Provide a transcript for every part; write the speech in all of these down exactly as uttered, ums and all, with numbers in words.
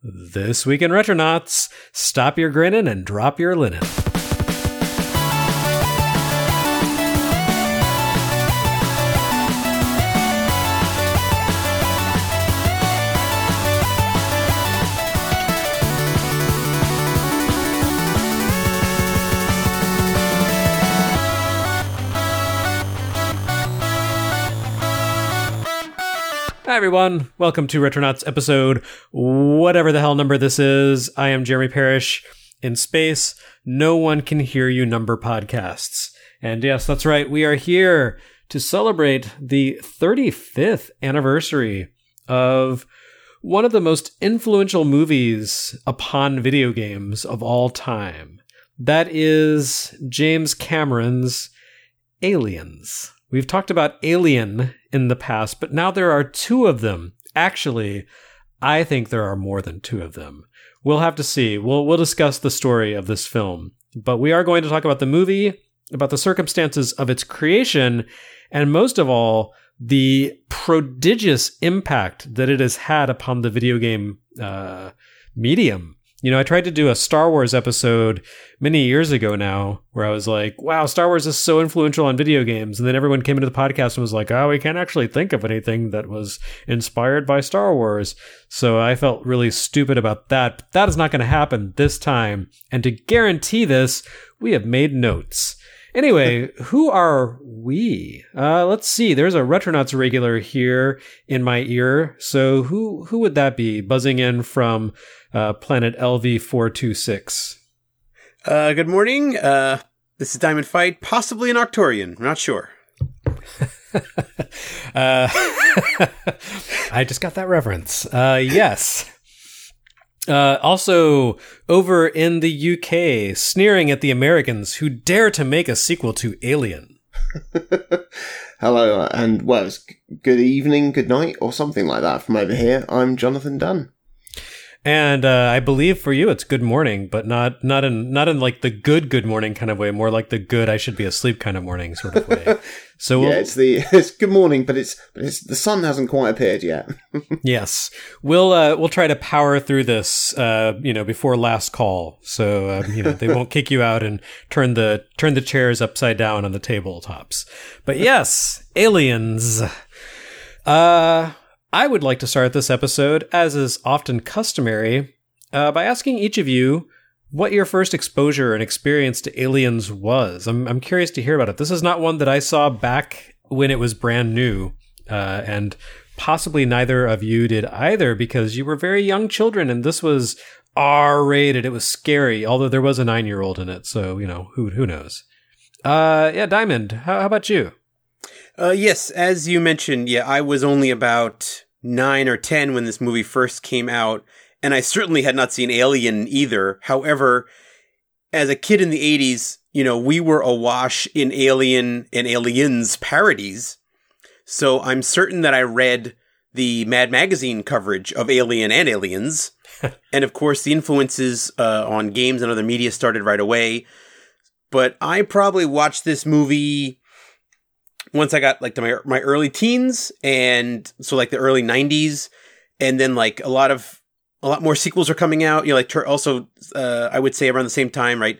This week in Retronauts, stop your grinning and drop your linen. Hi everyone, welcome to Retronauts episode whatever the hell number this is. I am Jeremy Parrish. In space, no one can hear you number podcasts. And yes, that's right, we are here to celebrate the thirty-fifth anniversary of one of the most influential movies upon video games of all time. That is James Cameron's Aliens. We've talked about Alien in the past, but now there are two of them. Actually, I think there are more than two of them. We'll have to see. We'll we'll discuss the story of this film. But we are going to talk about the movie, about the circumstances of its creation, and most of all, the prodigious impact that it has had upon the video game uh, medium. You know, I tried to do a Star Wars episode many years ago now where I was like, wow, Star Wars is so influential on video games. And then everyone came into the podcast and was like, oh, we can't actually think of anything that was inspired by Star Wars. So I felt really stupid about that. But that is not going to happen this time. And to guarantee this, we have made notes. Anyway, who are we? Uh, let's see. There's a Retronauts regular here in my ear. So who who would that be buzzing in from uh, planet L V four two six? Uh, good morning. Uh, this is Diamond Fight, possibly an Arcturian. I'm not sure. uh, I just got that reference. Uh, yes. Uh, also, over in the U K, sneering at the Americans who dare to make a sequel to Alien. Hello, and well, it's good evening, good night, or something like that from over here. I'm Jonathan Dunn. And uh, I believe for you it's good morning, but not not in not in like the good good morning kind of way, more like the good I should be asleep kind of morning sort of way. So yeah, we'll, it's the it's good morning, but it's but it's the sun hasn't quite appeared yet. Yes, we'll uh, we'll try to power through this, uh, you know, before last call, so uh, you know they won't kick you out and turn the turn the chairs upside down on the tabletops. But yes, Aliens. Uh. I would like to start this episode, as is often customary, uh, by asking each of you what your first exposure and experience to Aliens was. I'm I'm curious to hear about it. This is not one that I saw back when it was brand new, uh, and possibly neither of you did either, because you were very young children, and this was R-rated. It was scary, although there was a nine-year-old in it, so, you know, who who knows? Uh, yeah, Diamond, how, how about you? Uh, yes, as you mentioned, yeah, I was only about nine or ten when this movie first came out, and I certainly had not seen Alien either. However, as a kid in the eighties, you know, we were awash in Alien and Aliens parodies, so I'm certain that I read the Mad Magazine coverage of Alien and Aliens, and of course the influences uh, on games and other media started right away, but I probably watched this movie once I got like to my my early teens, and so like the early nineties, and then like a lot of a lot more sequels are coming out. You know, like ter- also uh, I would say around the same time, right?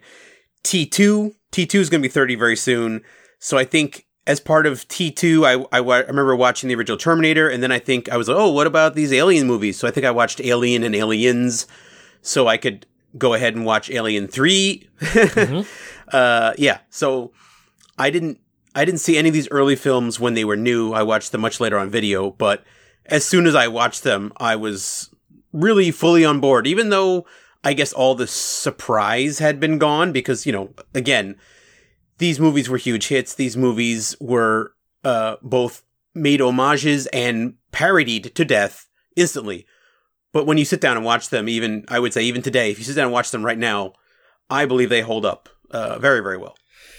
T two T two is going to be thirty very soon, so I think as part of T two, I, I I remember watching the original Terminator, and then I think I was like, oh, what about these Alien movies? So I think I watched Alien and Aliens, so I could go ahead and watch Alien three. mm-hmm. uh, yeah, so I didn't. I didn't see any of these early films when they were new. I watched them much later on video, but as soon as I watched them, I was really fully on board, even though I guess all the surprise had been gone because, you know, again, these movies were huge hits. These movies were uh, both made homages and parodied to death instantly. But when you sit down and watch them, even, I would say even today, if you sit down and watch them right now, I believe they hold up uh, very, very well.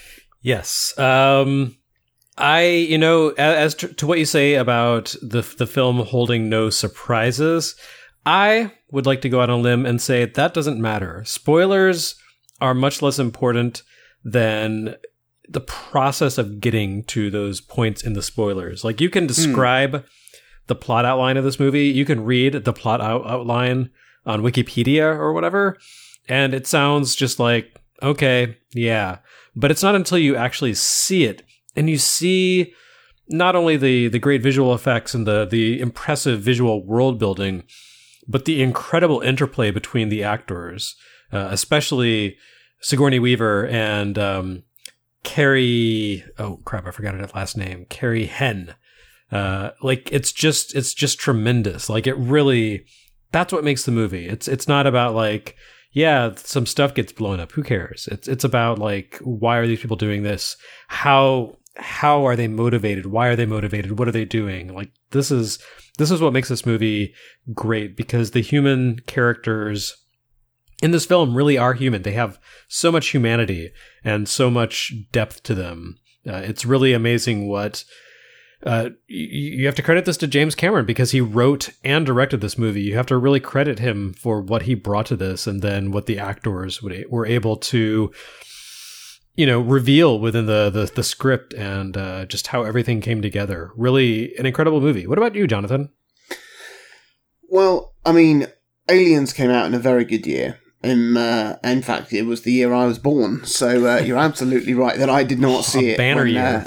Yes. Um, I, you know, as to, to what you say about the the film holding no surprises, I would like to go out on a limb and say that doesn't matter. Spoilers are much less important than the process of getting to those points in the spoilers. Like, you can describe mm. the plot outline of this movie. You can read the plot out- outline on Wikipedia or whatever. And it sounds just like, okay, yeah. But it's not until you actually see it and you see not only the, the great visual effects and the, the impressive visual world building, but the incredible interplay between the actors, uh, especially Sigourney Weaver and um, Carrie. Oh crap! I forgot her last name. Carrie Henn. Uh, like it's just it's just tremendous. Like it really. That's what makes the movie. It's it's not about like, yeah, some stuff gets blown up. Who cares? It's it's about like, why are these people doing this? How how are they motivated? Why are they motivated? What are they doing? Like this is this is what makes this movie great, because the human characters in this film really are human. They have so much humanity and so much depth to them. Uh, it's really amazing what uh, you, you have to credit this to James Cameron, because he wrote and directed this movie. You have to really credit him for what he brought to this, and then what the actors would, were able to, you know, reveal within the, the, the script, and uh, just how everything came together. Really an incredible movie. What about you, Jonathan? Well, I mean, Aliens came out in a very good year. Um, uh, in fact, it was the year I was born. So uh, you're absolutely right that I did not see a it. Banner when, year. Uh,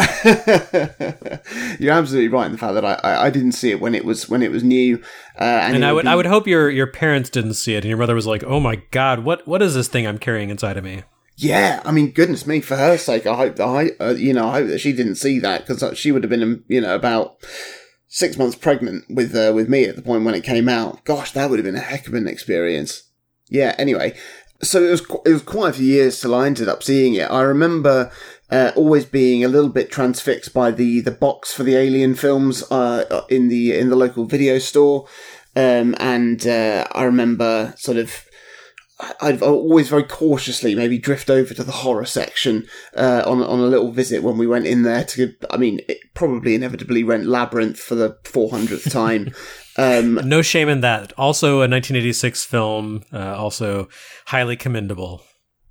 you're absolutely right in the fact that I, I, I didn't see it when it was when it was new. Uh, and and I would be... I would hope your your parents didn't see it, and your mother was like, "Oh my God, what what is this thing I'm carrying inside of me?" Yeah, I mean, goodness me, for her sake, I hope that I, uh, you know, I hope that she didn't see that, because she would have been, you know, about six months pregnant with uh, with me at the point when it came out. Gosh, that would have been a heck of an experience. Yeah. Anyway, so it was it was quite a few years till I ended up seeing it. I remember uh, always being a little bit transfixed by the the box for the Alien films uh, in the in the local video store, um, and uh, I remember sort of. I'd always very cautiously maybe drift over to the horror section uh, on on a little visit when we went in there to. I mean, it probably inevitably rent Labyrinth for the four hundredth time. Um, no shame in that. Also a nineteen eighty-six film, uh, also highly commendable.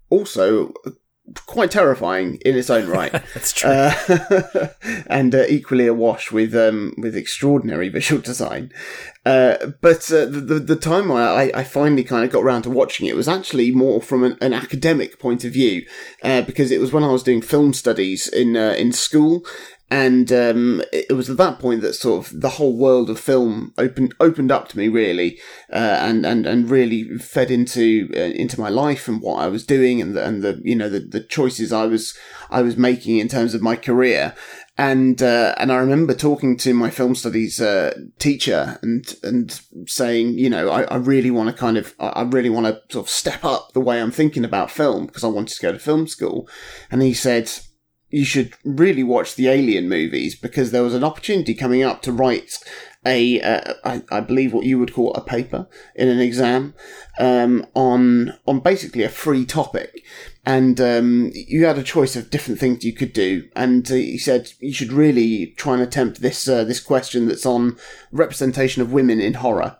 Also, quite terrifying in its own right. That's true. Uh, and uh, equally awash with um, with extraordinary visual design. Uh, but uh, the, the the time I, I finally kind of got around to watching it was actually more from an, an academic point of view, uh, because it was when I was doing film studies in uh, in school. And um, it was at that point that sort of the whole world of film opened opened up to me, really, uh, and and and really fed into uh, into my life and what I was doing, and the, and the you know the, the choices I was I was making in terms of my career. And uh, and I remember talking to my film studies uh, teacher and and saying, you know, I, I really want to kind of I really want to sort of step up the way I'm thinking about film, because I wanted to go to film school. And he said, you should really watch the Alien movies, because there was an opportunity coming up to write a, uh, I, I believe what you would call a paper in an exam, um, on, on basically a free topic. And, um, you had a choice of different things you could do. And uh, he said, you should really try and attempt this, uh, this question that's on representation of women in horror.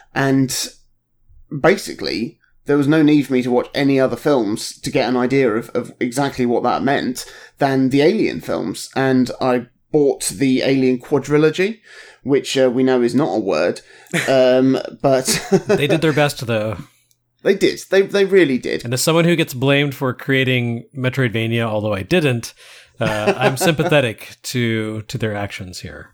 And basically, there was no need for me to watch any other films to get an idea of, of exactly what that meant than the Alien films. And I bought the Alien quadrilogy, which uh, we know is not a word, um, but... They did their best, though. They did. They they really did. And as someone who gets blamed for creating Metroidvania, although I didn't, uh, I'm sympathetic to to their actions here.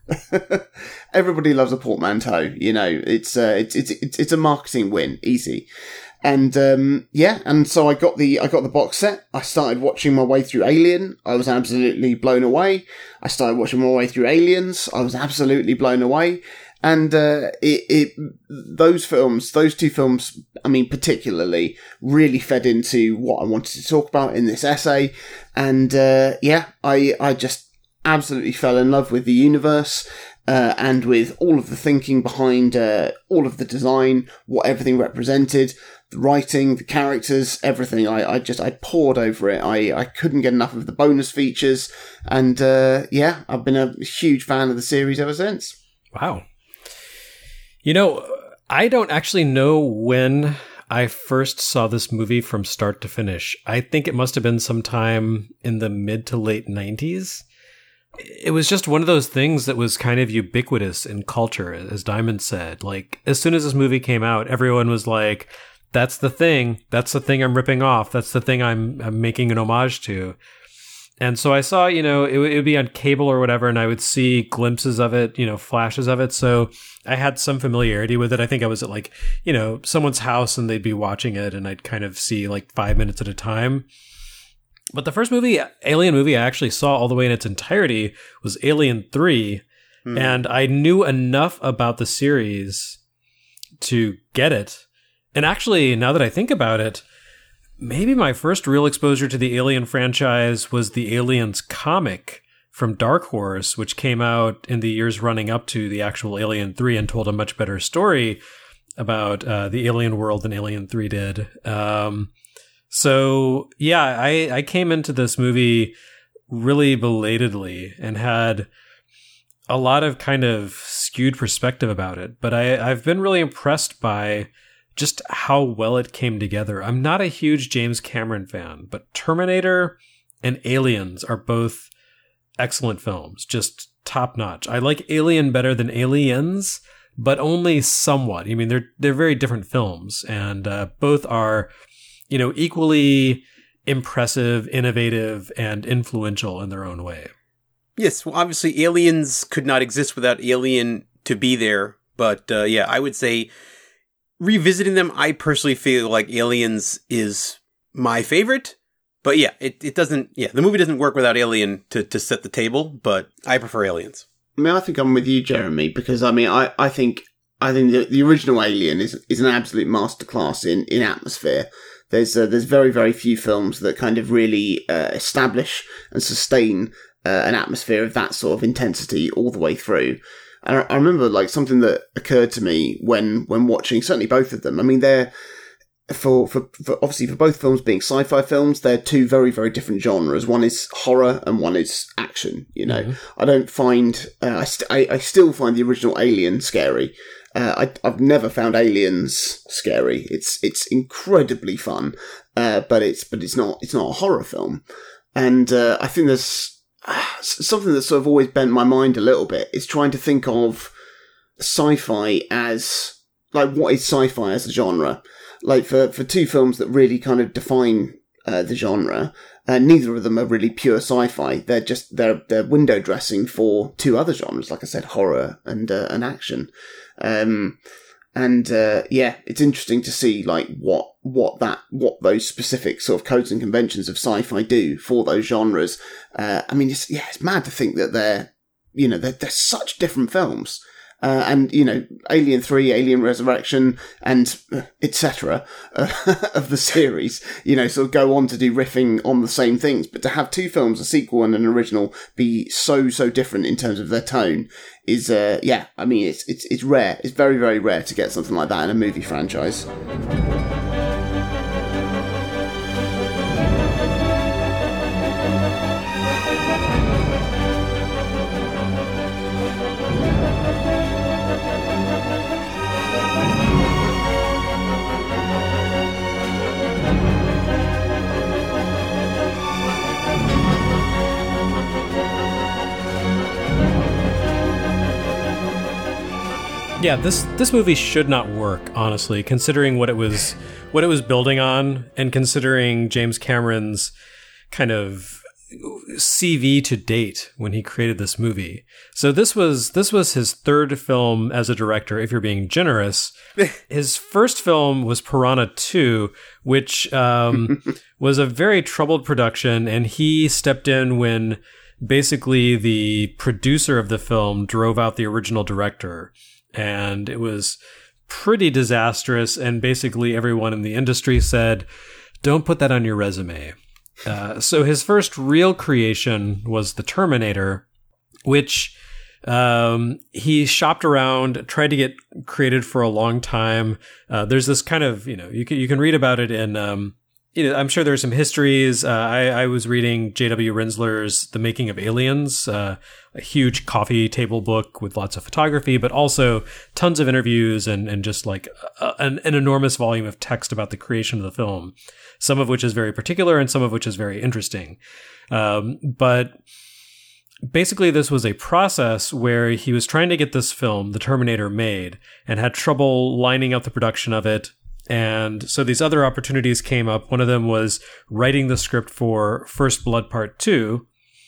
Everybody loves a portmanteau, you know. It's uh, it's it's it's it's a marketing win, easy. And um, yeah, and so I got the I got the box set. I started watching my way through Alien. I was absolutely blown away. I started watching my way through Aliens. I was absolutely blown away. And uh, it, it those films, those two films, I mean, particularly, really fed into what I wanted to talk about in this essay. And uh, yeah, I I just absolutely fell in love with the universe. Uh, and with all of the thinking behind uh, all of the design, what everything represented, the writing, the characters, everything. I, I just, I poured over it. I, I couldn't get enough of the bonus features. And uh, yeah, I've been a huge fan of the series ever since. Wow. You know, I don't actually know when I first saw this movie from start to finish. I think it must have been sometime in the mid to late nineties. it was just one of those things that was kind of ubiquitous in culture, as Diamond said. Like, as soon as this movie came out, everyone was like, that's the thing. That's the thing I'm ripping off. That's the thing I'm, I'm making an homage to. And so I saw, you know, it, it would be on cable or whatever, and I would see glimpses of it, you know, flashes of it. So I had some familiarity with it. I think I was at like, you know, someone's house and they'd be watching it, and I'd kind of see like five minutes at a time. But the first movie, Alien movie I actually saw all the way in its entirety was Alien three. Mm. And I knew enough about the series to get it. And actually, now that I think about it, maybe my first real exposure to the Alien franchise was the Aliens comic from Dark Horse, which came out in the years running up to the actual Alien three and told a much better story about uh, the alien world than Alien three did. Um, so, yeah, I, I came into this movie really belatedly and had a lot of kind of skewed perspective about it. But I, I've been really impressed by just how well it came together. I'm not a huge James Cameron fan, but Terminator and Aliens are both excellent films, just top notch. I like Alien better than Aliens, but only somewhat. I mean, they're they're very different films, and uh, both are, you know, equally impressive, innovative, and influential in their own way. Yes, well, obviously, Aliens could not exist without Alien to be there, but uh, yeah, I would say, revisiting them, I personally feel like Aliens is my favorite. But yeah, it, it doesn't, yeah, the movie doesn't work without Alien to, to set the table, but I prefer Aliens. I mean, I think I'm with you, Jeremy, because I mean, I, I think, I think the, the original Alien is, is an absolute masterclass in, in atmosphere. There's, uh, there's very, very few films that kind of really, uh, establish and sustain, uh, an atmosphere of that sort of intensity all the way through. And I, I remember, like, something that occurred to me when, when watching certainly both of them. I mean, they're, For, for, for obviously for both films being sci-fi films, they're two very, very different genres. One is horror and one is action. You know, mm-hmm. I don't find, uh, I, st- I, I still find the original Alien scary. Uh, I, I've never found Aliens scary. It's, it's incredibly fun. Uh, but it's, but it's not, it's not a horror film. And, uh, I think there's uh, something that's sort of always bent my mind a little bit is trying to think of sci-fi as, like, what is sci-fi as a genre? Like, for, for two films that really kind of define uh, the genre, uh, neither of them are really pure sci-fi. They're just, they're, they're window dressing for two other genres, like I said, horror and, uh, and action. Um, and, uh, yeah, it's interesting to see, like, what, what that, what those specific sort of codes and conventions of sci-fi do for those genres. Uh, I mean, it's, yeah, it's mad to think that they're, you know, they're, they're such different films. Uh, and, you know, Alien three, Alien Resurrection, and uh, et cetera uh, of the series, you know, sort of go on to do riffing on the same things. But to have two films, a sequel and an original, be so, so different in terms of their tone is, uh, yeah, I mean, it's, it's, it's rare. It's very, very rare to get something like that in a movie franchise. Yeah, this this movie should not work, honestly, considering what it was what it was building on, and considering James Cameron's kind of C V to date when he created this movie. So this was this was his third film as a director, if you're being generous. His first film was Piranha two, which um, was a very troubled production, and he stepped in when basically the producer of the film drove out the original director. And it was pretty disastrous. And basically everyone in the industry said, don't put that on your resume. Uh, so his first real creation was The Terminator, which um, he shopped around, tried to get created for a long time. Uh, there's this kind of, you know, you can, you can read about it in, um, you know, I'm sure there's some histories. Uh, I, I was reading J W Rinsler's The Making of Aliens, uh, a huge coffee table book with lots of photography, but also tons of interviews and, and just like a, an, an enormous volume of text about the creation of the film, some of which is very particular and some of which is very interesting. Um, but basically this was a process where he was trying to get this film, The Terminator, made and had trouble lining up the production of it. And so these other opportunities came up. One of them was writing the script for First Blood Part two.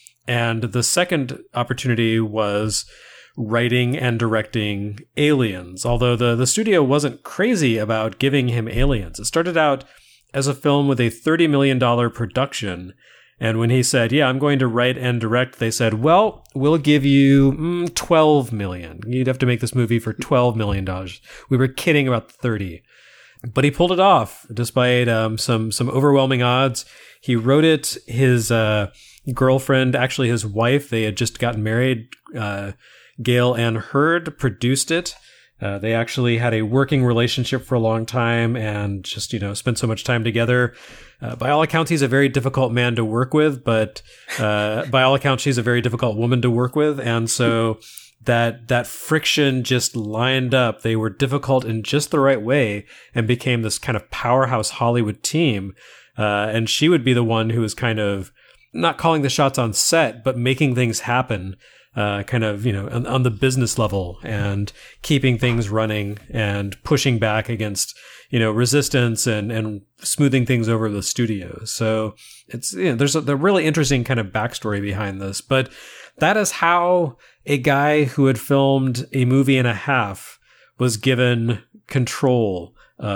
And the second opportunity was writing and directing Aliens, although the, the studio wasn't crazy about giving him Aliens. It started out as a film with a thirty million dollars production. And when he said, yeah, I'm going to write and direct, they said, well, we'll give you mm, twelve million dollars. You'd have to make this movie for twelve million dollars. We were kidding about thirty. But he pulled it off despite um, some some overwhelming odds. He wrote it. His uh, girlfriend, actually his wife, they had just gotten married. Uh, Gail Ann Hurd produced it. Uh, they actually had a working relationship for a long time and just, you know, spent so much time together. Uh, by all accounts, he's a very difficult man to work with, but uh, by all accounts, she's a very difficult woman to work with. And so that that friction just lined up. They were difficult in just the right way and became this kind of powerhouse Hollywood team. Uh, and she would be the one who was kind of not calling the shots on set, but making things happen. Uh, kind of, you know, on, on the business level and keeping things running and pushing back against, you know, resistance and, and smoothing things over the studio. So it's, you know, there's a, a really interesting kind of backstory behind this, but that is how a guy who had filmed a movie and a half was given control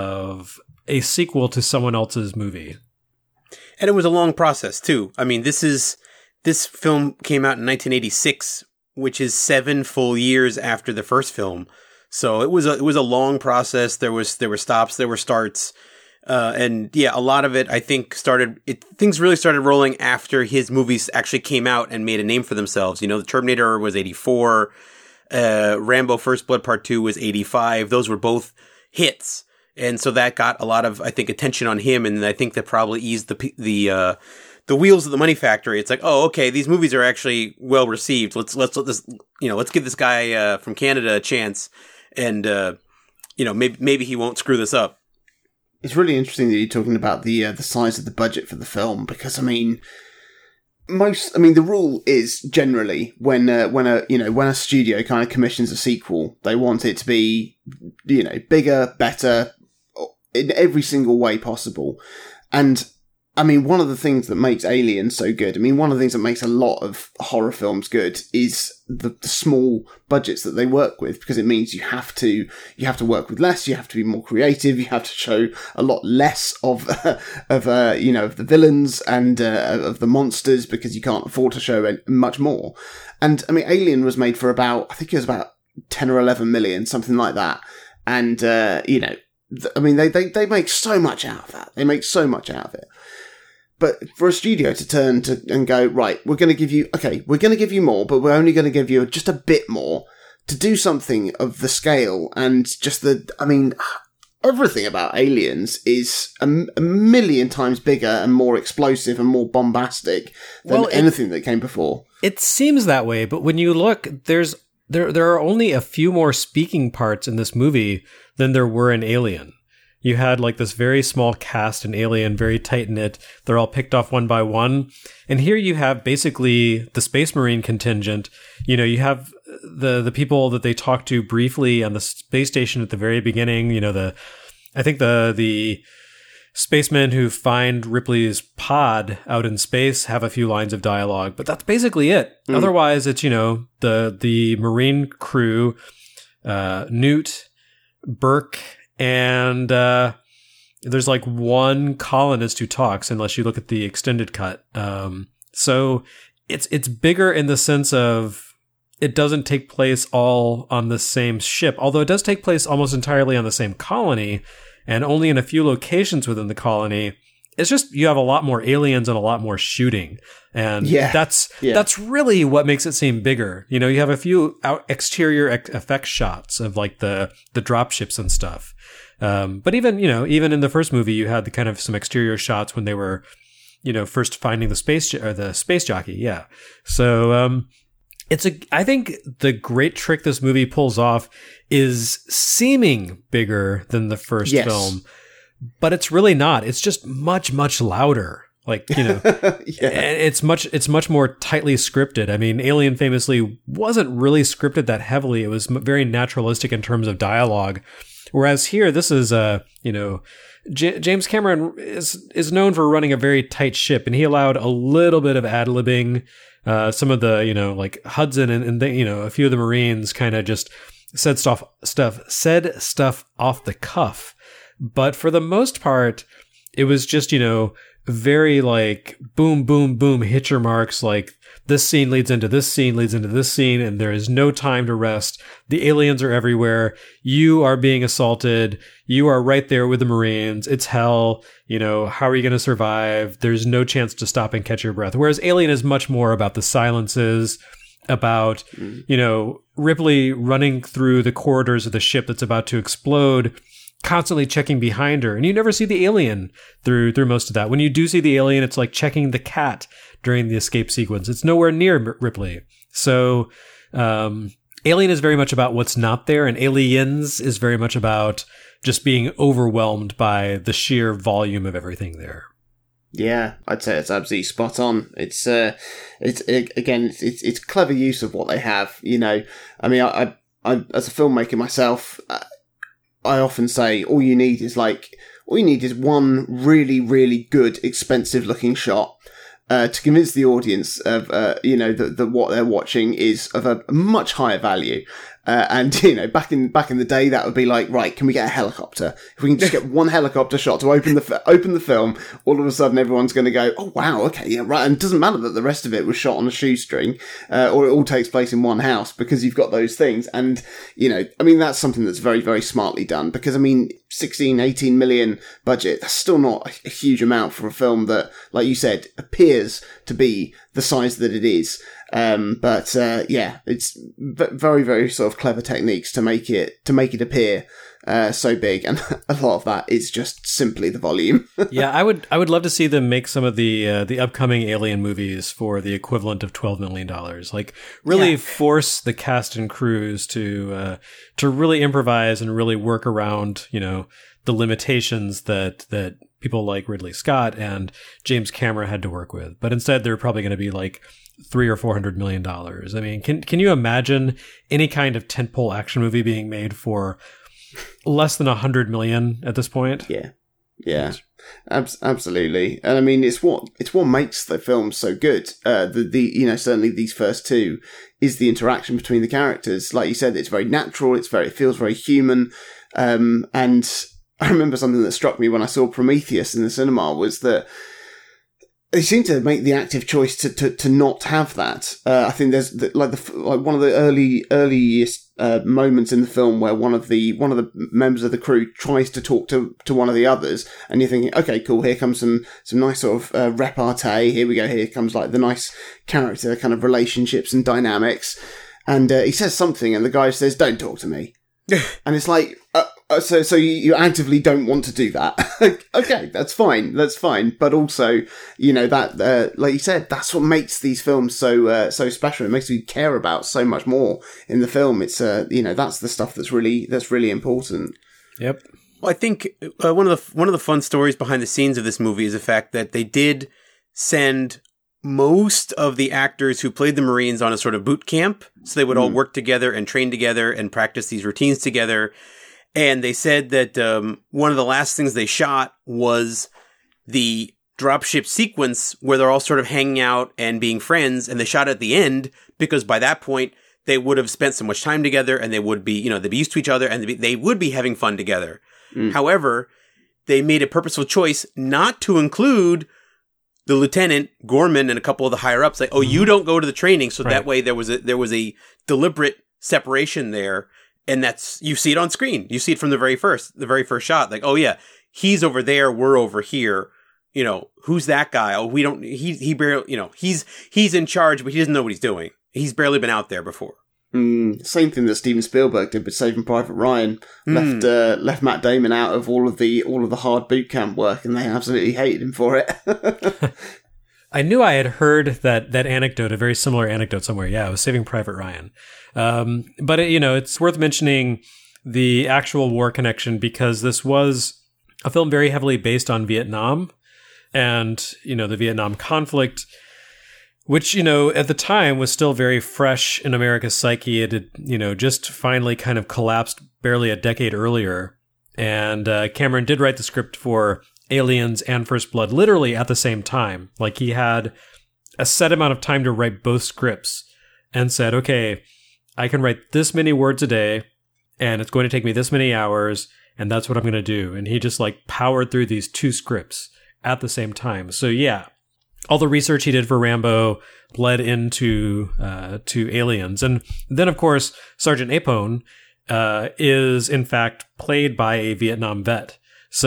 of a sequel to someone else's movie. And it was a long process too. I mean, this is, This film came out in nineteen eighty-six, which is seven full years after the first film. So it was a, it was a long process. There was there were stops, there were starts, uh, and yeah, a lot of it I think started. It, things really started rolling after his movies actually came out and made a name for themselves. You know, The Terminator was eighty-four, uh, Rambo: First Blood Part Two was eighty-five. Those were both hits, and so that got a lot of I think attention on him, and I think that probably eased the the. Uh, The wheels of the money factory. It's like, oh, okay, these movies are actually well received. Let's let's let this, you know, let's give this guy uh, from Canada a chance, and uh, you know, maybe maybe he won't screw this up. It's really interesting that you're talking about the uh, the size of the budget for the film, because I mean, most, I mean, the rule is generally when uh, when a you know when a studio kind of commissions a sequel, they want it to be, you know, bigger, better, in every single way possible, and. I mean, one of the things that makes Alien so good, I mean, one of the things that makes a lot of horror films good is the, the small budgets that they work with, because it means you have to, you have to work with less, you have to be more creative, you have to show a lot less of, uh, of, uh, you know, of the villains and, uh, of the monsters, because you can't afford to show much more. And, I mean, Alien was made for about, I think it was about ten or eleven million, something like that. And, uh, you know, th- I mean, they, they, they make so much out of that. They make so much out of it. But for a studio to turn to and go, right, we're going to give you, okay, we're going to give you more, but we're only going to give you just a bit more to do something of the scale and just the, I mean, everything about Aliens is a, a million times bigger and more explosive and more bombastic than well, it, anything that came before. It seems that way, but when you look, there's there there are only a few more speaking parts in this movie than there were in Alien. You had like this very small cast in Alien, very tight-knit. They're all picked off one by one. And here you have basically the Space Marine contingent. You know, you have the the people that they talk to briefly on the space station at the very beginning. You know, the I think the the spacemen who find Ripley's pod out in space have a few lines of dialogue, but that's basically it. Mm. Otherwise, it's, you know, the the Marine crew, uh, Newt, Burke, and uh, there's like one colonist who talks, unless you look at the extended cut. Um, so it's it's bigger in the sense of it doesn't take place all on the same ship, although it does take place almost entirely on the same colony, and only in a few locations within the colony. It's just you have a lot more aliens and a lot more shooting, and yeah, that's yeah. that's really what makes it seem bigger. You know, you have a few out exterior ex- effect shots of like the the dropships and stuff. Um, but even, you know, even in the first movie, you had the kind of some exterior shots when they were, you know, first finding the space jo- or the space jockey. Yeah. So, um, it's a, I think the great trick this movie pulls off is seeming bigger than the first yes. film, but it's really not. It's just much, much louder. Like, you know, yeah. it's much it's much more tightly scripted. I mean, Alien famously wasn't really scripted that heavily. It was very naturalistic in terms of dialogue. Whereas here, this is, uh, you know, J- James Cameron is is known for running a very tight ship, and he allowed a little bit of ad-libbing. Uh, some of the, you know, like Hudson and, and the, you know, a few of the Marines kind of just said stuff, stuff, said stuff off the cuff. But for the most part, it was just, you know, very like boom, boom, boom, hit your marks. Like this scene leads into this scene, leads into this scene, and there is no time to rest. The aliens are everywhere. You are being assaulted. You are right there with the Marines. It's hell. You know, how are you going to survive? There's no chance to stop and catch your breath. Whereas Alien is much more about the silences, about, mm. you know, Ripley running through the corridors of the ship that's about to explode, constantly checking behind her, and you never see the alien through through most of that. When you do see the alien, it's like checking the cat during the escape sequence. It's nowhere near M- Ripley. So um, Alien is very much about what's not there, and Aliens is very much about just being overwhelmed by the sheer volume of everything there. Yeah, I'd say it's absolutely spot on. It's uh, it's it, again, it's, it's it's clever use of what they have. You know, I mean, I, I, I as a filmmaker myself, uh, I often say all you need is like all you need is one really, really good, expensive looking shot uh, to convince the audience of uh, you know that that what they're watching is of a much higher value. Uh, and, you know, back in, back in the day, that would be like, right, can we get a helicopter? If we can just get one helicopter shot to open the, open the film, all of a sudden everyone's going to go, oh, wow, okay, yeah, right. And it doesn't matter that the rest of it was shot on a shoestring, uh, or it all takes place in one house because you've got those things. And, you know, I mean, that's something that's very, very smartly done because, I mean, sixteen, eighteen million budget, that's still not a, a huge amount for a film that, like you said, appears to be the size that it is. Um, but, uh, yeah, it's v- very, very sort of clever techniques to make it, to make it appear, uh, so big. And a lot of that is just simply the volume. Yeah, I would, I would love to see them make some of the, uh, the upcoming Alien movies for the equivalent of twelve million dollars. Like, really yeah. force the cast and crews to, uh, to really improvise and really work around, you know, the limitations that, that people like Ridley Scott and James Cameron had to work with. But instead, they're probably going to be like, three or four hundred million dollars. I mean, can can you imagine any kind of tentpole action movie being made for less than a hundred million at this point? Yeah, yeah, Ab- absolutely. And I mean, it's what it's what makes the film so good. Uh, the the you know certainly these first two is the interaction between the characters. Like you said, it's very natural. It's very it feels very human. Um, and I remember something that struck me when I saw Prometheus in the cinema was that they seem to make the active choice to, to, to not have that. Uh, I think there's the, like the like one of the early earliest uh, moments in the film where one of the one of the members of the crew tries to talk to, to one of the others, and you're thinking, okay, cool, here comes some some nice sort of uh, repartee. Here we go. Here comes like the nice character kind of relationships and dynamics. And uh, he says something, and the guy says, "Don't talk to me." And it's like, uh, uh, so so you, you actively don't want to do that. Okay, that's fine, that's fine. But also, you know, that, uh, like you said, that's what makes these films so uh, so special. It makes you care about so much more in the film. It's, uh, you know, that's the stuff that's really that's really important. Yep. Well, I think uh, one of the one of the fun stories behind the scenes of this movie is the fact that they did send most of the actors who played the Marines on a sort of boot camp. So they would mm. all work together and train together and practice these routines together. And they said that um, one of the last things they shot was the dropship sequence where they're all sort of hanging out and being friends. And they shot at the end because by that point, they would have spent so much time together and they would be, you know, they'd be used to each other and they'd be, they would be having fun together. Mm. However, they made a purposeful choice not to include the lieutenant, Gorman, and a couple of the higher ups. Like, oh, you don't go to the training. So right. that way there was a, there was a deliberate separation there. And that's, you see it on screen. You see it from the very first, the very first shot. Like, oh yeah, he's over there. We're over here. You know, who's that guy? Oh, we don't, he, he barely, you know, he's, he's in charge, but he doesn't know what he's doing. He's barely been out there before. Mm, same thing that Steven Spielberg did with Saving Private Ryan. Mm. Left uh, left Matt Damon out of all of the all of the hard boot camp work, and they absolutely hated him for it. I knew I had heard that that anecdote, a very similar anecdote somewhere. Yeah, it was Saving Private Ryan. Um, but it, you know, it's worth mentioning the actual war connection because this was a film very heavily based on Vietnam. and, you know, the Vietnam conflict, which, you know, at the time was still very fresh in America's psyche. It had, you know, just finally kind of collapsed barely a decade earlier. And uh, Cameron did write the script for Aliens and First Blood literally at the same time. Like, he had a set amount of time to write both scripts and said, okay, I can write this many words a day and it's going to take me this many hours, and that's what I'm going to do. And he just like powered through these two scripts at the same time. So yeah, all the research he did for Rambo bled into uh, to Aliens. And then, of course, Sergeant Apone uh, is in fact played by a Vietnam vet.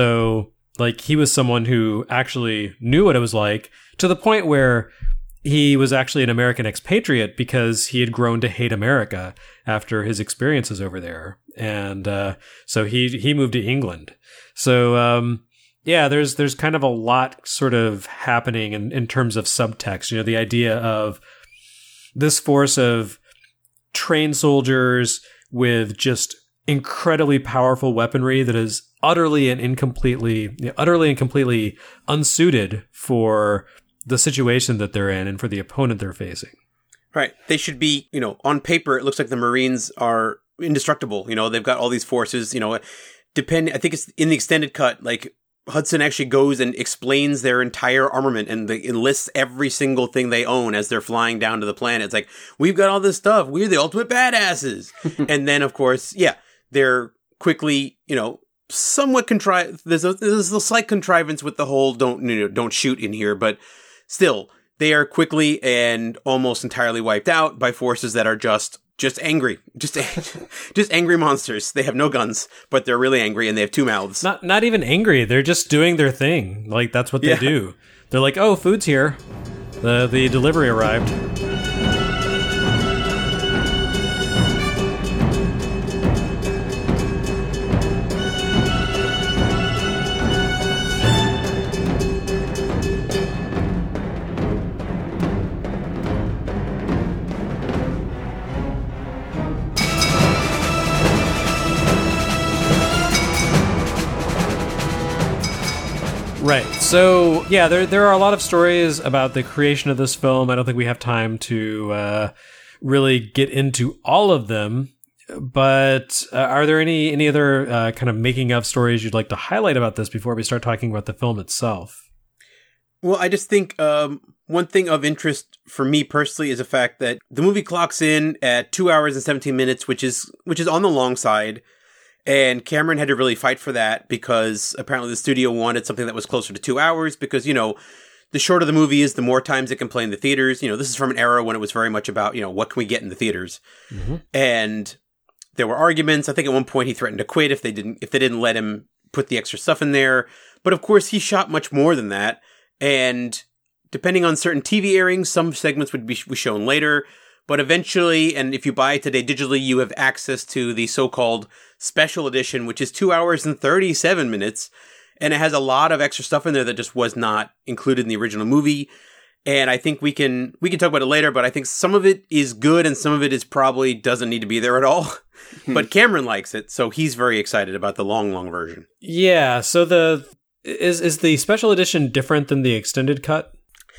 So like, he was someone who actually knew what it was like, to the point where he was actually an American expatriate because he had grown to hate America after his experiences over there. And uh, so he he moved to England. So um, yeah, there's there's kind of a lot sort of happening in, in terms of subtext. You know, the idea of this force of trained soldiers with just incredibly powerful weaponry that is utterly and incompletely, you know, utterly and completely unsuited for the situation that they're in and for the opponent they're facing. Right. They should be, you know, on paper, it looks like the Marines are indestructible. You know, they've got all these forces, you know, depend. I think it's in the extended cut, like Hudson actually goes and explains their entire armament and they enlists every single thing they own as they're flying down to the planet. It's like, we've got all this stuff. We're the ultimate badasses. And then, of course, yeah, they're quickly, you know, somewhat contrived. There's a, there's a slight contrivance with the whole don't, you know, don't shoot in here, but still, they are quickly and almost entirely wiped out by forces that are just just angry, just just angry monsters. They have no guns, but they're really angry, and they have two mouths. Not not even angry. They're just doing their thing. Like, that's what they yeah. do. They're like, oh, food's here. The the delivery arrived. Right. So, yeah, there there are a lot of stories about the creation of this film. I don't think we have time to uh, really get into all of them. But uh, are there any, any other uh, kind of making of stories you'd like to highlight about this before we start talking about the film itself? Well, I just think um, one thing of interest for me personally is the fact that the movie clocks in at two hours and seventeen minutes, which is which is on the long side. And Cameron had to really fight for that because apparently the studio wanted something that was closer to two hours because, you know, the shorter the movie is, the more times it can play in the theaters. You know, this is from an era when it was very much about, you know, what can we get in the theaters? Mm-hmm. And there were arguments. I think at one point he threatened to quit if they didn't if they didn't let him put the extra stuff in there. But of course, he shot much more than that. And depending on certain T V airings, some segments would be shown later. But eventually, and if you buy it today digitally, you have access to the so-called special edition, which is two hours and thirty-seven minutes. And it has a lot of extra stuff in there that just was not included in the original movie. And I think we can we can talk about it later, but I think some of it is good and some of it is probably doesn't need to be there at all. But Cameron likes it, so he's very excited about the long, long version. Yeah, so the is is the special edition different than the extended cut?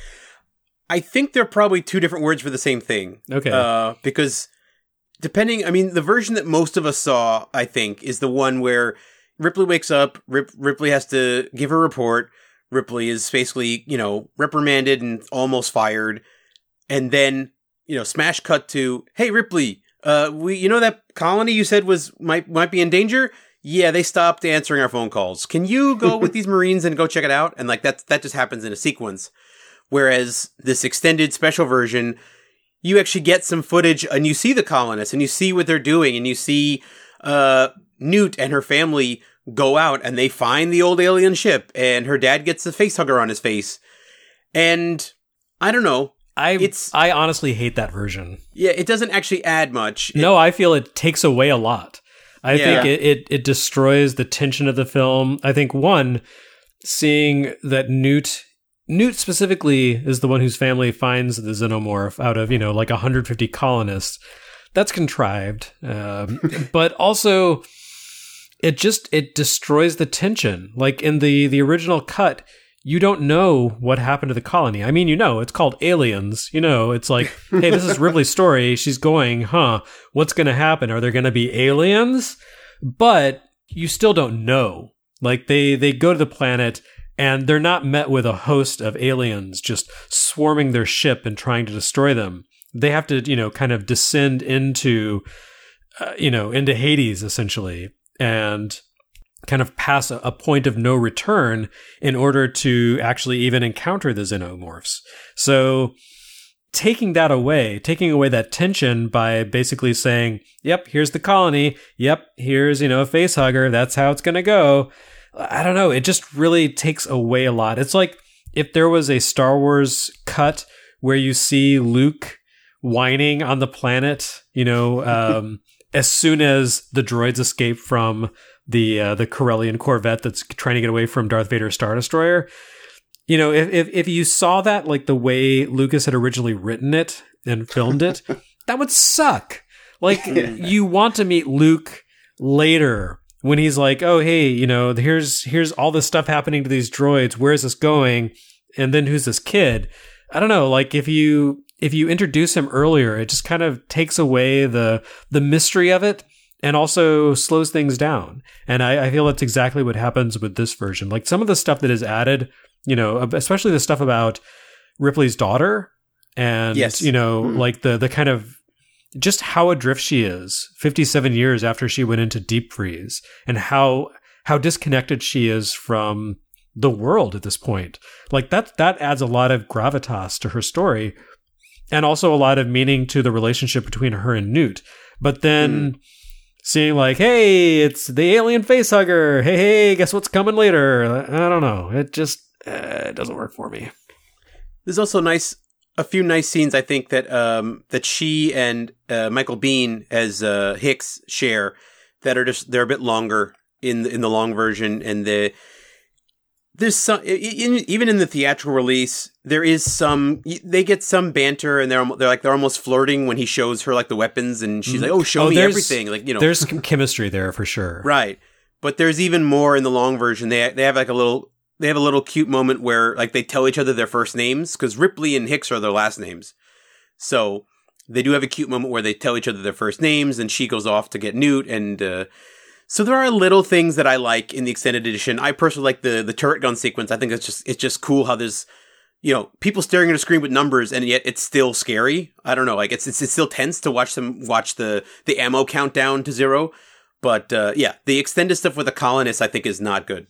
I think they're probably two different words for the same thing. Okay. Uh, because depending, I mean, the version that most of us saw, I think, is the one where Ripley wakes up, Rip, Ripley has to give her report. Ripley is basically, you know, reprimanded and almost fired. And then, you know, smash cut to, hey, Ripley, uh, we, you know that colony you said was might might be in danger? Yeah, they stopped answering our phone calls. Can you go with these Marines and go check it out? And like that, that just happens in a sequence. Whereas this extended special version, you actually get some footage and you see the colonists and you see what they're doing and you see uh, Newt and her family go out and they find the old alien ship and her dad gets a face hugger on his face. And I don't know. I it's I honestly hate that version. Yeah, it doesn't actually add much. No, it, I feel it takes away a lot. I yeah. think it, it, it destroys the tension of the film. I think, one, seeing that Newt... Newt specifically is the one whose family finds the xenomorph out of, you know, like one hundred fifty colonists. That's contrived. Um, but also, it just, it destroys the tension. Like in the, the original cut, you don't know what happened to the colony. I mean, you know, it's called Aliens. You know, it's like, hey, this is Ripley's story. She's going, huh, what's going to happen? Are there going to be aliens? But you still don't know. Like, they, they go to the planet, and they're not met with a host of aliens just swarming their ship and trying to destroy them. They have to, you know, kind of descend into, uh, you know, into Hades, essentially, and kind of pass a, a point of no return in order to actually even encounter the xenomorphs. So taking that away, taking away that tension by basically saying, yep, here's the colony. Yep, here's, you know, a face hugger. That's how it's going to go. I don't know. It just really takes away a lot. It's like if there was a Star Wars cut where you see Luke whining on the planet, you know, um, as soon as the droids escape from the uh, the Corellian Corvette that's trying to get away from Darth Vader's Star Destroyer. You know, if, if if you saw that like the way Lucas had originally written it and filmed it, that would suck. Like, you want to meet Luke later when he's like, oh, hey, you know, here's here's all this stuff happening to these droids. Where is this going? And then who's this kid? I don't know. Like, if you if you introduce him earlier, it just kind of takes away the the mystery of it. And also slows things down. And I, I feel that's exactly what happens with this version. Like, some of the stuff that is added, you know, especially the stuff about Ripley's daughter and, yes. you know, mm. like the the kind of just how adrift she is fifty-seven years after she went into deep freeze, and how how disconnected she is from the world at this point. Like, that that adds a lot of gravitas to her story, and also a lot of meaning to the relationship between her and Newt. But then... Mm. Seeing like, hey, it's the alien facehugger. Hey, hey, guess what's coming later? I don't know. It just uh, it doesn't work for me. There's also nice, a few nice scenes I think that um that she and uh, Michael Biehn as uh, Hicks share that are just they're a bit longer in the, in the long version, and the there's some in, even in the theatrical release there is some they get some banter, and they're they're like they're almost flirting when he shows her like the weapons, and she's like, oh, show oh, me everything, like, you know, there's some chemistry there for sure, right? But there's even more in the long version. They they have like a little they have a little cute moment where like they tell each other their first names, because Ripley and Hicks are their last names, so they do have a cute moment where they tell each other their first names, and she goes off to get Newt, and uh, so there are little things that I like in the extended edition. I personally like the the turret gun sequence. I think it's just it's just cool how there's, you know, people staring at a screen with numbers, and yet it's still scary. I don't know, like it's it's, it's still tense to watch them watch the the ammo countdown to zero. But uh, yeah, the extended stuff with the colonists I think is not good.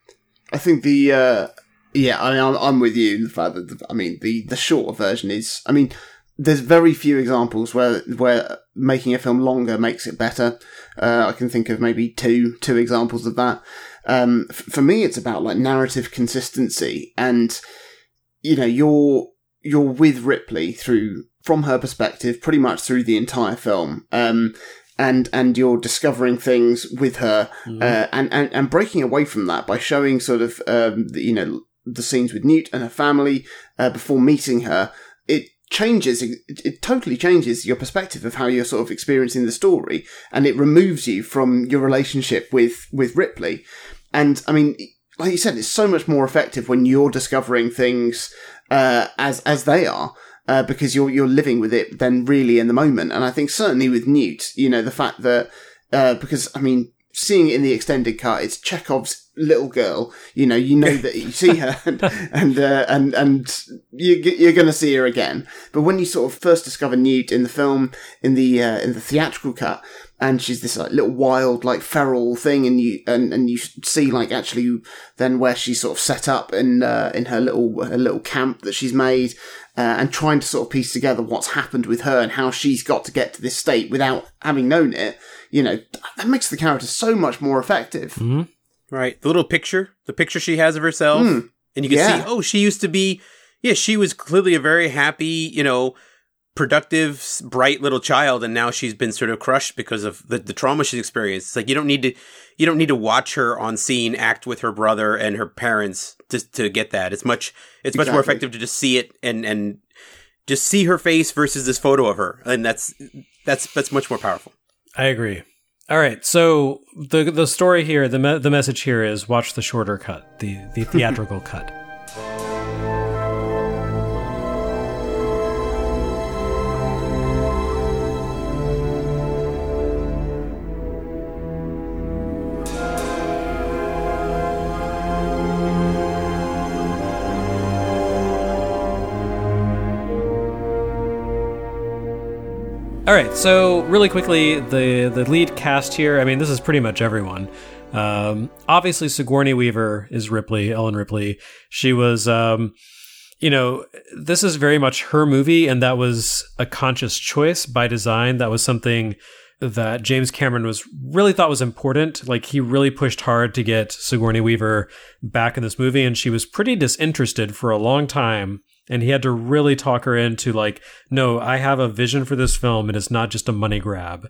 I think the uh, yeah, I mean, I'm, I'm with you in the fact that the, I mean the the shorter version is. I mean, there's very few examples where where making a film longer makes it better. Uh, I can think of maybe two two examples of that. Um, f- for me, it's about like narrative consistency, and you know, you're you're with Ripley through from her perspective pretty much through the entire film. Um, and and you're discovering things with her, mm. uh, and, and and breaking away from that by showing sort of um, the, you know, the scenes with Newt and her family uh, before meeting her. It changes, it, it totally changes your perspective of how you're sort of experiencing the story, and it removes you from your relationship with, with Ripley. And I mean, like you said, it's so much more effective when you're discovering things, uh, as, as they are, uh, because you're, you're living with it then really in the moment. And I think certainly with Newt, you know, the fact that, uh, because I mean, seeing it in the extended cut, it's Chekhov's little girl. You know, you know that you see her, and and uh, and, and you, you're going to see her again. But when you sort of first discover Newt in the film, in the uh, in the theatrical cut, and she's this like little wild, like feral thing, and you and, and you see like actually then where she's sort of set up in uh, in her little her little camp that she's made. Uh, and trying to sort of piece together what's happened with her and how she's got to get to this state without having known it, you know, that makes the character so much more effective. Mm-hmm. Right. The little picture, the picture she has of herself. Mm. And you can yeah. see, oh, she used to be, yeah, she was clearly a very happy, you know, productive, bright little child. And now she's been sort of crushed because of the, the trauma she's experienced. It's like, you don't need to, you don't need to watch her on scene act with her brother and her parents to, to get that. It's much, it's exactly. much more effective to just see it and, and just see her face versus this photo of her. And that's, that's, that's much more powerful. I agree. All right. So the, the story here, the, me- the message here is watch the shorter cut, the, the theatrical cut. All right, so really quickly, the the lead cast here, I mean, this is pretty much everyone. Um, obviously, Sigourney Weaver is Ripley, Ellen Ripley. She was, um, you know, this is very much her movie, and that was a conscious choice by design. That was something that James Cameron was really thought was important. Like, he really pushed hard to get Sigourney Weaver back in this movie, and she was pretty disinterested for a long time. And he had to really talk her into like, no, I have a vision for this film, and it's not just a money grab.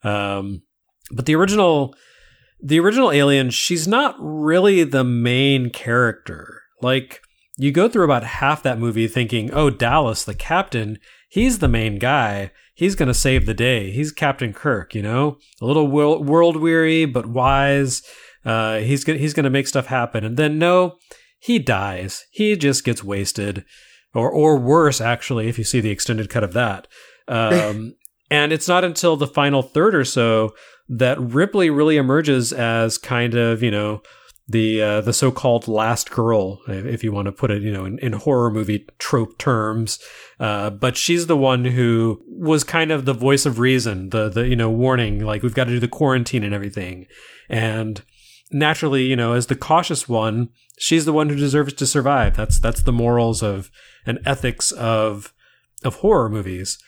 Um, but the original, the original Alien, she's not really the main character. Like, you go through about half that movie thinking, oh, Dallas, the captain, he's the main guy. He's going to save the day. He's Captain Kirk, you know, a little world weary, but wise. Uh, he's going he's going to make stuff happen. And then no, he dies. He just gets wasted. Or or worse, actually, if you see the extended cut of that. Um, and it's not until the final third or so that Ripley really emerges as kind of, you know, the uh, the so-called last girl, if you want to put it, you know, in, in horror movie trope terms. Uh, but she's the one who was kind of the voice of reason, the the you know warning, like we've got to do the quarantine and everything. And naturally, you know, as the cautious one, she's the one who deserves to survive. That's that's the morals of and ethics of of horror movies.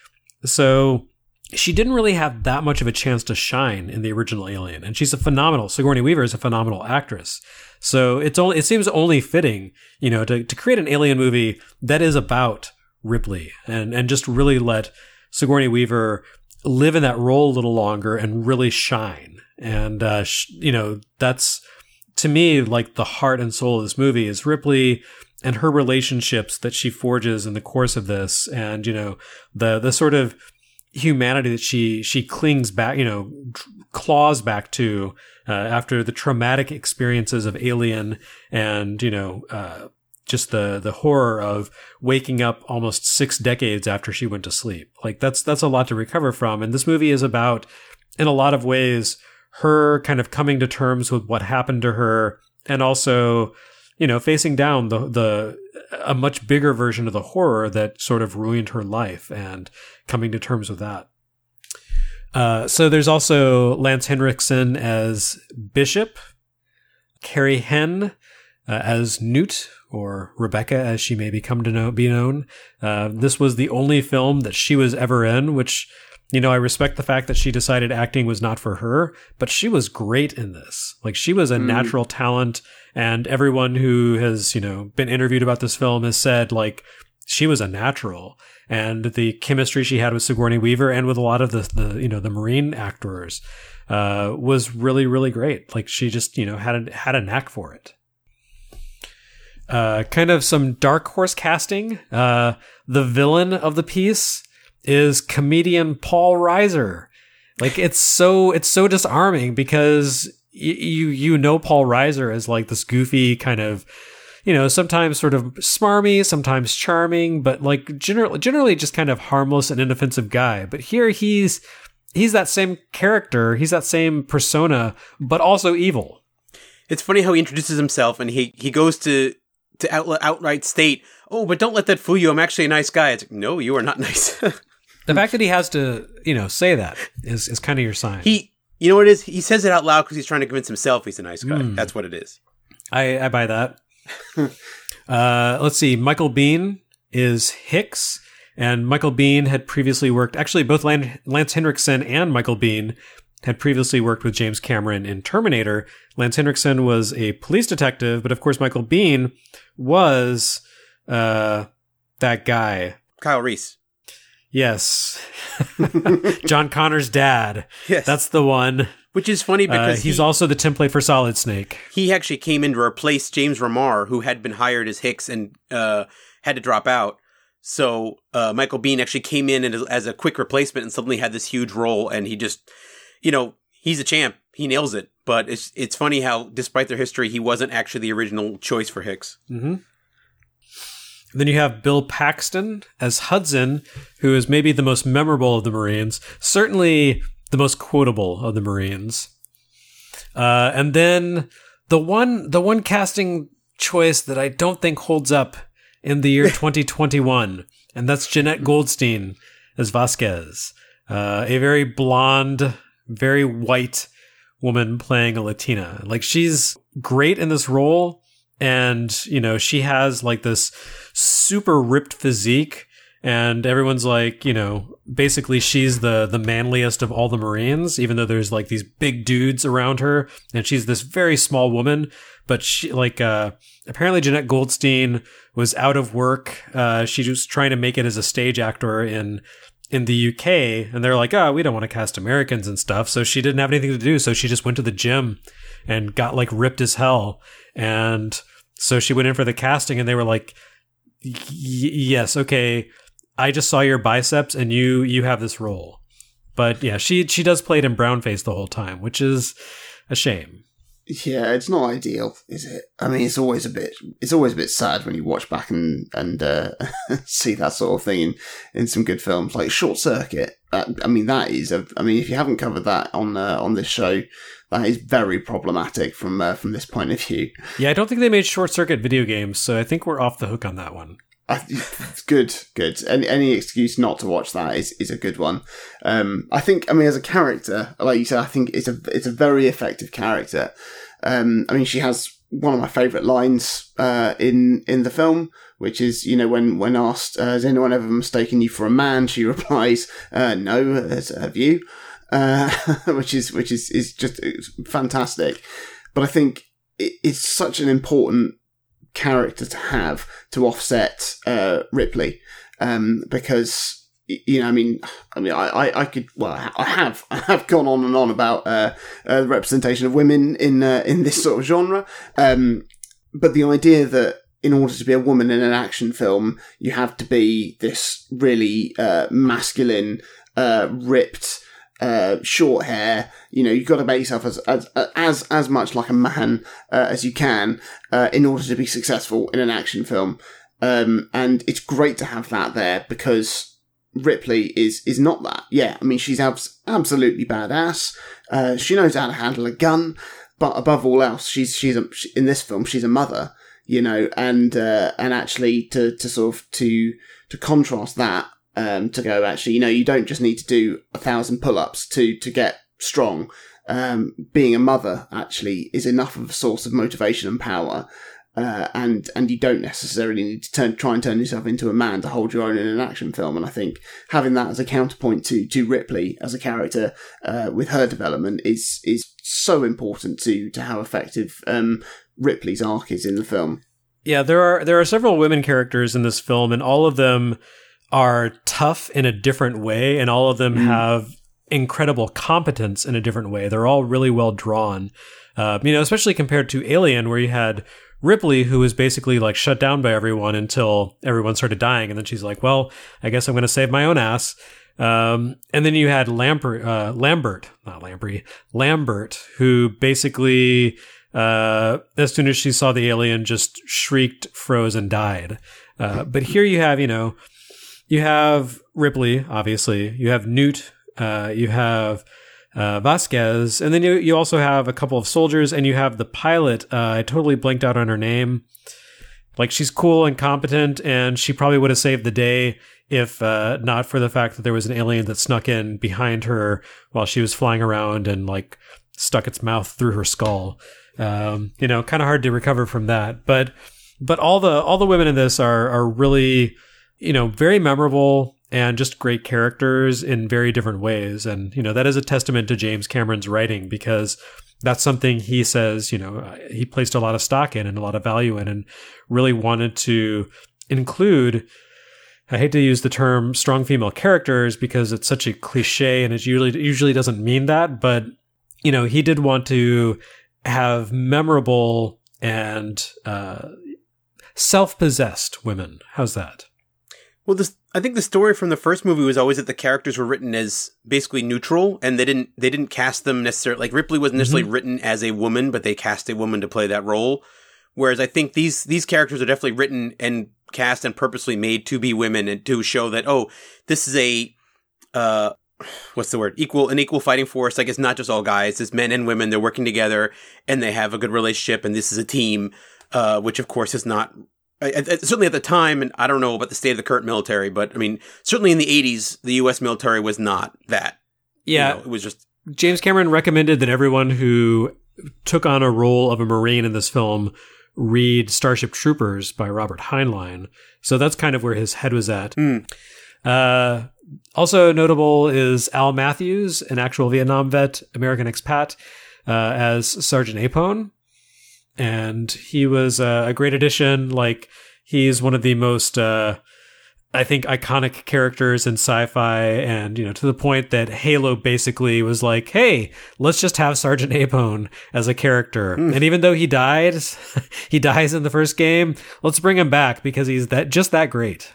So she didn't really have that much of a chance to shine in the original Alien, and she's a phenomenal. Sigourney Weaver is a phenomenal actress. So it's only it seems only fitting, you know, to to create an Alien movie that is about Ripley and and just really let Sigourney Weaver live in that role a little longer and really shine. And uh, sh- you know, that's to me like the heart and soul of this movie is Ripley and her relationships that she forges in the course of this, and you know, the the sort of humanity that she she clings back, you know, claws back to uh, after the traumatic experiences of Alien, and you know, uh, just the the horror of waking up almost six decades after she went to sleep. Like that's that's a lot to recover from, and this movie is about, in a lot of ways, her kind of coming to terms with what happened to her, and also, you know, facing down the the a much bigger version of the horror that sort of ruined her life and coming to terms with that. Uh, so there's also Lance Henriksen as Bishop, Carrie Henn uh, as Newt, or Rebecca as she may become to know, be known. Uh, this was the only film that she was ever in, which, you know, I respect the fact that she decided acting was not for her, but she was great in this. Like, she was a mm. natural talent, and everyone who has, you know, been interviewed about this film has said, like, she was a natural. And the chemistry she had with Sigourney Weaver and with a lot of the, the you know, the Marine actors uh, was really, really great. Like, she just, you know, had a, had a knack for it. Uh, kind of some dark horse casting. Uh, the villain of the piece is comedian Paul Reiser. Like, it's so it's so disarming because y- you you know Paul Reiser as like this goofy kind of, you know, sometimes sort of smarmy, sometimes charming, but like generally generally just kind of harmless and inoffensive guy. But here he's he's that same character, he's that same persona, but also evil. It's funny how he introduces himself and he he goes to to out, outright state, "Oh, but don't let that fool you. I'm actually a nice guy." It's like, no, you are not nice. The fact that he has to, you know, say that is, is kind of your sign. He, you know what it is? He says it out loud because he's trying to convince himself he's a nice guy. Mm. That's what it is. I, I buy that. uh, let's see. Michael Biehn is Hicks, and Michael Biehn had previously worked, actually both Lance Henriksen and Michael Biehn had previously worked with James Cameron in Terminator. Lance Henriksen was a police detective, but of course Michael Biehn was uh, that guy. Kyle Reese. Yes. John Connor's dad. Yes. That's the one. Which is funny because uh, he's he, also the template for Solid Snake. He actually came in to replace James Remar, who had been hired as Hicks and uh, had to drop out. So uh, Michael Biehn actually came in and, as a quick replacement and suddenly had this huge role. And he just, you know, he's a champ. He nails it. But it's it's funny how, despite their history, he wasn't actually the original choice for Hicks. Mm-hmm. Then you have Bill Paxton as Hudson, who is maybe the most memorable of the Marines, certainly the most quotable of the Marines. Uh, and then the one the one casting choice that I don't think holds up in the year twenty twenty-one, and that's Jeanette Goldstein as Vasquez. uh, a very blonde, very white woman playing a Latina. Like, she's great in this role. And, you know, she has like this super ripped physique. And everyone's like, you know, basically she's the, the manliest of all the Marines, even though there's like these big dudes around her. And she's this very small woman. But she, like, uh, apparently Jeanette Goldstein was out of work. Uh, she was trying to make it as a stage actor in, in the U K. And they're like, oh, we don't want to cast Americans and stuff. So she didn't have anything to do. So she just went to the gym and got like ripped as hell. And so she went in for the casting and they were like, yes, okay, I just saw your biceps and you, you have this role. But yeah, she, she does play it in brownface the whole time, which is a shame. Yeah, it's not ideal, is it? I mean, it's always a bit, it's always a bit sad when you watch back and, and, uh, see that sort of thing in, in some good films, like Short Circuit. Uh, I mean, that is a, I mean, if you haven't covered that on, uh, on this show, that is very problematic from, uh, from this point of view. Yeah, I don't think they made Short Circuit video games, so I think we're off the hook on that one. It's good, good. Any, any excuse not to watch that is, is a good one. Um, I think, I mean, as a character, like you said, I think it's a, it's a very effective character. Um, I mean, she has one of my favourite lines, uh, in, in the film, which is, you know, when, when asked, uh, has anyone ever mistaken you for a man? She replies, uh, no, have you? Uh, which is, which is, is just fantastic. But I think it, it's such an important character to have to offset uh, Ripley, um, because you know, I mean, I mean, I, I, I could, well, I have, I have gone on and on about uh, uh, the representation of women in uh, in this sort of genre, um, but the idea that in order to be a woman in an action film, you have to be this really uh, masculine, uh, ripped. Uh, short hair, you know, you've got to make yourself as as as, as much like a man uh, as you can uh, in order to be successful in an action film. Um, and it's great to have that there because Ripley is is not that. Yeah, I mean, she's abs- absolutely badass. Uh, she knows how to handle a gun, but above all else, she's she's a, in this film she's a mother, you know, and uh, and actually to to sort of to to contrast that. Um, to go, actually, you know, you don't just need to do a thousand pull-ups to, to get strong. Um, being a mother actually is enough of a source of motivation and power. Uh, and, and you don't necessarily need to turn, try and turn yourself into a man to hold your own in an action film. And I think having that as a counterpoint to, to Ripley as a character, uh, with her development is, is so important to, to how effective, um, Ripley's arc is in the film. Yeah, there are, there are several women characters in this film and all of them are tough in a different way, and all of them mm. have incredible competence in a different way. They're all really well drawn, uh, you know, especially compared to Alien, where you had Ripley, who was basically like shut down by everyone until everyone started dying, and then she's like, "Well, I guess I'm going to save my own ass." Um, and then you had Lambert, uh, Lambert, not Lamprey, Lambert, who basically, uh, as soon as she saw the alien, just shrieked, froze, and died. Uh, but here you have, you know. You have Ripley, obviously. You have Newt. Uh, you have uh, Vasquez. And then you you also have a couple of soldiers. And you have the pilot. Uh, I totally blanked out on her name. Like, she's cool and competent. And she probably would have saved the day if uh, not for the fact that there was an alien that snuck in behind her while she was flying around and, like, stuck its mouth through her skull. Um, you know, kind of hard to recover from that. But but all the all the women in this are are really... you know, very memorable and just great characters in very different ways. And, you know, that is a testament to James Cameron's writing because that's something he says, you know, he placed a lot of stock in and a lot of value in and really wanted to include, I hate to use the term strong female characters because it's such a cliche and it usually, usually doesn't mean that. But, you know, he did want to have memorable and uh, self-possessed women. How's that? Well, this, I think the story from the first movie was always that the characters were written as basically neutral, and they didn't they didn't cast them necessarily. Like Ripley wasn't necessarily mm-hmm. written as a woman, but they cast a woman to play that role. Whereas I think these these characters are definitely written and cast and purposely made to be women and to show that oh, this is a uh, what's the word equal an equal fighting force. Like it's not just all guys; it's men and women. They're working together and they have a good relationship, and this is a team, uh, which of course is not I, I, certainly at the time, and I don't know about the state of the current military, but I mean, certainly in the eighties, the U S military was not that. Yeah. You know, it was just... James Cameron recommended that everyone who took on a role of a Marine in this film read Starship Troopers by Robert Heinlein. So that's kind of where his head was at. Mm. Uh, also notable is Al Matthews, an actual Vietnam vet, American expat, uh, as Sergeant Apone. And he was uh, a great addition. Like, he's one of the most... Uh, I think, iconic characters in sci-fi, and, you know, to the point that Halo basically was like, hey, let's just have Sergeant Apone as a character. Mm. And even though he died, he dies in the first game, let's bring him back because he's that just that great.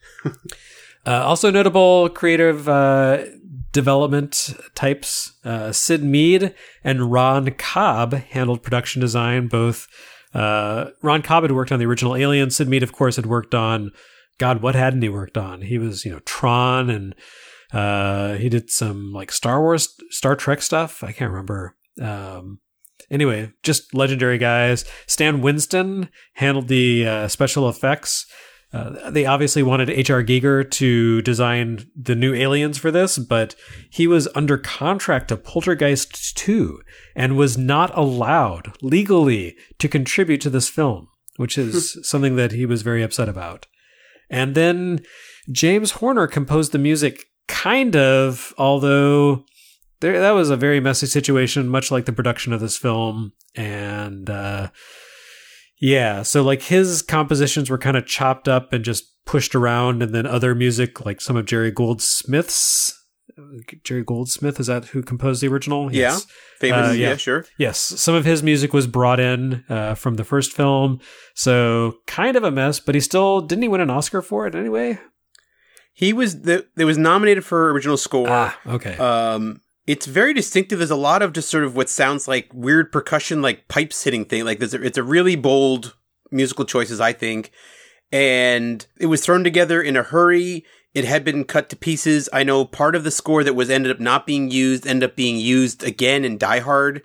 uh, also notable creative uh, development types. Uh, Sid Mead and Ron Cobb handled production design. Both uh, Ron Cobb had worked on the original Alien. Sid Mead, of course, had worked on God, what hadn't he worked on? He was, you know, Tron, and uh, he did some like Star Wars, Star Trek stuff. I can't remember. Um, anyway, just legendary guys. Stan Winston handled the uh, special effects. Uh, they obviously wanted H R. Giger to design the new aliens for this, but he was under contract to Poltergeist two and was not allowed legally to contribute to this film, which is something that he was very upset about. And then James Horner composed the music, kind of, although there, that was a very messy situation, much like the production of this film. And uh, yeah, so like his compositions were kind of chopped up and just pushed around, and then other music, like some of Jerry Goldsmith's. Jerry Goldsmith, is that who composed the original? Yeah, yes. famous. Uh, yeah. yeah, sure. Yes, some of his music was brought in uh, from the first film, so kind of a mess. But he still didn't he win an Oscar for it anyway? He was the there was nominated for original score. Ah, okay. Um, it's very distinctive. There's a lot of just sort of what sounds like weird percussion, like pipes hitting thing. Like there's a, it's a really bold musical choices, I think, and it was thrown together in a hurry. It had been cut to pieces. I know part of the score that was ended up not being used ended up being used again in Die Hard.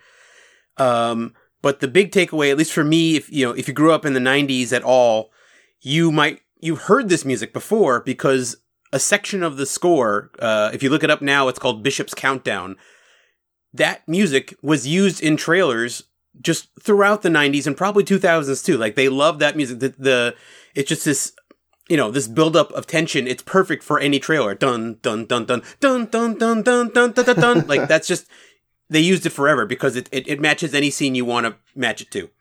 Um, but the big takeaway, at least for me, if you know, if you grew up in the nineties at all, you might you've heard this music before because a section of the score, uh, if you look it up now, it's called Bishop's Countdown. That music was used in trailers just throughout the nineties and probably two thousands too. Like they love that music. The, the it's just this. You know, this buildup of tension, it's perfect for any trailer. Dun, dun, dun, dun, dun, dun, dun, dun, dun, dun, dun, dun. Like, that's just, they used it forever because it, it, it matches any scene you want to match it to.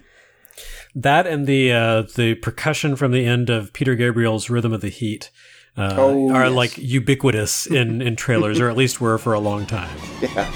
That and the uh, the percussion from the end of Peter Gabriel's Rhythm of the Heat uh, oh, are yes. like ubiquitous in, in trailers, or at least were for a long time. Yeah.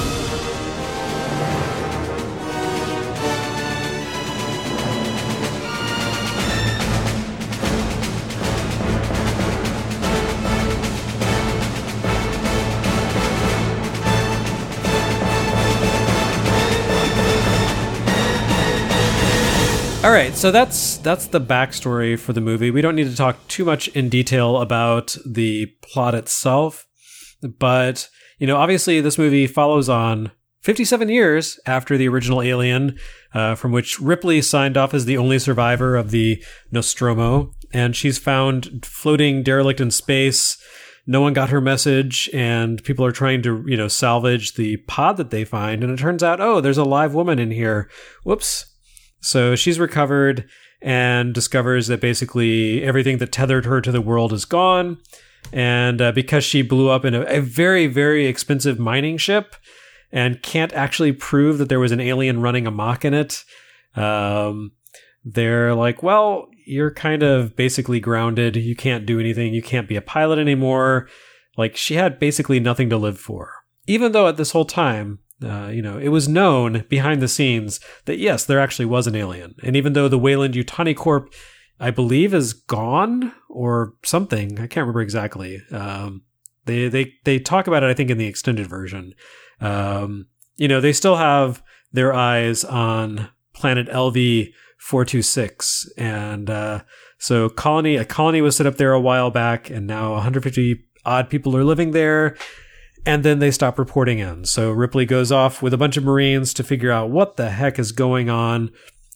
All right, so that's that's the backstory for the movie. We don't need to talk too much in detail about the plot itself, but you know, obviously, this movie follows on fifty-seven years after the original Alien, uh, from which Ripley signed off as the only survivor of the Nostromo, and she's found floating derelict in space. No one got her message, and people are trying to, you know, salvage the pod that they find, and it turns out, oh, there's a live woman in here. Whoops. So she's recovered and discovers that basically everything that tethered her to the world is gone. And uh, because she blew up in a, a very, very expensive mining ship and can't actually prove that there was an alien running amok in it, um, they're like, well, you're kind of basically grounded. You can't do anything. You can't be a pilot anymore. Like, she had basically nothing to live for. Even though at this whole time, Uh, you know, it was known behind the scenes that, yes, there actually was an alien. And even though the Weyland-Yutani Corp, I believe, is gone or something, I can't remember exactly. Um, they, they, they talk about it, I think, in the extended version. Um, you know, they still have their eyes on planet L V four two six. And uh, so colony, a colony was set up there a while back, and now one hundred fifty odd people are living there. And then they stop reporting in. So Ripley goes off with a bunch of Marines to figure out what the heck is going on.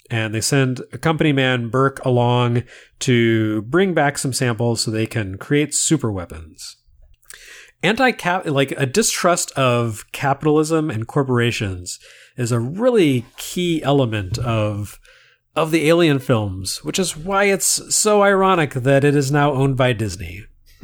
and they send a company man, Burke, along to bring back some samples so they can create super weapons. Anti-cap, like a distrust of capitalism and corporations is a really key element of of the Alien films, which is why it's so ironic that it is now owned by Disney.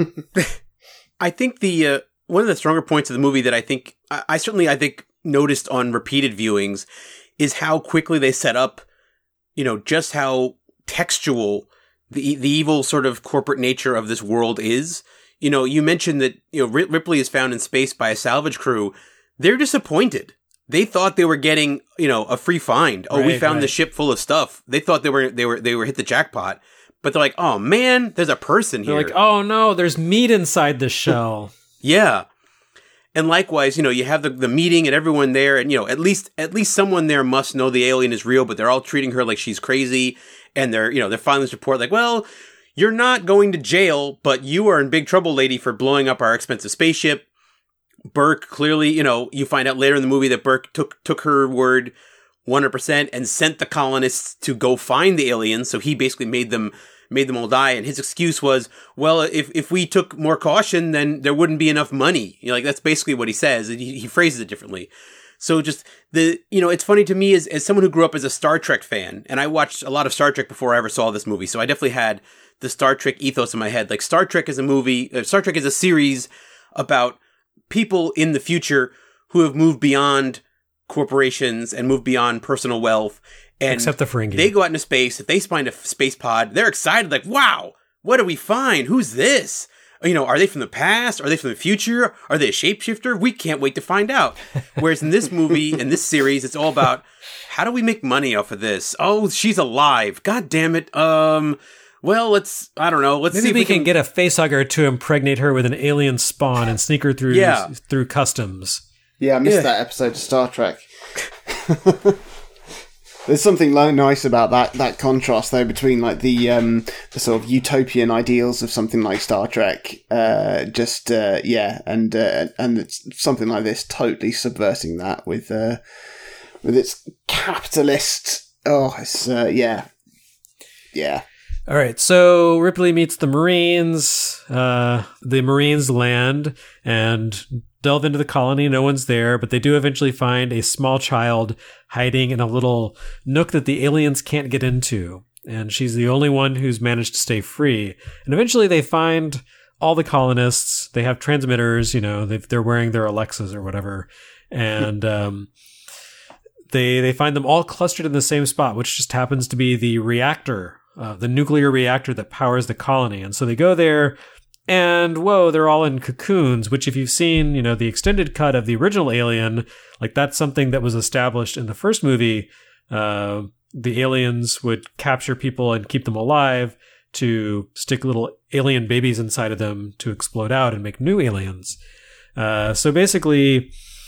I think the uh, one of the stronger points of the movie that I think I, I certainly I think noticed on repeated viewings is how quickly they set up, you know, just how textual the the evil sort of corporate nature of this world is. You know, you mentioned that, you know, Ripley is found in space by a salvage crew. They're disappointed. They thought they were getting, you know, a free find. Oh, right, we found right. the ship full of stuff. They thought they were they were they were hit the jackpot. But they're like, "Oh man, there's a person they're here." Like, "Oh no, there's meat inside this shell." Yeah. And likewise, you know, you have the, the meeting and everyone there, and you know, at least at least someone there must know the alien is real, but they're all treating her like she's crazy, and they're, you know, they're filing this report like, "Well, you're not going to jail, but you are in big trouble, lady, for blowing up our expensive spaceship." Burke clearly, you know, you find out later in the movie that Burke took took her word one hundred percent and sent the colonists to go find the aliens. So he basically made them made them all die. And his excuse was, well, if if we took more caution, then there wouldn't be enough money. You know, like that's basically what he says. And he, he phrases it differently. So just the, you know, it's funny to me as, as someone who grew up as a Star Trek fan, and I watched a lot of Star Trek before I ever saw this movie. So I definitely had the Star Trek ethos in my head. Like Star Trek is a movie, uh, Star Trek is a series about people in the future who have moved beyond corporations and moved beyond personal wealth. And except the Ferengi. They go out into space. If they find a space pod, they're excited. Like, wow, what do we find? Who's this? You know, are they from the past? Are they from the future? Are they a shapeshifter? We can't wait to find out. Whereas in this movie, in this series, it's all about how do we make money off of this? Oh, she's alive. God damn it. Um... Well, let's, I don't know, let's Maybe see if we, we can, can get a facehugger to impregnate her with an alien spawn and sneak her through yeah. through customs. Yeah, I missed Yeah. that episode of Star Trek. There's something lo- nice about that that contrast, though, between like the um, the sort of utopian ideals of something like Star Trek, uh, just uh, yeah, and uh, and it's something like this totally subverting that with uh, with its capitalist. Oh, it's uh, yeah, yeah. All right, so Ripley meets the Marines. Uh, the Marines land and delve into the colony. No one's there, but they do eventually find a small child hiding in a little nook that the aliens can't get into. And she's the only one who's managed to stay free. And eventually they find all the colonists. They have transmitters, you know, they've, they're wearing their Alexas or whatever. And um, they they find them all clustered in the same spot, which just happens to be the reactor. Uh, the nuclear reactor that powers the colony. And so they go there and whoa, they're all in cocoons, which if you've seen, you know, the extended cut of the original Alien, like that's something that was established in the first movie. Uh, the aliens would capture people and keep them alive to stick little alien babies inside of them to explode out and make new aliens. Uh, so basically,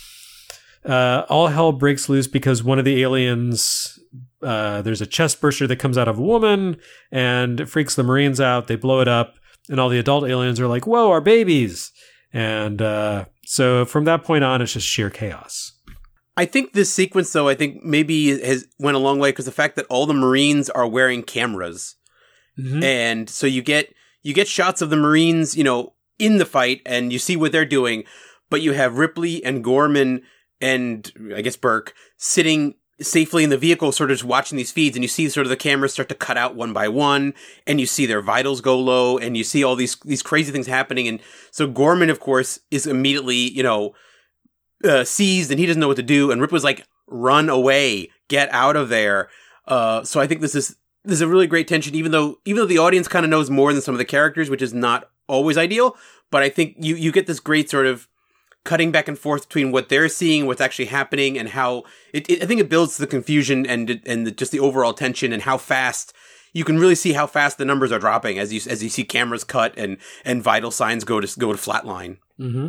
uh, all hell breaks loose because one of the aliens... Uh, there's a chest burster that comes out of a woman and it freaks the Marines out. They blow it up and all the adult aliens are like, whoa, our babies. And uh, so from that point on, it's just sheer chaos. I think this sequence, though, I think maybe has went a long way because the fact that all the Marines are wearing cameras. Mm-hmm. And so you get you get shots of the Marines, you know, in the fight and you see what they're doing. But you have Ripley and Gorman and I guess Burke sitting safely in the vehicle, sort of just watching these feeds, and you see sort of the cameras start to cut out one by one, and you see their vitals go low, and you see all these these crazy things happening. And so Gorman, of course, is immediately, you know, uh, seized, and he doesn't know what to do. And Ripley's like, "Run away, get out of there." Uh, so I think this is this is a really great tension, even though even though the audience kind of knows more than some of the characters, which is not always ideal. But I think you you get this great sort of cutting back and forth between what they're seeing, what's actually happening, and how it, it I think it builds the confusion and and the, just the overall tension and how fast you can really see how fast the numbers are dropping as you as you see cameras cut and and vital signs go to go to flatline. Mm-hmm.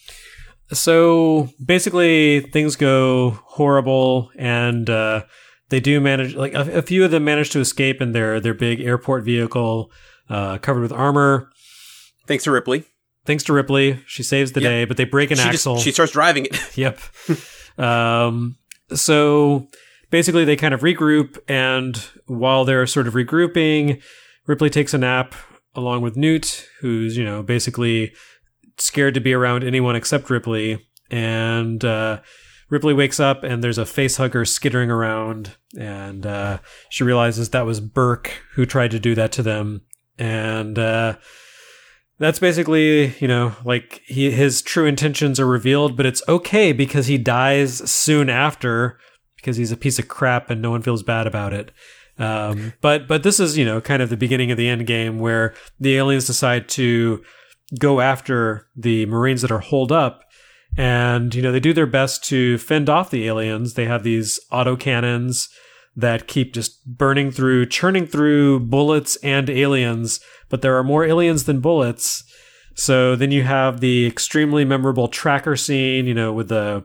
So basically, things go horrible, and uh, they do manage. Like a, a few of them manage to escape in their their big airport vehicle, uh, covered with armor. Thanks to Ripley. Thanks to Ripley, she saves the yep. day, but they break an she axle. Just, she starts driving it. Yep. Um, so basically they kind of regroup, and while they're sort of regrouping, Ripley takes a nap along with Newt, who's, you know, basically scared to be around anyone except Ripley. And uh, Ripley wakes up and there's a facehugger skittering around, and uh, she realizes that was Burke who tried to do that to them. And uh, that's basically, you know, like he, his true intentions are revealed, but it's okay because he dies soon after because he's a piece of crap and no one feels bad about it. Um, but but this is, you know, kind of the beginning of the end game where the aliens decide to go after the Marines that are holed up. And, you know, they do their best to fend off the aliens. They have these autocannons that keep just burning through, churning through bullets and aliens, but there are more aliens than bullets. So then you have the extremely memorable tracker scene, you know, with the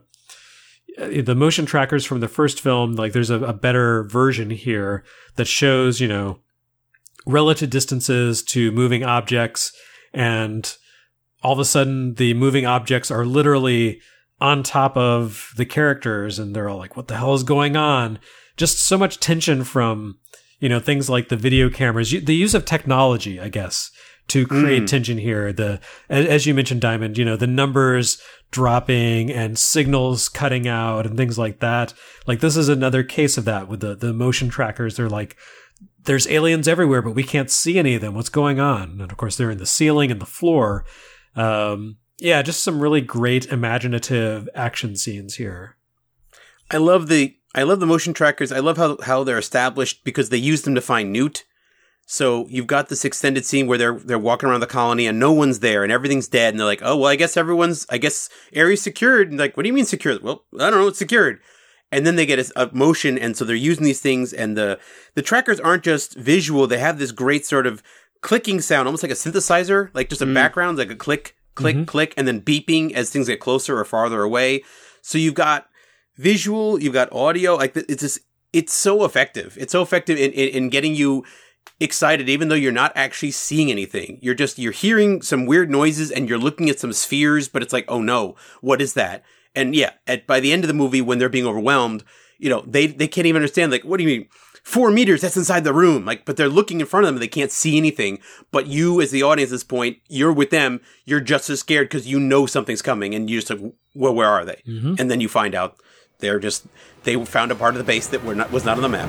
the motion trackers from the first film. Like there's a, a better version here that shows, you know, relative distances to moving objects, and all of a sudden the moving objects are literally on top of the characters, and they're all like, what the hell is going on? Just so much tension from, you know, things like the video cameras, the use of technology, I guess, to create mm. tension here. The, as you mentioned, Diamond, you know, the numbers dropping and signals cutting out and things like that. Like this is another case of that with the, the motion trackers. They're like, there's aliens everywhere, but we can't see any of them. What's going on? And of course they're in the ceiling and the floor. Um, yeah, just some really great imaginative action scenes here. I love the, I love the motion trackers. I love how, how they're established because they use them to find Newt. So you've got this extended scene where they're they're walking around the colony and no one's there and everything's dead, and they're like, oh, well, I guess everyone's, I guess area's secured. And like, what do you mean secured? Well, I don't know, it's secured. And then they get a, a motion, and so they're using these things, and the the trackers aren't just visual. They have this great sort of clicking sound, almost like a synthesizer, like just a mm. background, like a click, click, mm-hmm. click, and then beeping as things get closer or farther away. So you've got visual, you've got audio, like it's just, it's so effective. It's so effective in, in, in getting you excited, even though you're not actually seeing anything. You're just, you're hearing some weird noises and you're looking at some spheres, but it's like, oh no, what is that? And yeah, at, by the end of the movie, when they're being overwhelmed, you know, they, they can't even understand, like, what do you mean? Four meters, that's inside the room. Like, but they're looking in front of them and they can't see anything. But you, as the audience at this point, you're with them. You're just as scared because you know something's coming, and you just like, well, where are they? Mm-hmm. And then you find out they're just, they found a part of the base that were not, was not on the map.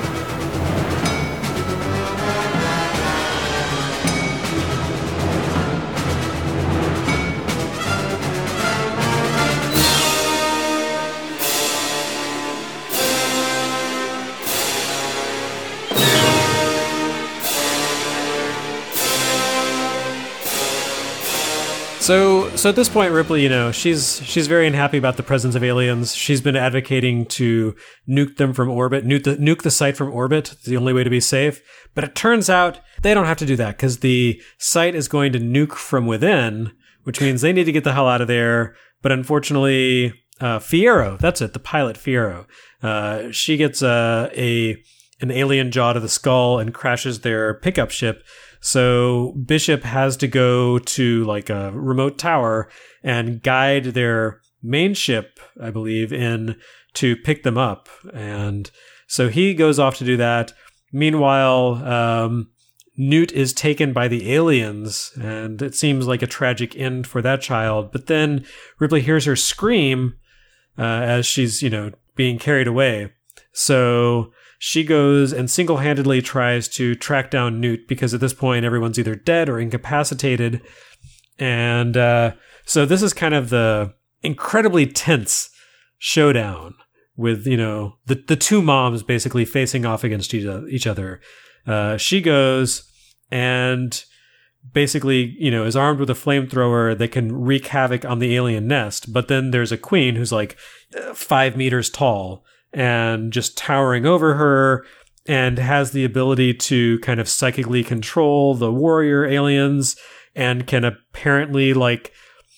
So, so at this point, Ripley, you know, she's she's very unhappy about the presence of aliens. She's been advocating to nuke them from orbit, nuke the, nuke the site from orbit. It's the only way to be safe. But it turns out they don't have to do that because the site is going to nuke from within, which means they need to get the hell out of there. But unfortunately, uh, Fierro, that's it, the pilot Fierro, uh, she gets uh, a an alien jaw to the skull and crashes their pickup ship. So Bishop has to go to like a remote tower and guide their main ship, I believe, in to pick them up. And so he goes off to do that. Meanwhile, um, Newt is taken by the aliens, and it seems like a tragic end for that child. But then Ripley hears her scream uh, as she's, you know, being carried away. So she goes and single-handedly tries to track down Newt because at this point everyone's either dead or incapacitated. And uh, so this is kind of the incredibly tense showdown with, you know, the, the two moms basically facing off against each other. Uh, she goes and basically, you know, is armed with a flamethrower that can wreak havoc on the alien nest. But then there's a queen who's like five meters tall and just towering over her, and has the ability to kind of psychically control the warrior aliens, and can apparently like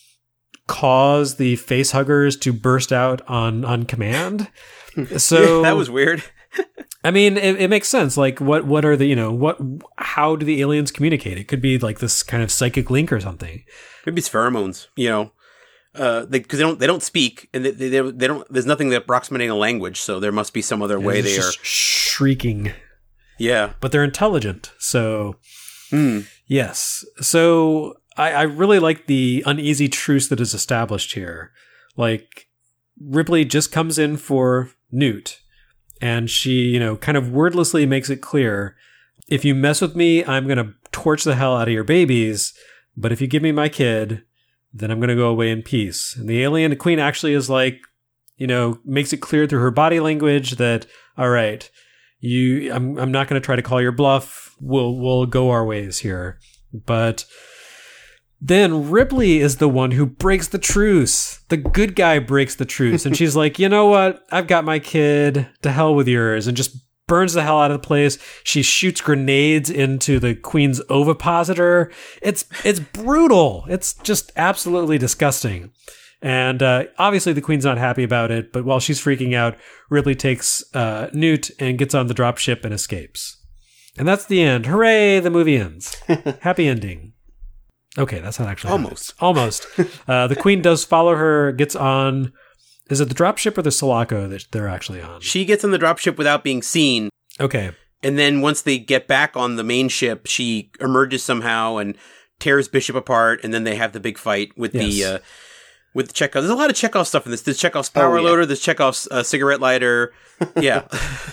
cause the facehuggers to burst out on, on command. So yeah, that was weird. I mean, it, it makes sense. Like, what, what are the, you know, what, how do the aliens communicate? It could be like this kind of psychic link or something. Maybe it's pheromones, you know. uh, they, cause they don't, they don't speak and they, they, they don't, there's nothing that approximating a language. So there must be some other Yeah, way it's they just are shrieking. Yeah. But they're intelligent. So Mm. yes. So I, I really like the uneasy truce that is established here. Like Ripley just comes in for Newt and she, you know, kind of wordlessly makes it clear, if you mess with me, I'm going to torch the hell out of your babies. But if you give me my kid, then I'm going to go away in peace. And the alien, the queen actually is like, you know, makes it clear through her body language that, all right, you, I'm, I'm not going to try to call your bluff. We'll, we'll go our ways here. But then Ripley is the one who breaks the truce. The good guy breaks the truce. And she's like, you know what? I've got my kid. To hell with yours. And just burns the hell out of the place. She shoots grenades into the queen's ovipositor. It's, it's brutal. It's just absolutely disgusting. And uh, obviously the queen's not happy about it. But while she's freaking out, Ripley takes uh, Newt and gets on the dropship and escapes. And that's the end. Hooray, the movie ends. Happy ending. Okay, that's not actually Almost. happens. Almost. Uh, the queen does follow her, gets on... Is it the dropship or the Sulaco that they're actually on? She gets on the dropship without being seen. Okay. And then once they get back on the main ship, she emerges somehow and tears Bishop apart, and then they have the big fight with Yes. the... Uh, with Chekhov. There's a lot of Chekhov stuff in this. There's Chekhov's power Oh, yeah. loader, there's Chekhov's uh, cigarette lighter. Yeah.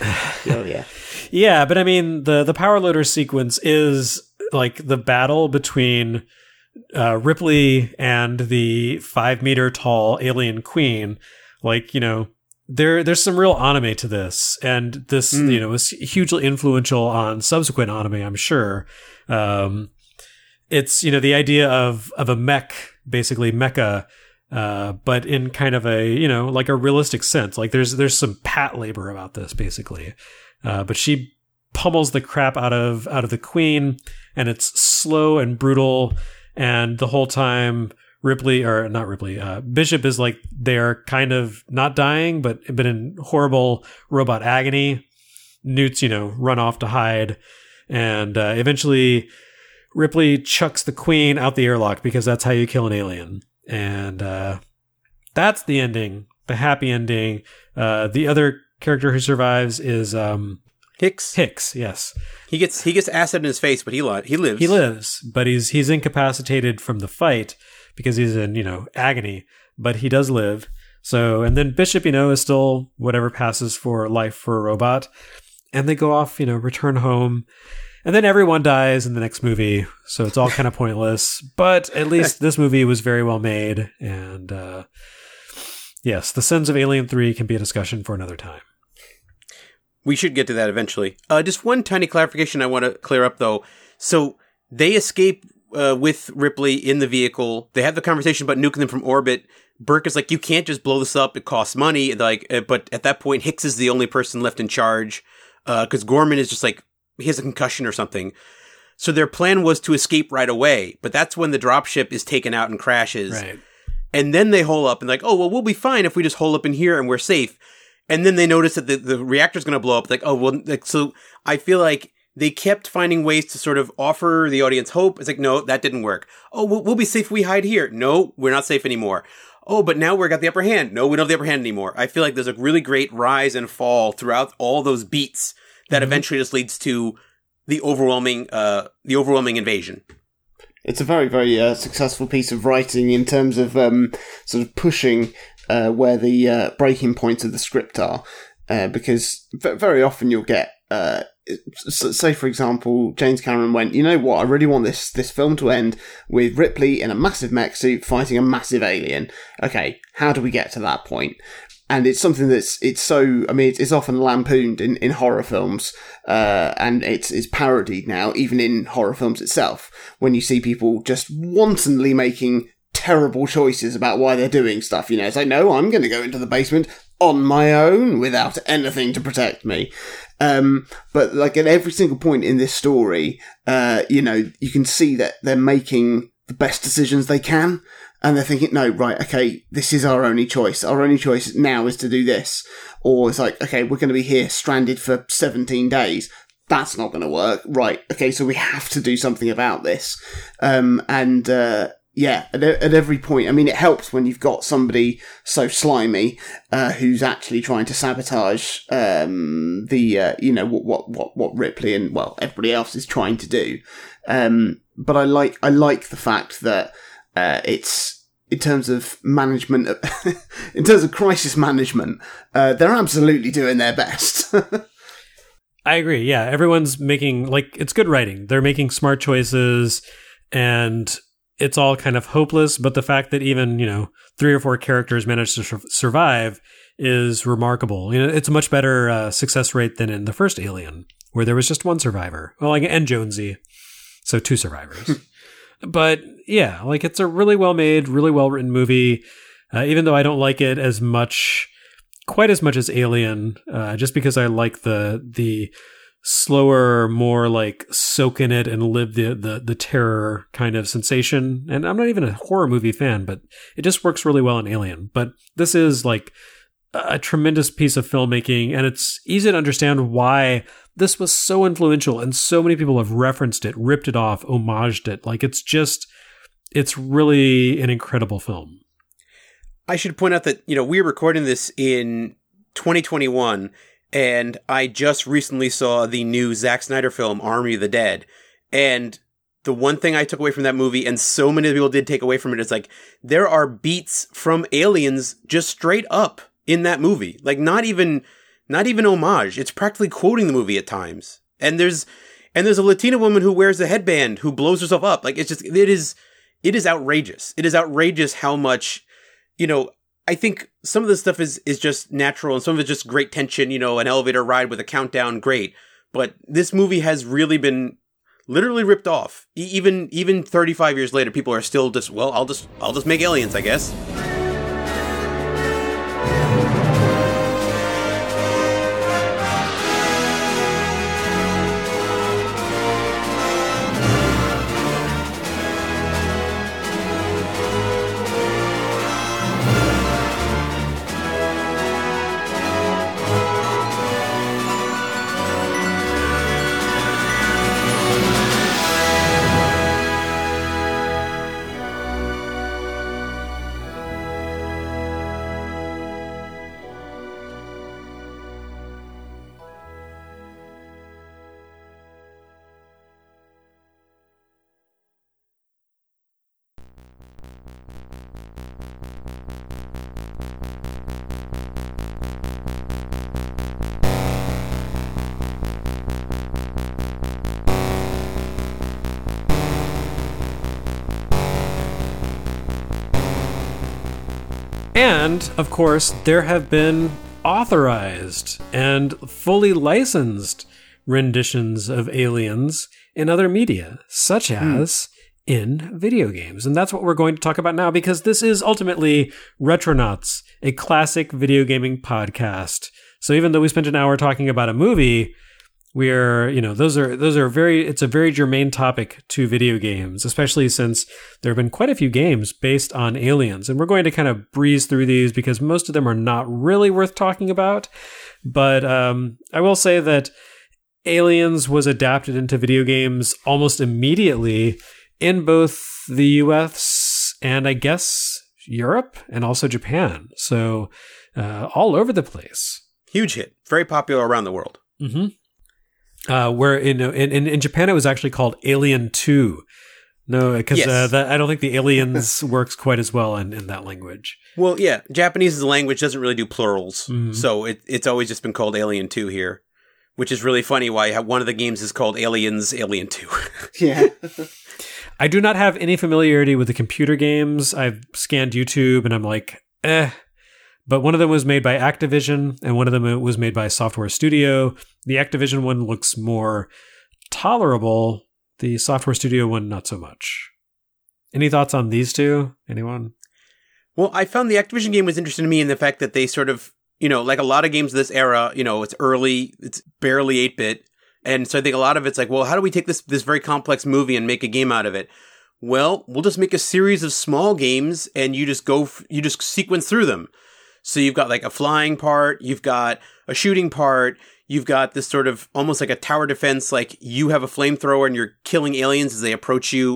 Oh, yeah. Yeah, but I mean, the, the power loader sequence is like the battle between uh, Ripley and the five meter tall alien queen. Like, you know, there there's some real anime to this. And this, Mm. you know, was hugely influential on subsequent anime, I'm sure. Um, it's, you know, the idea of, of a mech, basically mecha, uh, but in kind of a, you know, like a realistic sense. Like there's there's some pat labor about this, basically. Uh, but she pummels the crap out of out of the queen, and it's slow and brutal. And the whole time, Ripley, or not Ripley, uh, Bishop is like they're kind of not dying, but but in horrible robot agony. Newt's, you know, run off to hide, and uh, eventually Ripley chucks the queen out the airlock because that's how you kill an alien. And uh, that's the ending, the happy ending. Uh, the other character who survives is um, Hicks. Hicks. Yes, He gets he gets acid in his face, but he li- he lives. he lives, but he's he's incapacitated from the fight because he's in, you know, agony. But he does live. So, and then Bishop, you know, is still whatever passes for life for a robot, and they go off, you know, return home. And then everyone dies in the next movie, so it's all kind of pointless. But at least this movie was very well made. And uh, yes, the sins of Alien three can be a discussion for another time. We should get to that eventually. Uh, just one tiny clarification I want to clear up, though. So they escape uh, with Ripley in the vehicle. They have the conversation about nuking them from orbit. Burke is like, you can't just blow this up. It costs money. And like, uh, but at that point, Hicks is the only person left in charge because uh, Gorman is just like, he has a concussion or something. So their plan was to escape right away. But that's when the dropship is taken out and crashes. Right. And then they hole up and like, oh, well, we'll be fine if we just hole up in here and we're safe. And then they notice that the, the reactor's going to blow up. Like, oh, well, like, so I feel like they kept finding ways to sort of offer the audience hope. It's like, no, that didn't work. Oh, we'll, we'll be safe if we hide here. No, we're not safe anymore. Oh, but now we've got the upper hand. No, we don't have the upper hand anymore. I feel like there's a really great rise and fall throughout all those beats that mm-hmm. eventually just leads to the overwhelming, uh, the overwhelming invasion. It's a very, very uh, successful piece of writing in terms of um, sort of pushing uh, where the uh, breaking points of the script are, uh, because v- very often you'll get, uh, say for example, James Cameron went, you know what, I really want this this film to end with Ripley in a massive mech suit fighting a massive alien. Okay, how do we get to that point? And it's something that's, it's so, I mean, it's, it's often lampooned in, in horror films, uh, and it's, it's parodied now, even in horror films itself, when you see people just wantonly making terrible choices about why they're doing stuff. You know, it's like, no, I'm going to go into the basement on my own without anything to protect me. Um, but like at every single point in this story, uh, you know, you can see that they're making the best decisions they can. And they're thinking, no, right, okay, this is our only choice. Our only choice now is to do this. Or it's like, okay, we're going to be here stranded for seventeen days. That's not going to work. Right, okay, so we have to do something about this. Um, and uh, Yeah, at, at every point. I mean, it helps when you've got somebody so slimy uh, who's actually trying to sabotage um, the, uh, you know, what, what what what Ripley and, well, everybody else is trying to do. Um, but I like I like the fact that uh, it's, in terms of management, in terms of crisis management, uh, they're absolutely doing their best. I agree. Yeah, everyone's making, like, it's good writing. They're making smart choices, and it's all kind of hopeless, but the fact that even, you know, three or four characters managed to su- survive is remarkable. You know, it's a much better uh, success rate than in the first Alien, where there was just one survivor. Well, like, and Jonesy, so two survivors. But yeah, like, it's a really well made, really well written movie. Uh, even though I don't like it as much, quite as much as Alien, uh, just because I like the the slower, more like soak in it and live the, the the terror kind of sensation. And I'm not even a horror movie fan, but it just works really well in Alien. But this is like a tremendous piece of filmmaking, and it's easy to understand why this was so influential, and so many people have referenced it, ripped it off, homaged it. Like, it's just, it's really an incredible film. I should point out that, you know, we're recording this in twenty twenty-one, and I just recently saw the new Zack Snyder film, Army of the Dead. And the one thing I took away from that movie, and so many people did take away from it, is like, there are beats from Aliens just straight up in that movie. Like, not even, not even homage. It's practically quoting the movie at times. And there's, and there's a Latina woman who wears a headband who blows herself up. Like, it's just, it is, it is outrageous. It is outrageous how much, you know, I think some of this stuff is, is just natural, and some of it's just great tension, you know, an elevator ride with a countdown, great. But this movie has really been literally ripped off. E- even, even thirty-five years later, people are still just, well, I'll just, I'll just make Aliens, I guess. And, of course, there have been authorized and fully licensed renditions of Aliens in other media, such as mm. in video games. And that's what we're going to talk about now, because this is ultimately Retronauts, a classic video gaming podcast. So even though we spent an hour talking about a movie, we're, you know, those are, those are very, it's a very germane topic to video games, especially since there have been quite a few games based on Aliens. And we're going to kind of breeze through these because most of them are not really worth talking about. But um, I will say that Aliens was adapted into video games almost immediately in both the U S and I guess Europe and also Japan. So uh, all over the place. Huge hit. Very popular around the world. Mm-hmm. Uh, where in, in in Japan it was actually called Alien two. No, because yes. uh, that, I don't think the Aliens works quite as well in, in that language. Well, yeah, Japanese as a language doesn't really do plurals, mm. so it, it's always just been called Alien two here, which is really funny why one of the games is called Aliens Alien two. Yeah. I do not have any familiarity with the computer games. I've scanned YouTube and I'm like, eh. But one of them was made by Activision, and one of them was made by Software Studio. The Activision one looks more tolerable. The Software Studio one, not so much. Any thoughts on these two? Anyone? Well, I found the Activision game was interesting to me in the fact that they sort of, you know, like a lot of games of this era, you know, it's early, it's barely eight-bit. And so I think a lot of it's like, well, how do we take this this very complex movie and make a game out of it? Well, we'll just make a series of small games, and you just go, you just sequence through them. So you've got like a flying part, you've got a shooting part, you've got this sort of almost like a tower defense, like you have a flamethrower and you're killing aliens as they approach you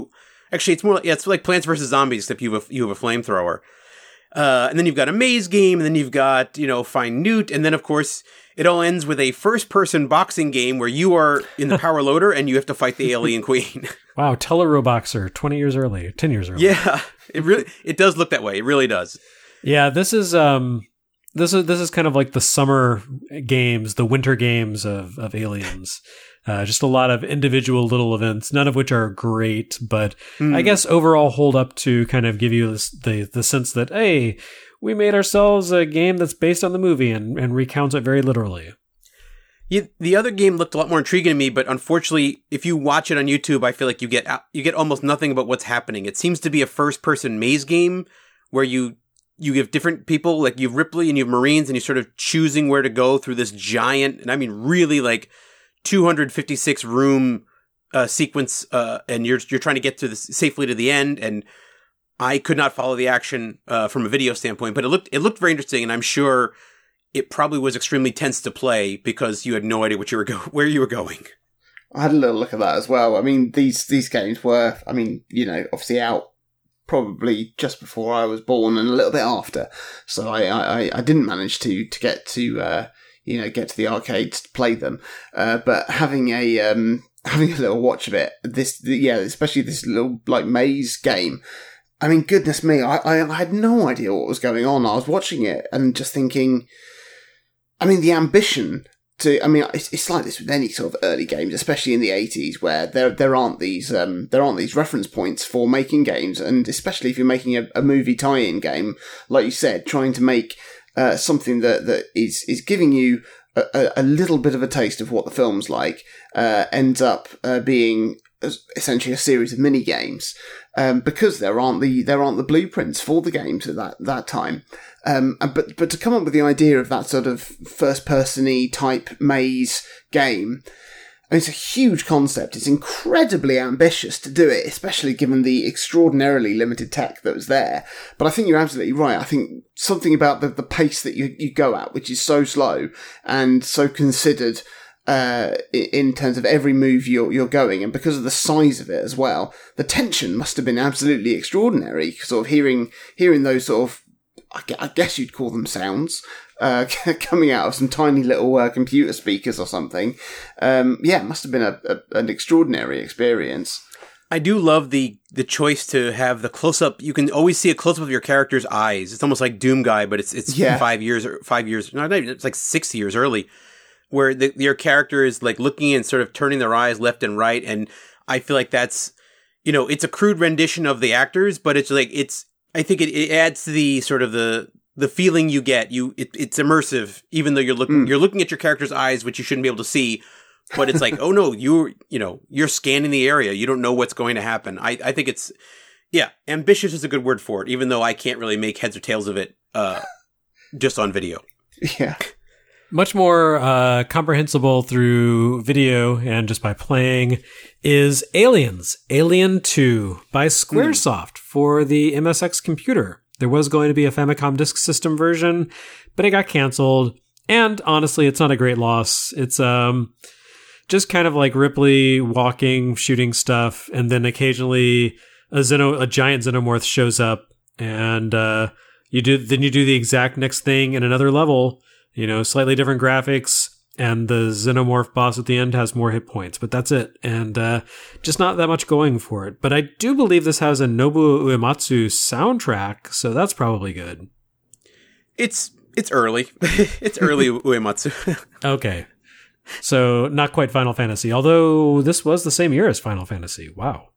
Actually, it's more like, yeah, it's like Plants versus Zombies, except you have a, you have a flamethrower. Uh, and then you've got a maze game, and then you've got, you know, Find Newt, and then, of course, it all ends with a first-person boxing game where you are in the power loader and you have to fight the alien queen. Wow, Teleroboxer, twenty years early, ten years early. Yeah, it really it does look that way. It really does. Yeah, this is um, this is this is kind of like the summer games, the winter games of of Aliens. Uh, just a lot of individual little events, none of which are great, but mm. I guess overall hold up to kind of give you this, the the sense that, hey, we made ourselves a game that's based on the movie and, and recounts it very literally. Yeah, the other game looked a lot more intriguing to me, but unfortunately, if you watch it on YouTube, I feel like you get you get almost nothing about what's happening. It seems to be a first-person maze game where you you give different people, like you have Ripley and you have Marines, and you're sort of choosing where to go through this giant, and I mean really like two hundred fifty-six room uh, sequence, uh, and you're you're trying to get to this safely to the end. And I could not follow the action uh, from a video standpoint, but it looked it looked very interesting, and I'm sure it probably was extremely tense to play because you had no idea what you were go- where you were going. I had a little look at that as well. I mean, these these games were, I mean, you know, obviously out probably just before I was born and a little bit after, so I I, I didn't manage to to get to. Uh, you know, get to the arcades to play them. Uh, but having a, um, having a little watch of it, this, yeah, especially this little, like, maze game. I mean, goodness me, I, I, I had no idea what was going on. I was watching it and just thinking, I mean, the ambition to, I mean, it's, it's like this with any sort of early games, especially in the eighties, where there, there aren't these, um, there aren't these reference points for making games. And especially if you're making a, a movie tie-in game, like you said, trying to make, Uh, something that, that is, is giving you a, a little bit of a taste of what the film's like, uh, ends up uh, being essentially a series of mini games, um, because there aren't the there aren't the blueprints for the games at that that time. Um, but but to come up with the idea of that sort of first person-y type maze game. I mean, it's a huge concept. It's incredibly ambitious to do it, especially given the extraordinarily limited tech that was there. But I think you're absolutely right. I think something about the, the pace that you, you go at, which is so slow and so considered uh, in terms of every move you're, you're going, and because of the size of it as well, the tension must have been absolutely extraordinary. Sort of hearing hearing those sort of, I guess you'd call them sounds, uh, coming out of some tiny little uh, computer speakers or something. Um, yeah, it must have been a, a, an extraordinary experience. I do love the the choice to have the close up. You can always see a close up of your character's eyes. It's almost like Doom Guy, but it's it's yeah. five years or five years. No, not even, it's like six years early, where the, your character is like looking and sort of turning their eyes left and right. And I feel like that's, you know, it's a crude rendition of the actors, but it's like it's. I think it, it adds to the sort of the the feeling you get. You it, it's immersive, even though you're looking mm. you're looking at your character's eyes, which you shouldn't be able to see. But it's like, oh no, you you know you're scanning the area. You don't know what's going to happen. I, I think it's yeah, ambitious is a good word for it. Even though I can't really make heads or tails of it uh, just on video. Yeah, much more uh, comprehensible through video and just by playing is Aliens, Alien two by Squaresoft mm. for the M S X computer. There was going to be a Famicom Disk System version, but it got canceled. And honestly, it's not a great loss. It's um just kind of like Ripley walking, shooting stuff, and then occasionally a xeno, a giant xenomorph shows up, and uh, you do then you do the exact next thing in another level. You know, slightly different graphics. And the xenomorph boss at the end has more hit points, but that's it. And uh, just not that much going for it. But I do believe this has a Nobuo Uematsu soundtrack, so that's probably good. It's it's early. It's early Uematsu. Okay. So not quite Final Fantasy, although this was the same year as Final Fantasy. Wow.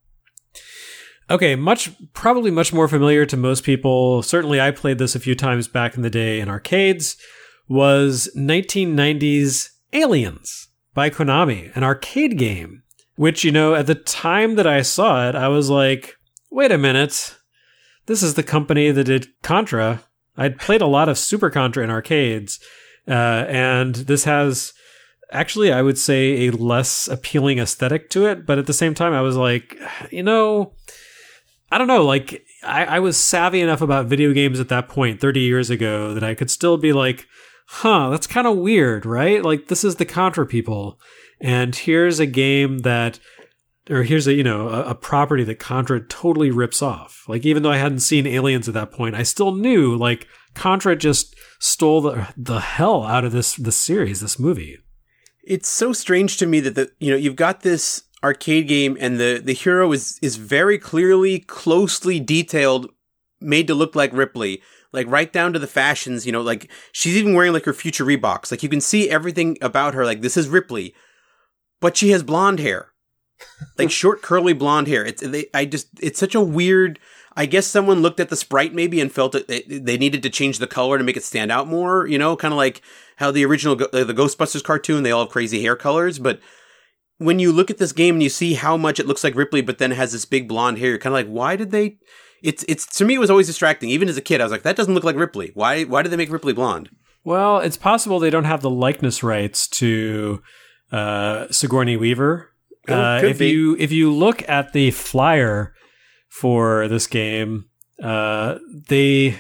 Okay, much probably much more familiar to most people. Certainly I played this a few times back in the day in arcades. Was nineteen nineties Aliens by Konami, an arcade game, which, you know, at the time that I saw it, I was like, wait a minute, this is the company that did Contra. I'd played a lot of Super Contra in arcades, uh, and this has, actually, I would say, a less appealing aesthetic to it, but at the same time, I was like, you know, I don't know, like, I, I was savvy enough about video games at that point, thirty years ago, that I could still be like, huh, that's kind of weird, right? Like, this is the Contra people. And here's a game that or here's a, you know, a, a property that Contra totally rips off. Like, even though I hadn't seen Aliens at that point, I still knew, like, Contra just stole the the hell out of this this series, this movie. It's so strange to me that the you know you've got this arcade game and the the hero is is very clearly, closely detailed, made to look like Ripley, like right down to the fashions. You know, like she's even wearing like her future Reeboks. Like you can see everything about her. Like this is Ripley, but she has blonde hair, like short curly blonde hair. It's they, I just it's such a weird. I guess someone looked at the sprite maybe and felt that they needed to change the color to make it stand out more, you know, kind of like how the original, the Ghostbusters cartoon, they all have crazy hair colors. But when you look at this game and you see how much it looks like Ripley, but then has this big blonde hair, you're kind of like, why did they, it's, it's, to me, it was always distracting. Even as a kid, I was like, that doesn't look like Ripley. Why, why did they make Ripley blonde? Well, it's possible they don't have the likeness rights to, uh, Sigourney Weaver. Oh, uh, could if be. you, if you look at the flyer for this game, uh, they,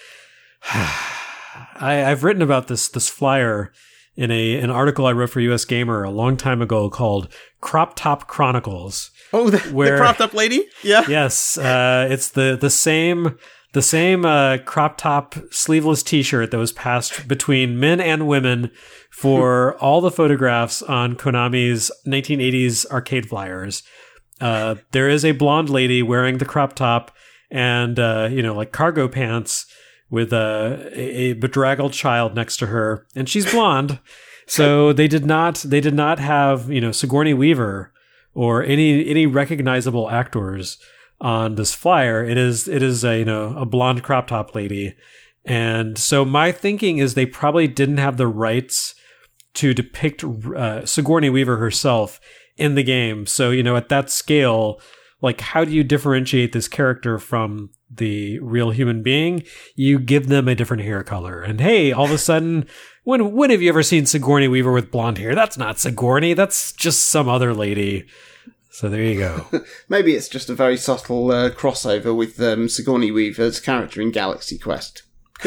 I, I've written about this, this flyer in a, an article I wrote for U S Gamer a long time ago called Crop Top Chronicles. Oh, the, where, the cropped up lady? Yeah. Yes. Uh, it's the, the same, the same, uh, crop top sleeveless t-shirt that was passed between men and women for all the photographs on Konami's nineteen eighties arcade flyers. Uh, there is a blonde lady wearing the crop top and, uh, you know, like cargo pants with uh, a, a bedraggled child next to her, and she's blonde. So they did not, they did not have, you know, Sigourney Weaver or any, any recognizable actors on this flyer. It is, it is a, you know, a blonde crop top lady. And so my thinking is they probably didn't have the rights to depict uh, Sigourney Weaver herself in the game. So, you know, at that scale, like, how do you differentiate this character from the real human being? You give them a different hair color. And hey, all of a sudden, when when have you ever seen Sigourney Weaver with blonde hair? That's not Sigourney. That's just some other lady. So there you go. Maybe it's just a very subtle uh, crossover with um, Sigourney Weaver's character in Galaxy Quest.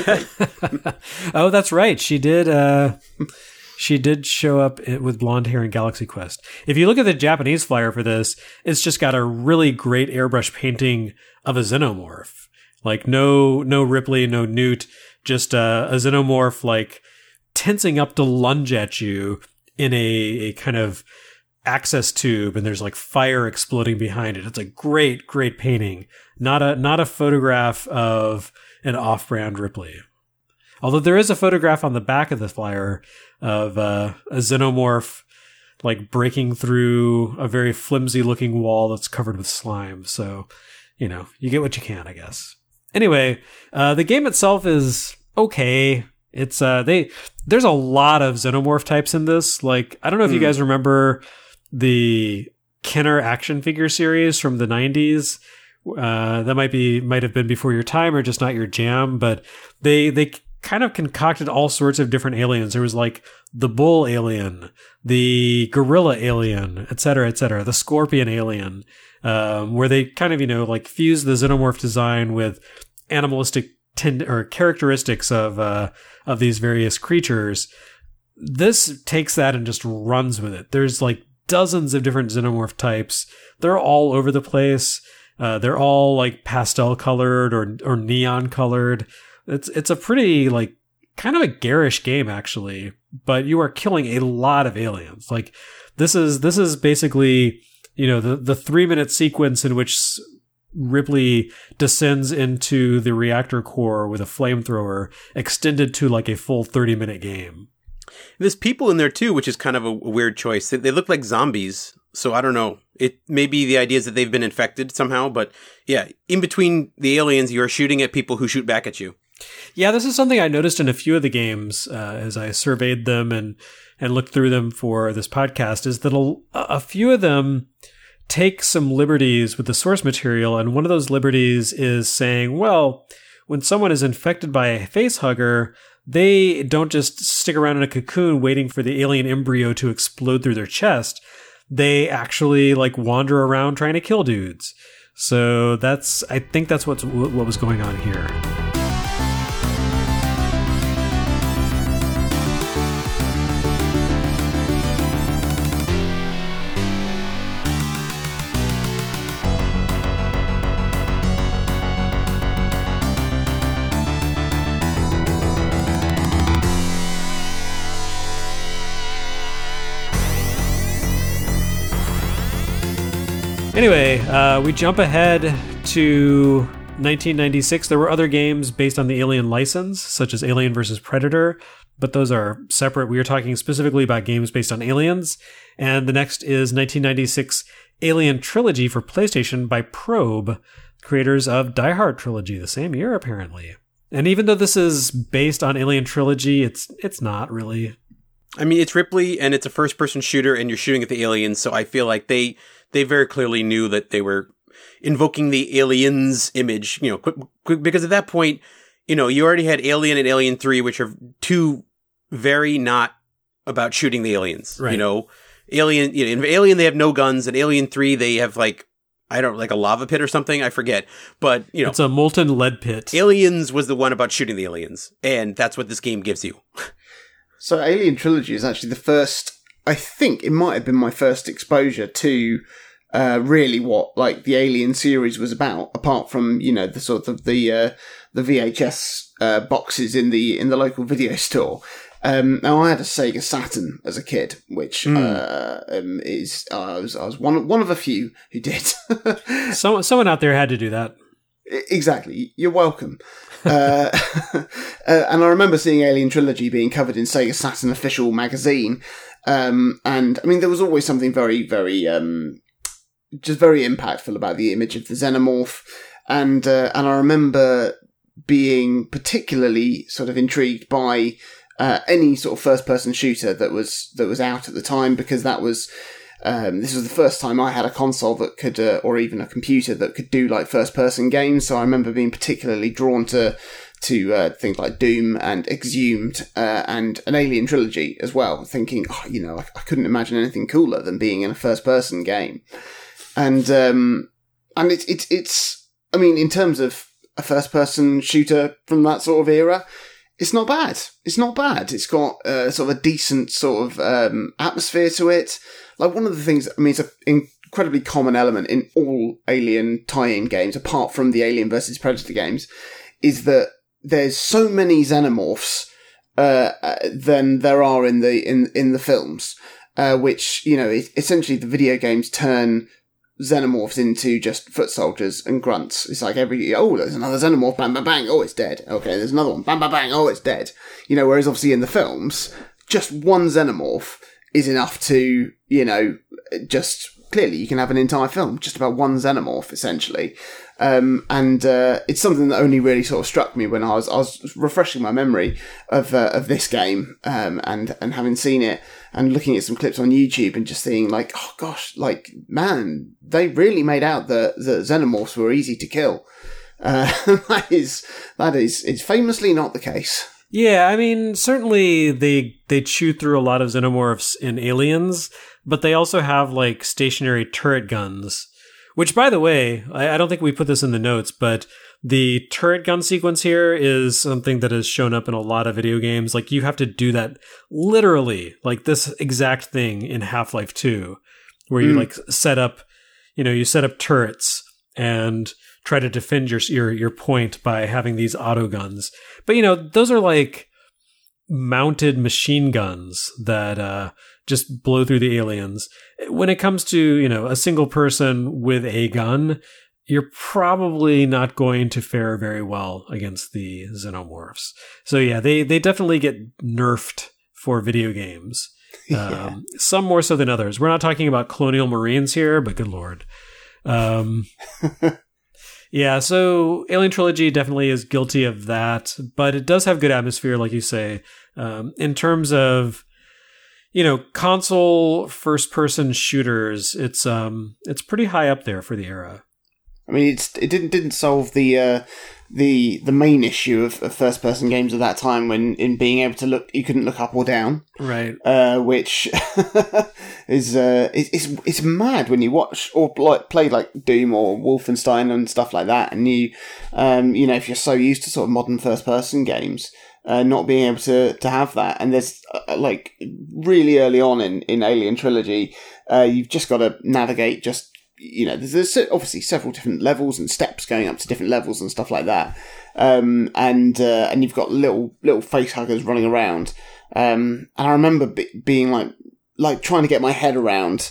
Oh, that's right. She did... Uh, She did show up with blonde hair in Galaxy Quest. If you look at the Japanese flyer for this, it's just got a really great airbrush painting of a xenomorph. Like no, no Ripley, no Newt, just a, a xenomorph like tensing up to lunge at you in a, a kind of access tube, and there's like fire exploding behind it. It's a great, great painting. Not a, not a photograph of an off-brand Ripley. Although there is a photograph on the back of the flyer of uh, a xenomorph like breaking through a very flimsy looking wall that's covered with slime. So, you know, you get what you can, I guess. Anyway, uh, the game itself is okay. It's uh, they there's a lot of xenomorph types in this. Like, I don't know if mm. you guys remember the Kenner action figure series from the nineties. Uh, that might be might have been before your time or just not your jam, but they they kind of concocted all sorts of different aliens. There was like the bull alien, the gorilla alien, et cetera, et cetera, the scorpion alien, um, where they kind of, you know, like fuse the xenomorph design with animalistic ten- or characteristics of, uh, of these various creatures. This takes that and just runs with it. There's like dozens of different xenomorph types. They're all over the place. Uh, they're all like pastel colored or, or neon colored. It's it's a pretty, like, kind of a garish game, actually, but you are killing a lot of aliens. Like, this is this is basically, you know, the, the three-minute sequence in which Ripley descends into the reactor core with a flamethrower extended to, like, a full thirty-minute game. There's people in there, too, which is kind of a weird choice. They, they look like zombies, so I don't know. It may be the idea is that they've been infected somehow, but, yeah, in between the aliens, you're shooting at people who shoot back at you. Yeah, this is something I noticed in a few of the games uh, as I surveyed them and, and looked through them for this podcast, is that a, a few of them take some liberties with the source material. And one of those liberties is saying, well, when someone is infected by a facehugger, they don't just stick around in a cocoon waiting for the alien embryo to explode through their chest. They actually like wander around trying to kill dudes. So that's, I think that's what's, what was going on here. Anyway, uh, we jump ahead to nineteen ninety-six. There were other games based on the Alien license, such as Alien versus Predator, but those are separate. We are talking specifically about games based on aliens. And the next is nineteen ninety-six Alien Trilogy for PlayStation by Probe, creators of Die Hard Trilogy, the same year apparently. And even though this is based on Alien Trilogy, it's it's not really. I mean, it's Ripley, and it's a first-person shooter, and you're shooting at the aliens, so I feel like they they very clearly knew that they were invoking the aliens image, you know, quick, quick, because at that point, you know, you already had Alien and Alien three, which are two very not about shooting the aliens, right. You know. Alien, you know, in Alien, they have no guns, and Alien three, they have, like, I don't like a lava pit or something. I forget. But, you know. It's a molten lead pit. Aliens was the one about shooting the aliens. And that's what this game gives you. So Alien Trilogy is actually the first, I think it might have been my first exposure to uh, really what like the Alien series was about, apart from, you know, the sort of the uh, the V H S uh, boxes in the in the local video store. Um, now I had a Sega Saturn as a kid, which mm. uh, um, is uh, I was I was one one of a few who did. Someone someone out there had to do that. Exactly. You're welcome. uh, uh, and I remember seeing Alien Trilogy being covered in Sega Saturn official magazine. Um, and I mean, there was always something very, very, um, just very impactful about the image of the xenomorph. And, uh, and I remember being particularly sort of intrigued by, uh, any sort of first person shooter that was, that was out at the time, because that was, Um, this was the first time I had a console that could, uh, or even a computer that could do like first-person games. So I remember being particularly drawn to to uh, things like Doom and Exhumed uh, and an Alien Trilogy as well. Thinking, oh, you know, I, I couldn't imagine anything cooler than being in a first-person game. And um, and it's it's it's. I mean, in terms of a first-person shooter from that sort of era, it's not bad. It's not bad. It's got uh, sort of a decent sort of um, atmosphere to it. Like, one of the things, I mean, it's an incredibly common element in all Alien tie-in games, apart from the Alien versus Predator games, is that there's so many xenomorphs uh, than there are in the in in the films, uh, which, you know, it, essentially the video games turn xenomorphs into just foot soldiers and grunts. It's like every, oh, there's another xenomorph, bang, bang, bang, oh, it's dead. Okay, there's another one, bang, bang, bang, oh, it's dead. You know, whereas obviously in the films, just one xenomorph is enough to, you know, just clearly you can have an entire film just about one xenomorph, essentially. Um, and uh, it's something that only really sort of struck me when I was I was refreshing my memory of uh, of this game, um, and and having seen it and looking at some clips on YouTube and just seeing like, oh gosh, like, man, they really made out that the xenomorphs were easy to kill. Uh, that is that is it's famously not the case. Yeah, I mean, certainly they they chew through a lot of xenomorphs in Aliens, but they also have, like, stationary turret guns. Which, by the way, I, I don't think we put this in the notes, but the turret gun sequence here is something that has shown up in a lot of video games. Like, you have to do that literally, like this exact thing in Half-Life two, where you, mm. like, set up, you know, you set up turrets and try to defend your your your point by having these auto guns. But, you know, those are like mounted machine guns that uh, just blow through the aliens. When it comes to, you know, a single person with a gun, you're probably not going to fare very well against the xenomorphs. So, yeah, they, they definitely get nerfed for video games. Yeah. Um, some more so than others. We're not talking about Colonial Marines here, but good Lord. Um Yeah, so Alien Trilogy definitely is guilty of that, but it does have good atmosphere, like you say. Um, in terms of, you know, console first-person shooters, it's um, it's pretty high up there for the era. I mean, it's it didn't didn't solve the uh, the the main issue of, of first-person games at that time, when in being able to look, you couldn't look up or down, right? Uh, which is uh, it's it's mad when you watch or like play like Doom or Wolfenstein and stuff like that, and you um you know, if you're so used to sort of modern first-person games, uh, not being able to to have that, and there's uh, like really early on in in Alien Trilogy, uh, you've just got to navigate just. You know, there's obviously several different levels and steps going up to different levels and stuff like that. Um, and uh, and you've got little little face huggers running around. Um, and I remember be- being like like trying to get my head around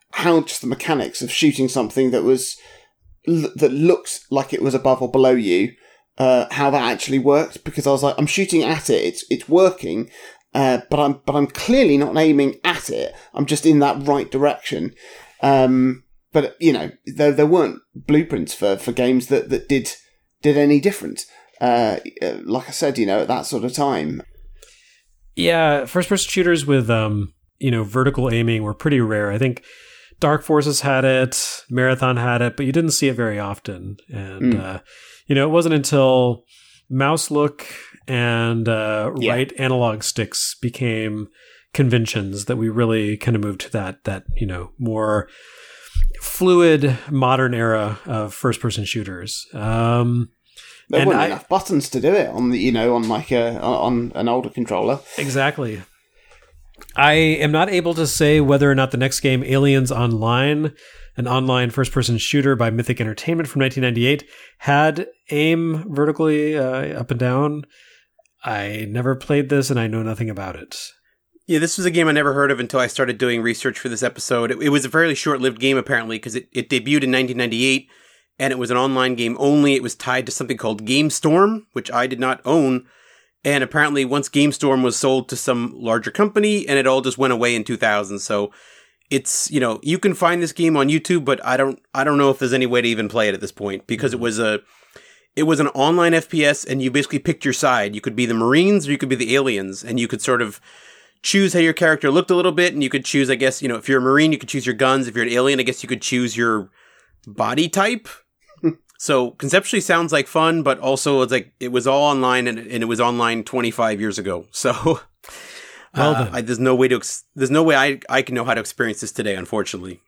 how just the mechanics of shooting something that was that looks like it was above or below you, uh, how that actually worked. Because I was like, I'm shooting at it, it's it's working, uh, but I'm but I'm clearly not aiming at it. I'm just in that right direction. Um, but you know, there there weren't blueprints for, for games that, that did did any different. Uh, like I said, you know, at that sort of time. Yeah, first-person shooters with um, you know, vertical aiming were pretty rare. I think Dark Forces had it, Marathon had it, but you didn't see it very often. And, mm. uh, you know, it wasn't until mouse look and uh, yeah. right analog sticks became conventions that we really kind of moved to that, that, you know, more fluid modern era of first-person shooters. Um, there and weren't I, enough buttons to do it on the, you know, on like a, on an older controller. Exactly. I am not able to say whether or not the next game, Aliens Online, an online first-person shooter by Mythic Entertainment from nineteen ninety-eight, had aim vertically uh, up and down. I never played this, and I know nothing about it. Yeah, this was a game I never heard of until I started doing research for this episode. It, it was a fairly short-lived game, apparently, because it, it debuted in nineteen ninety-eight, and it was an online game only. It was tied to something called GameStorm, which I did not own. And apparently once GameStorm was sold to some larger company, and it all just went away in two thousand. So it's, you know, you can find this game on YouTube, but I don't, I don't know if there's any way to even play it at this point, because it was a, it was an online F P S, and you basically picked your side. You could be the Marines or you could be the aliens, and you could sort of choose how your character looked a little bit, and you could choose, I guess, you know, if you're a Marine, you could choose your guns. If you're an alien, I guess you could choose your body type. So conceptually sounds like fun, but also it's like it was all online, and, and it was online twenty-five years ago. So well, uh, I, there's no way to ex- there's no way I I can know how to experience this today, unfortunately.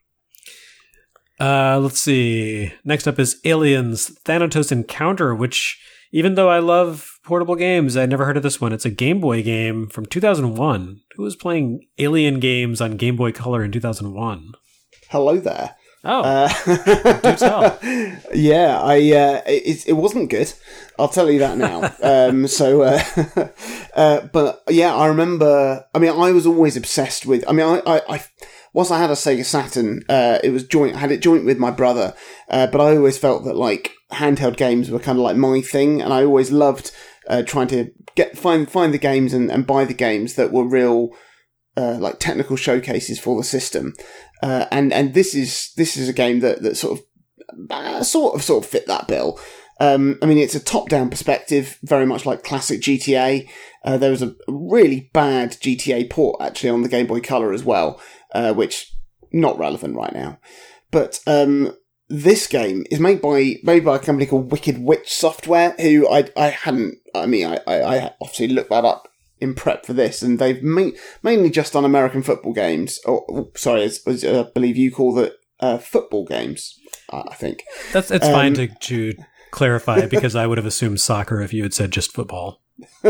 Uh, let's see. Next up is Aliens Thanatos Encounter, which, even though I love portable games, I never heard of this one. It's a Game Boy game from two thousand one. Who was playing Alien games on Game Boy Color in two thousand one? Hello there. Oh, uh, do tell. Yeah, I uh, it, it wasn't good. I'll tell you that now. um, so, uh, uh, but yeah, I remember. I mean, I was always obsessed with. I mean, I, I, I whilst I had a Sega Saturn, uh, it was joint. I had it joint with my brother, uh, but I always felt that like handheld games were kind of like my thing, and I always loved uh, trying to get find find the games and, and buy the games that were real. Uh, like technical showcases for the system, uh, and and this is this is a game that that sort of uh, sort of sort of fit that bill. Um, I mean, it's a top-down perspective, very much like classic G T A. Uh, there was a really bad G T A port actually on the Game Boy Color as well, uh, which not relevant right now. But um, this game is made by made by a company called Wicked Witch Software, who I I hadn't. I mean, I I, I obviously looked that up in prep for this, and they've ma- mainly just done American football games. Or oh, sorry, as, as uh, I believe you call it, uh, football games. Uh, I think that's it's um, fine to to clarify, because I would have assumed soccer if you had said just football.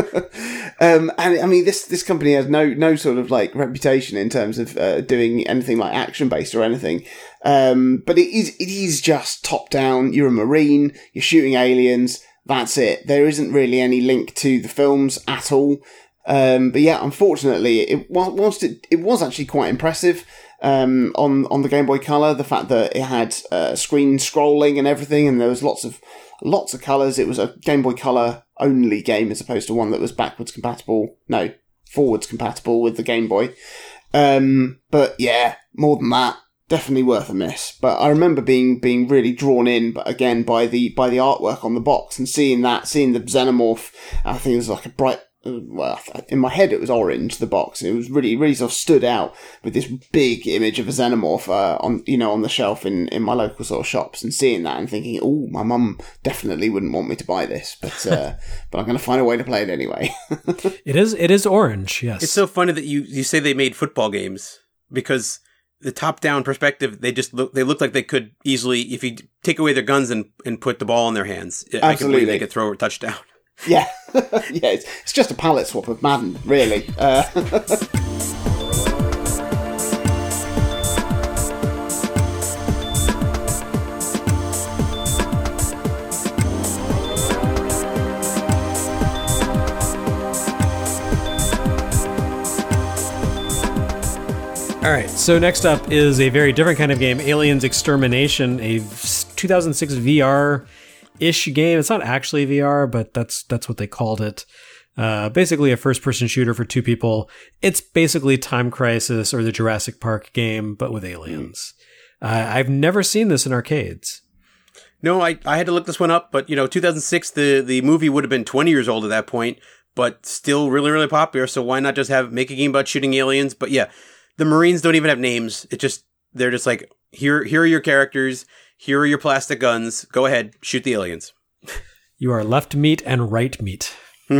um, and I mean, this this company has no no sort of like reputation in terms of uh, doing anything like action based or anything. Um, but it is it is just top down. You're a Marine. You're shooting aliens. That's it. There isn't really any link to the films at all. Um, but yeah, unfortunately, it whilst it, it was actually quite impressive um, on on the Game Boy Color. The fact that it had uh, screen scrolling and everything, and there was lots of lots of colors. It was a Game Boy Color only game as opposed to one that was backwards compatible. No, forwards compatible with the Game Boy. Um, but yeah, more than that, definitely worth a miss. But I remember being being really drawn in, but again by the by the artwork on the box and seeing that, seeing the xenomorph. I think it was like a bright. Well, in my head it was orange, the box. It was really, really sort of stood out with this big image of a xenomorph uh, on, you know, on the shelf in, in my local sort of shops, and seeing that and thinking, oh, my mum definitely wouldn't want me to buy this, but uh, but I'm going to find a way to play it anyway. It is, it is orange, yes. It's so funny that you, you say they made football games, because the top-down perspective, they just look, they look like they could easily, if you take away their guns and, and put the ball in their hands, Absolutely. I can believe they could throw a touchdown. Yeah, yeah, it's, it's just a palette swap of Madden, really. Uh, All All right, so next up is a very different kind of game, Aliens Extermination, a two thousand six V R-ish game. It's not actually V R, but that's that's what they called it. Uh, basically a first-person shooter for two people. It's basically Time Crisis or the Jurassic Park game, but with aliens. Uh, I've never seen this in arcades. No, I, I had to look this one up, but, you know, two thousand six, the, the movie would have been twenty years old at that point, but still really, really popular, so why not just have make a game about shooting aliens? But yeah, the Marines don't even have names. It just, they're just like, here, here are your characters. Here are your plastic guns. Go ahead, shoot the aliens. You are left meat and right meat.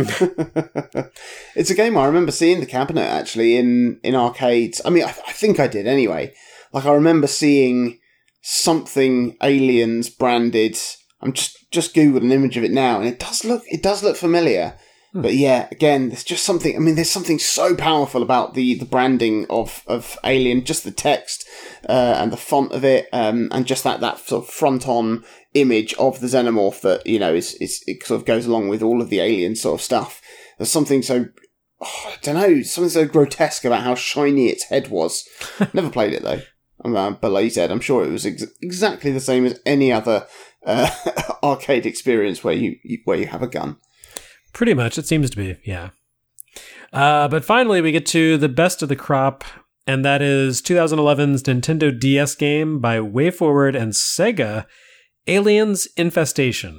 It's a game I remember seeing the cabinet actually in, in arcades. I mean, I, I think I did anyway. Like I remember seeing something aliens branded. I'm just, just Googled an image of it now and it does look, it does look familiar. But yeah, again, there's just something, I mean, there's something so powerful about the, the branding of, of Alien, just the text, uh, and the font of it, um, and just that, that sort of front-on image of the xenomorph that, you know, is, is, it sort of goes along with all of the Alien sort of stuff. There's something so, oh, I don't know, something so grotesque about how shiny its head was. Never played it though. Uh, but like you said, I'm sure it was ex- exactly the same as any other, uh, arcade experience where you, you, where you have a gun. Pretty much, it seems to be, yeah. Uh, but finally, we get to the best of the crop, and that is twenty eleven's Nintendo D S game by WayForward and Sega, Aliens Infestation.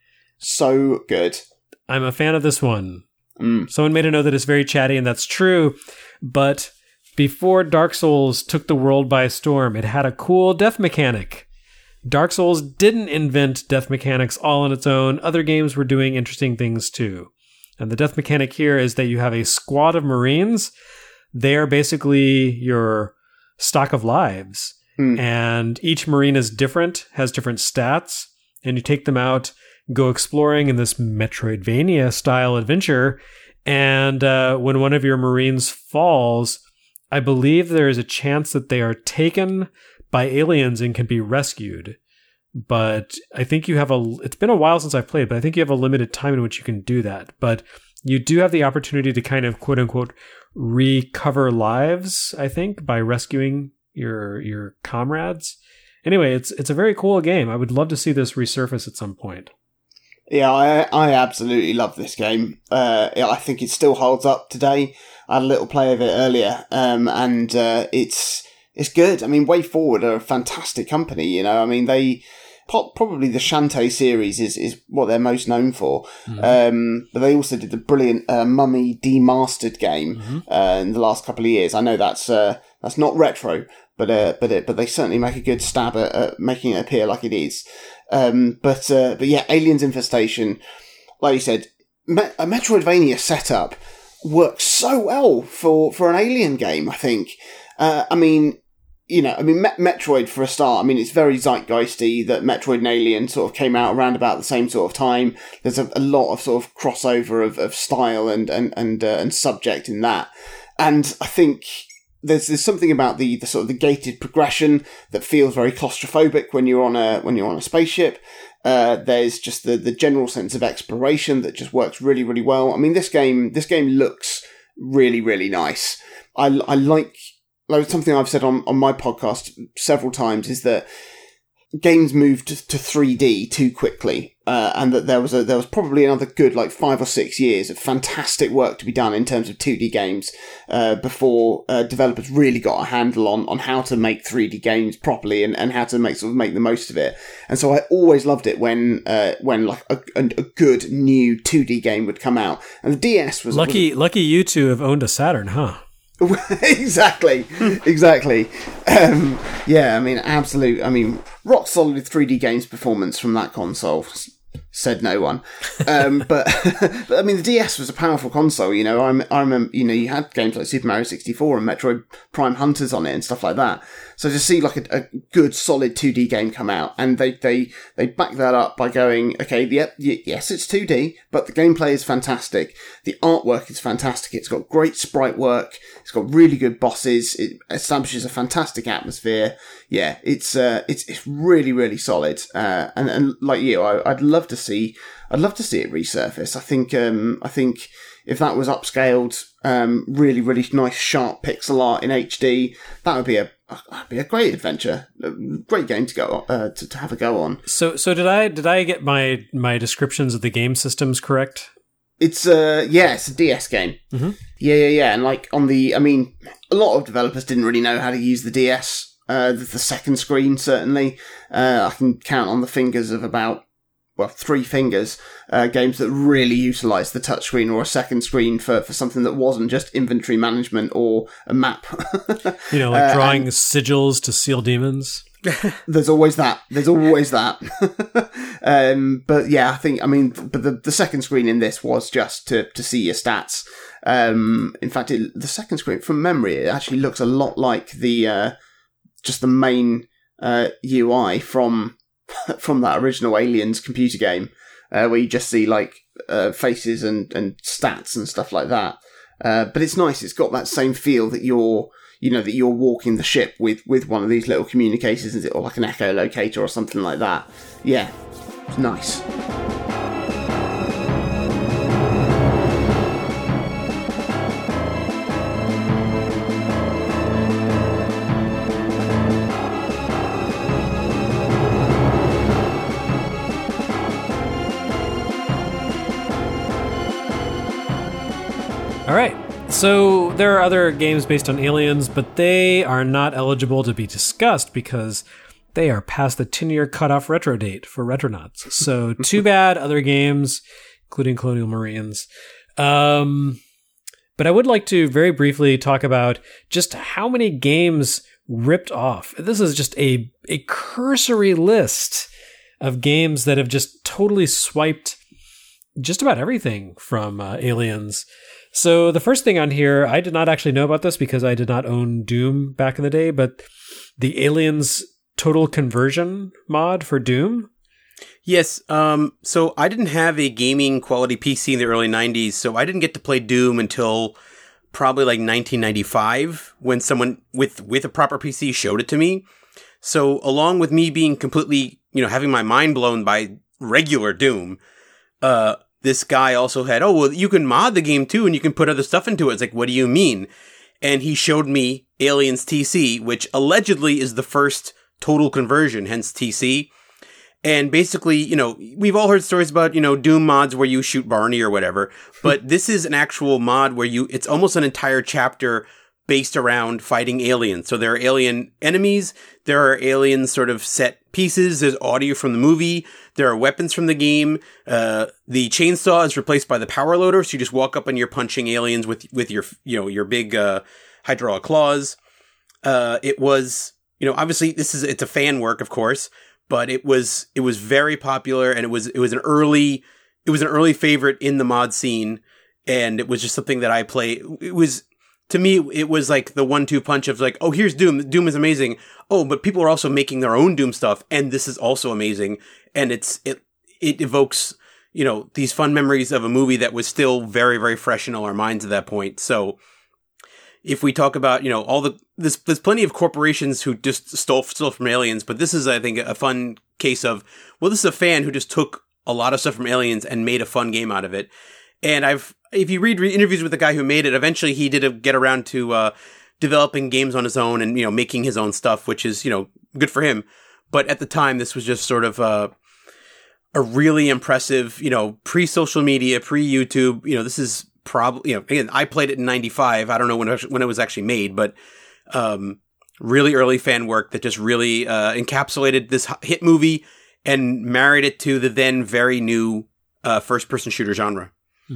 So good. I'm a fan of this one. Mm. Someone made a note that it's very chatty, and that's true, but before Dark Souls took the world by storm, it had a cool death mechanic. Dark Souls didn't invent death mechanics all on its own. Other games were doing interesting things too. And the death mechanic here is that you have a squad of Marines. They are basically your stock of lives. Mm. And each Marine is different, has different stats. And you take them out, go exploring in this Metroidvania-style adventure. And uh, when one of your Marines falls, I believe there is a chance that they are taken by aliens and can be rescued. But I think you have a, it's been a while since I've played, but I think you have a limited time in which you can do that. But you do have the opportunity to kind of quote unquote recover lives, I think, by rescuing your, your comrades. Anyway, it's, it's a very cool game. I would love to see this resurface at some point. Yeah, I I absolutely love this game. Uh, I think it still holds up today. I had a little play of it earlier, um, and uh, it's, It's good. I mean, WayForward are a fantastic company, you know. I mean, they probably the Shantae series is, is what they're most known for. Mm-hmm. Um, but they also did the brilliant uh, Mummy Demastered game mm-hmm. uh, in the last couple of years. I know that's uh, that's not retro, but uh, but it, but they certainly make a good stab at, at making it appear like it is. Um, but uh, but yeah, Aliens Infestation, like you said, Me- a Metroidvania setup works so well for, for an Alien game. I think. Uh, I mean, you know, I mean, Met- Metroid for a start, I mean, it's very zeitgeisty that Metroid and Alien sort of came out around about the same sort of time. There's a, a lot of sort of crossover of, of style and, and, and, uh, and subject in that. And I think there's, there's something about the, the sort of the gated progression that feels very claustrophobic when you're on a, when you're on a spaceship. Uh, there's just the, the general sense of exploration that just works really, really well. I mean, this game, this game looks really, really nice. I, I like, Like something I've said on, on my podcast several times is that games moved to, to three D too quickly, uh, and that there was a there was probably another good like five or six years of fantastic work to be done in terms of two D games uh, before uh, developers really got a handle on, on how to make three D games properly and, and how to make sort of make the most of it. And so I always loved it when uh, when like a, a, a good new two D game would come out. And the D S was lucky. Was, lucky you two have owned a Saturn, huh? exactly, exactly. Um, yeah, I mean, absolute. I mean, rock solid three D games performance from that console. Said no one. Um, but, but I mean, the D S was a powerful console. You know, I, I remember. You know, you had games like Super Mario sixty-four and Metroid Prime Hunters on it and stuff like that. So to see like a, a good solid two D game come out, and they they they back that up by going, okay, yep, y- yes, it's two D, but the gameplay is fantastic. The artwork is fantastic. It's got great sprite work. It's got really good bosses. It establishes a fantastic atmosphere. Yeah, it's uh, it's it's really really solid. Uh, and and like you, I, I'd love love to see, I'd love to see it resurface. I think, um, I think if that was upscaled, um, really, really nice, sharp pixel art in H D, that would be a, that'd be a great adventure, a great game to go, uh, to, to have a go on. So, so did I, did I get my, my descriptions of the game systems correct? It's uh yeah, it's a D S game. Mm-hmm. Yeah, yeah, yeah. And like on the, I mean, a lot of developers didn't really know how to use the D S, uh, the, the second screen certainly. Uh, I can count on the fingers of about, well, three fingers, uh, games that really utilised the touchscreen or a second screen for, for something that wasn't just inventory management or a map. You know, like drawing uh, and- sigils to seal demons. There's always that. There's always that. um, but yeah, I think, I mean, but the, the second screen in this was just to, to see your stats. Um, in fact, it, the second screen, from memory, it actually looks a lot like the, uh, just the main, uh, U I from, from that original Aliens computer game, uh, where you just see like, uh, faces and, and stats and stuff like that. Uh, but it's nice. It's got that same feel that you're, you know, that you're walking the ship with, with one of these little communicators, or like an echolocator or something like that. Yeah, it's nice. All right. So there are other games based on Aliens, but they are not eligible to be discussed because they are past the ten-year cutoff retro date for Retronauts. So too bad, other games, including Colonial Marines. Um, but I would like to very briefly talk about just how many games ripped off. This is just a, a cursory list of games that have just totally swiped just about everything from uh, Aliens. So the first thing on here, I did not actually know about this because I did not own Doom back in the day, but the Aliens Total Conversion mod for Doom. Yes, um, so I didn't have a gaming quality P C in the early nineties, so I didn't get to play Doom until probably like nineteen ninety-five when someone with, with a proper P C showed it to me. So along with me being completely, you know, having my mind blown by regular Doom, uh, this guy also had, oh, well, you can mod the game too, and you can put other stuff into it. It's like, what do you mean? And he showed me Aliens T C, which allegedly is the first total conversion, hence T C. And basically, you know, we've all heard stories about, you know, Doom mods where you shoot Barney or whatever, but this is an actual mod where you, it's almost an entire chapter based around fighting aliens. So there are alien enemies, there are alien sort of set pieces, there's audio from the movie, there are weapons from the game, uh, the chainsaw is replaced by the power loader, so you just walk up and you're punching aliens with, with your, you know, your big, uh, hydraulic claws. Uh, it was, you know, obviously this is, it's a fan work, of course, but it was, it was very popular, and it was, it was an early, it was an early favorite in the mod scene, and it was just something that I play. It was, to me, it was like the one two punch of like, oh, here's Doom. Doom is amazing. Oh, but people are also making their own Doom stuff, and this is also amazing. And it's it it evokes, you know, these fun memories of a movie that was still very, very fresh in all our minds at that point. So if we talk about, you know, all the there's there's plenty of corporations who just stole stole from Aliens, but this is, I think, a fun case of, well, this is a fan who just took a lot of stuff from Aliens and made a fun game out of it. And I've, if you read re- interviews with the guy who made it, eventually he did a, get around to uh, developing games on his own and, you know, making his own stuff, which is, you know, good for him. But at the time, this was just sort of uh, a really impressive, you know, pre-social media, pre-YouTube. You know, this is probably, you know, again, I played it in ninety-five. I don't know when it, when it was actually made, but um, really early fan work that just really uh, encapsulated this hit movie and married it to the then very new uh, first-person shooter genre.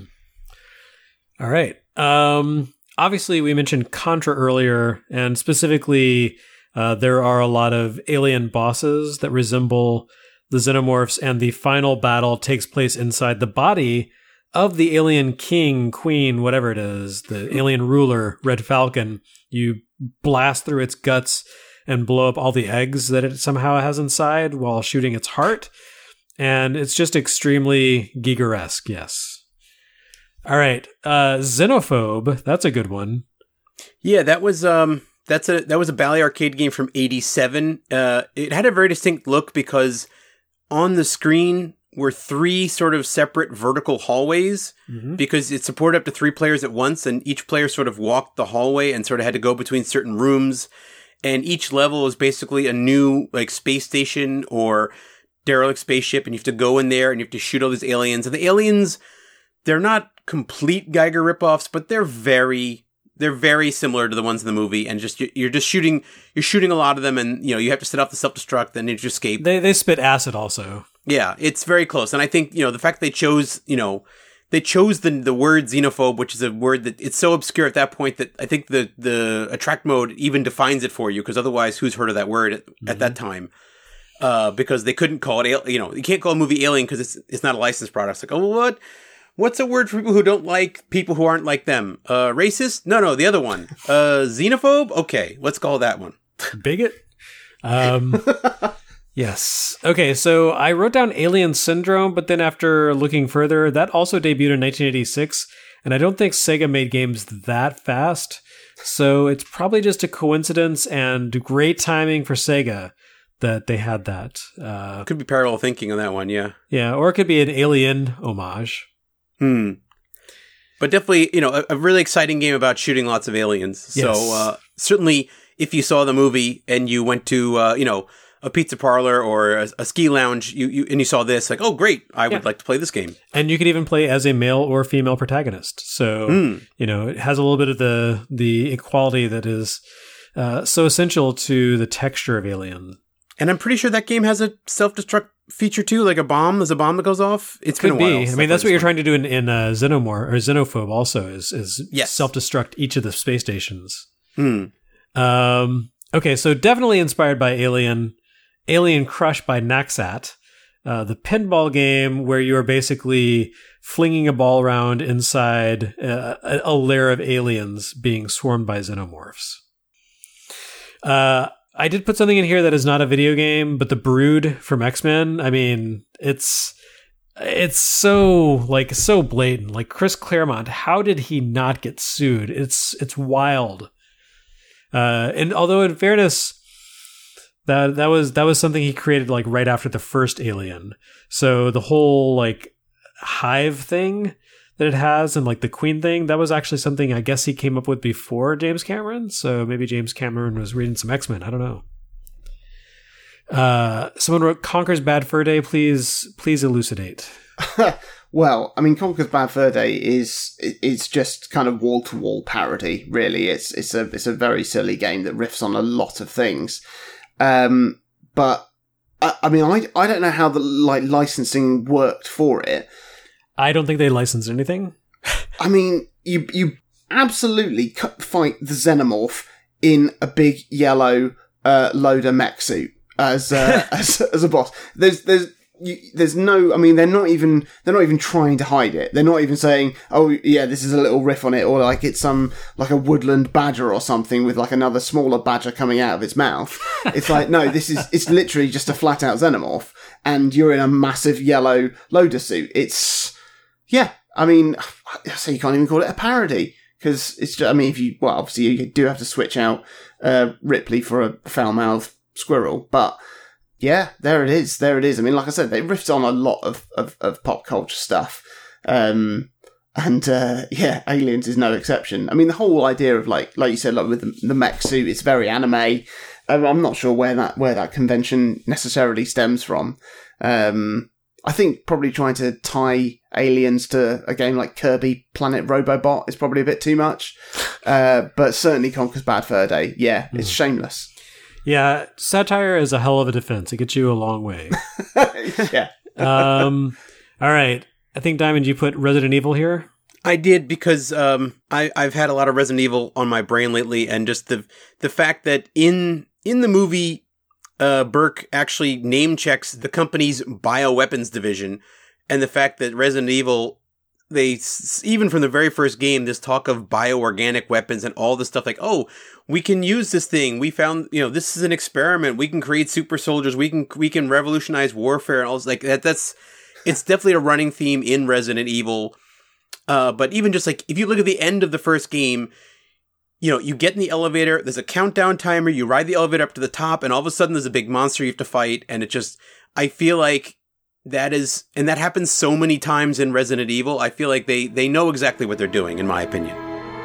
All right. Um, obviously, we mentioned Contra earlier, and specifically, uh, there are a lot of alien bosses that resemble the xenomorphs, and the final battle takes place inside the body of the alien king, queen, whatever it is, the alien ruler, Red Falcon. You blast through its guts and blow up all the eggs that it somehow has inside while shooting its heart. And it's just extremely Gigeresque, yes. All right, uh, Xenophobe. That's a good one. Yeah, that was um, that's a that was a Bally Arcade game from eighty-seven. Uh, it had a very distinct look because on the screen were three sort of separate vertical hallways Mm-hmm. because it supported up to three players at once, and each player sort of walked the hallway and sort of had to go between certain rooms. And each level was basically a new like space station or derelict spaceship, and you have to go in there and you have to shoot all these aliens. And the aliens, they're not complete Geiger ripoffs, but they're very, they're very similar to the ones in the movie. And just you're just shooting, you're shooting a lot of them, and you know you have to set off the self-destruct, then you just escape. They they spit acid also. Yeah, it's very close. And I think you know the fact they chose, you know. They chose the the word xenophobe, which is a word that it's so obscure at that point that I think the, the attract mode even defines it for you, because otherwise, who's heard of that word at, mm-hmm. at that time? Uh, because they couldn't call it, you know, you can't call a movie Alien because it's it's not a licensed product. It's like, oh, what? What's a word for people who don't like people who aren't like them? Uh, racist? No, no, the other one. Uh, xenophobe? Okay, let's call that one. Bigot? Um... Yes. Okay, so I wrote down Alien Syndrome, but then after looking further, that also debuted in nineteen eighty-six, and I don't think Sega made games that fast, so it's probably just a coincidence and great timing for Sega that they had that. Uh, could be parallel thinking on that one, yeah. Yeah, or it could be an Alien homage. Hmm. But definitely, you know, a, a really exciting game about shooting lots of aliens. Yes. So uh, certainly, if you saw the movie and you went to, uh, you know, a pizza parlor or a, a ski lounge, you, you and you saw this, like, oh, great, I would yeah. like to play this game. And you could even play as a male or female protagonist. So, mm. you know, it has a little bit of the the equality that is uh, so essential to the texture of Alien. And I'm pretty sure that game has a self-destruct feature too, like a bomb. There's a bomb that goes off. It's Could been a while. be. I mean, that's what you're trying to do in, in uh, Xenomorph or Xenophobe also is, is yes. self-destruct each of the space stations. Mm. Um, okay, so definitely inspired by Alien. Alien Crush by Naxat, uh, the pinball game where you are basically flinging a ball around inside uh, a, a lair of aliens being swarmed by xenomorphs. Uh, I did put something in here that is not a video game, but the Brood from X-Men. I mean, it's it's so like so blatant. Like Chris Claremont, how did he not get sued? It's it's wild. Uh, and although in fairness, That that was that was something he created like right after the first Alien. So the whole like hive thing that it has and like the Queen thing, that was actually something I guess he came up with before James Cameron. So maybe James Cameron was reading some X-Men. I don't know. Uh, someone wrote Conker's Bad Fur Day. Please please elucidate. Well, I mean, Conker's Bad Fur Day is it's just kind of wall to wall parody. Really, it's it's a it's a very silly game that riffs on a lot of things. Um, but I, I mean, I I don't know how the like licensing worked for it. I don't think they licensed anything. I mean, you you absolutely fight the Xenomorph in a big yellow uh, loader mech suit as uh, as as a boss. There's there's. You, there's no, I mean, they're not even, they're not even trying to hide it. They're not even saying, oh yeah, this is a little riff on it, or like it's some, like a woodland badger or something with like another smaller badger coming out of its mouth. It's like, no, this is, it's literally just a flat out xenomorph, and you're in a massive yellow loader suit. It's, yeah, I mean, so you can't even call it a parody, because it's just, I mean, if you, well, obviously you do have to switch out uh, Ripley for a foul-mouthed squirrel, but yeah, there it is. There it is. I mean, like I said, they riffed on a lot of, of, of pop culture stuff. Um, and, uh, yeah, Aliens is no exception. I mean, the whole idea of, like, like you said, like with the, the mech suit, it's very anime. Um, I'm not sure where that, where that convention necessarily stems from. Um, I think probably trying to tie Aliens to a game like Kirby Planet Robobot is probably a bit too much. Uh, but certainly Conker's Bad Fur Day. Yeah, it's mm. shameless. Yeah, satire is a hell of a defense. It gets you a long way. Yeah. um, all right. I think, Diamond, you put Resident Evil here? I did because um, I, I've had a lot of Resident Evil on my brain lately, and just the the fact that in in the movie, uh, Burke actually name checks the company's bioweapons division, and the fact that Resident Evil, they, even from the very first game, this talk of bioorganic weapons and all this stuff like, oh, we can use this thing. We found, you know, this is an experiment. We can create super soldiers. We can, we can revolutionize warfare and all this like that. That's, it's definitely a running theme in Resident Evil. Uh, but even just like, if you look at the end of the first game, you know, you get in the elevator, there's a countdown timer, you ride the elevator up to the top, and all of a sudden there's a big monster you have to fight. And it just, I feel like That is, and that happens so many times in Resident Evil. I feel like they, they know exactly what they're doing, in my opinion.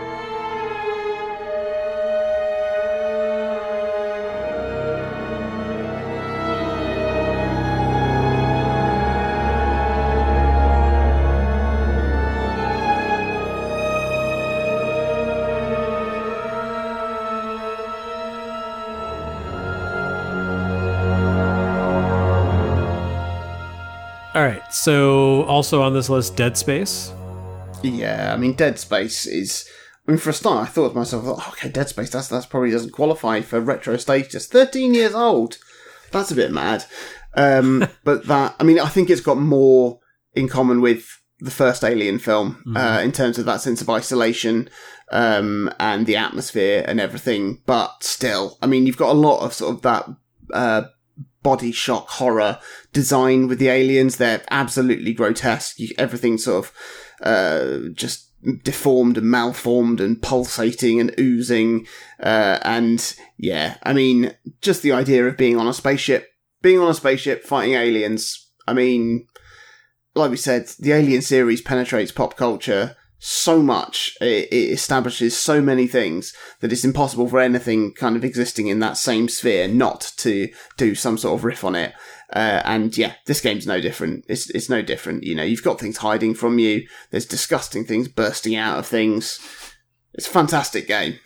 All right, so also on this list, Dead Space. Yeah, I mean, Dead Space is... I mean, for a start, I thought to myself, oh, okay, Dead Space, that's, that's probably doesn't qualify for retro status. thirteen years old! That's a bit mad. Um, but that... I mean, I think it's got more in common with the first Alien film, mm-hmm. uh, in terms of that sense of isolation, um, and the atmosphere and everything. But still, I mean, you've got a lot of sort of that... Uh, body shock horror design with the aliens. They're absolutely grotesque. You, everything's sort of uh, just deformed and malformed and pulsating and oozing. Uh, and yeah, I mean, just the idea of being on a spaceship, being on a spaceship fighting aliens. I mean, like we said, the Alien series penetrates pop culture so much. It, it establishes so many things that it's impossible for anything kind of existing in that same sphere not to do some sort of riff on it. Uh, and yeah, this game's no different. It's it's no different. You know, you've got things hiding from you. There's disgusting things bursting out of things. It's a fantastic game.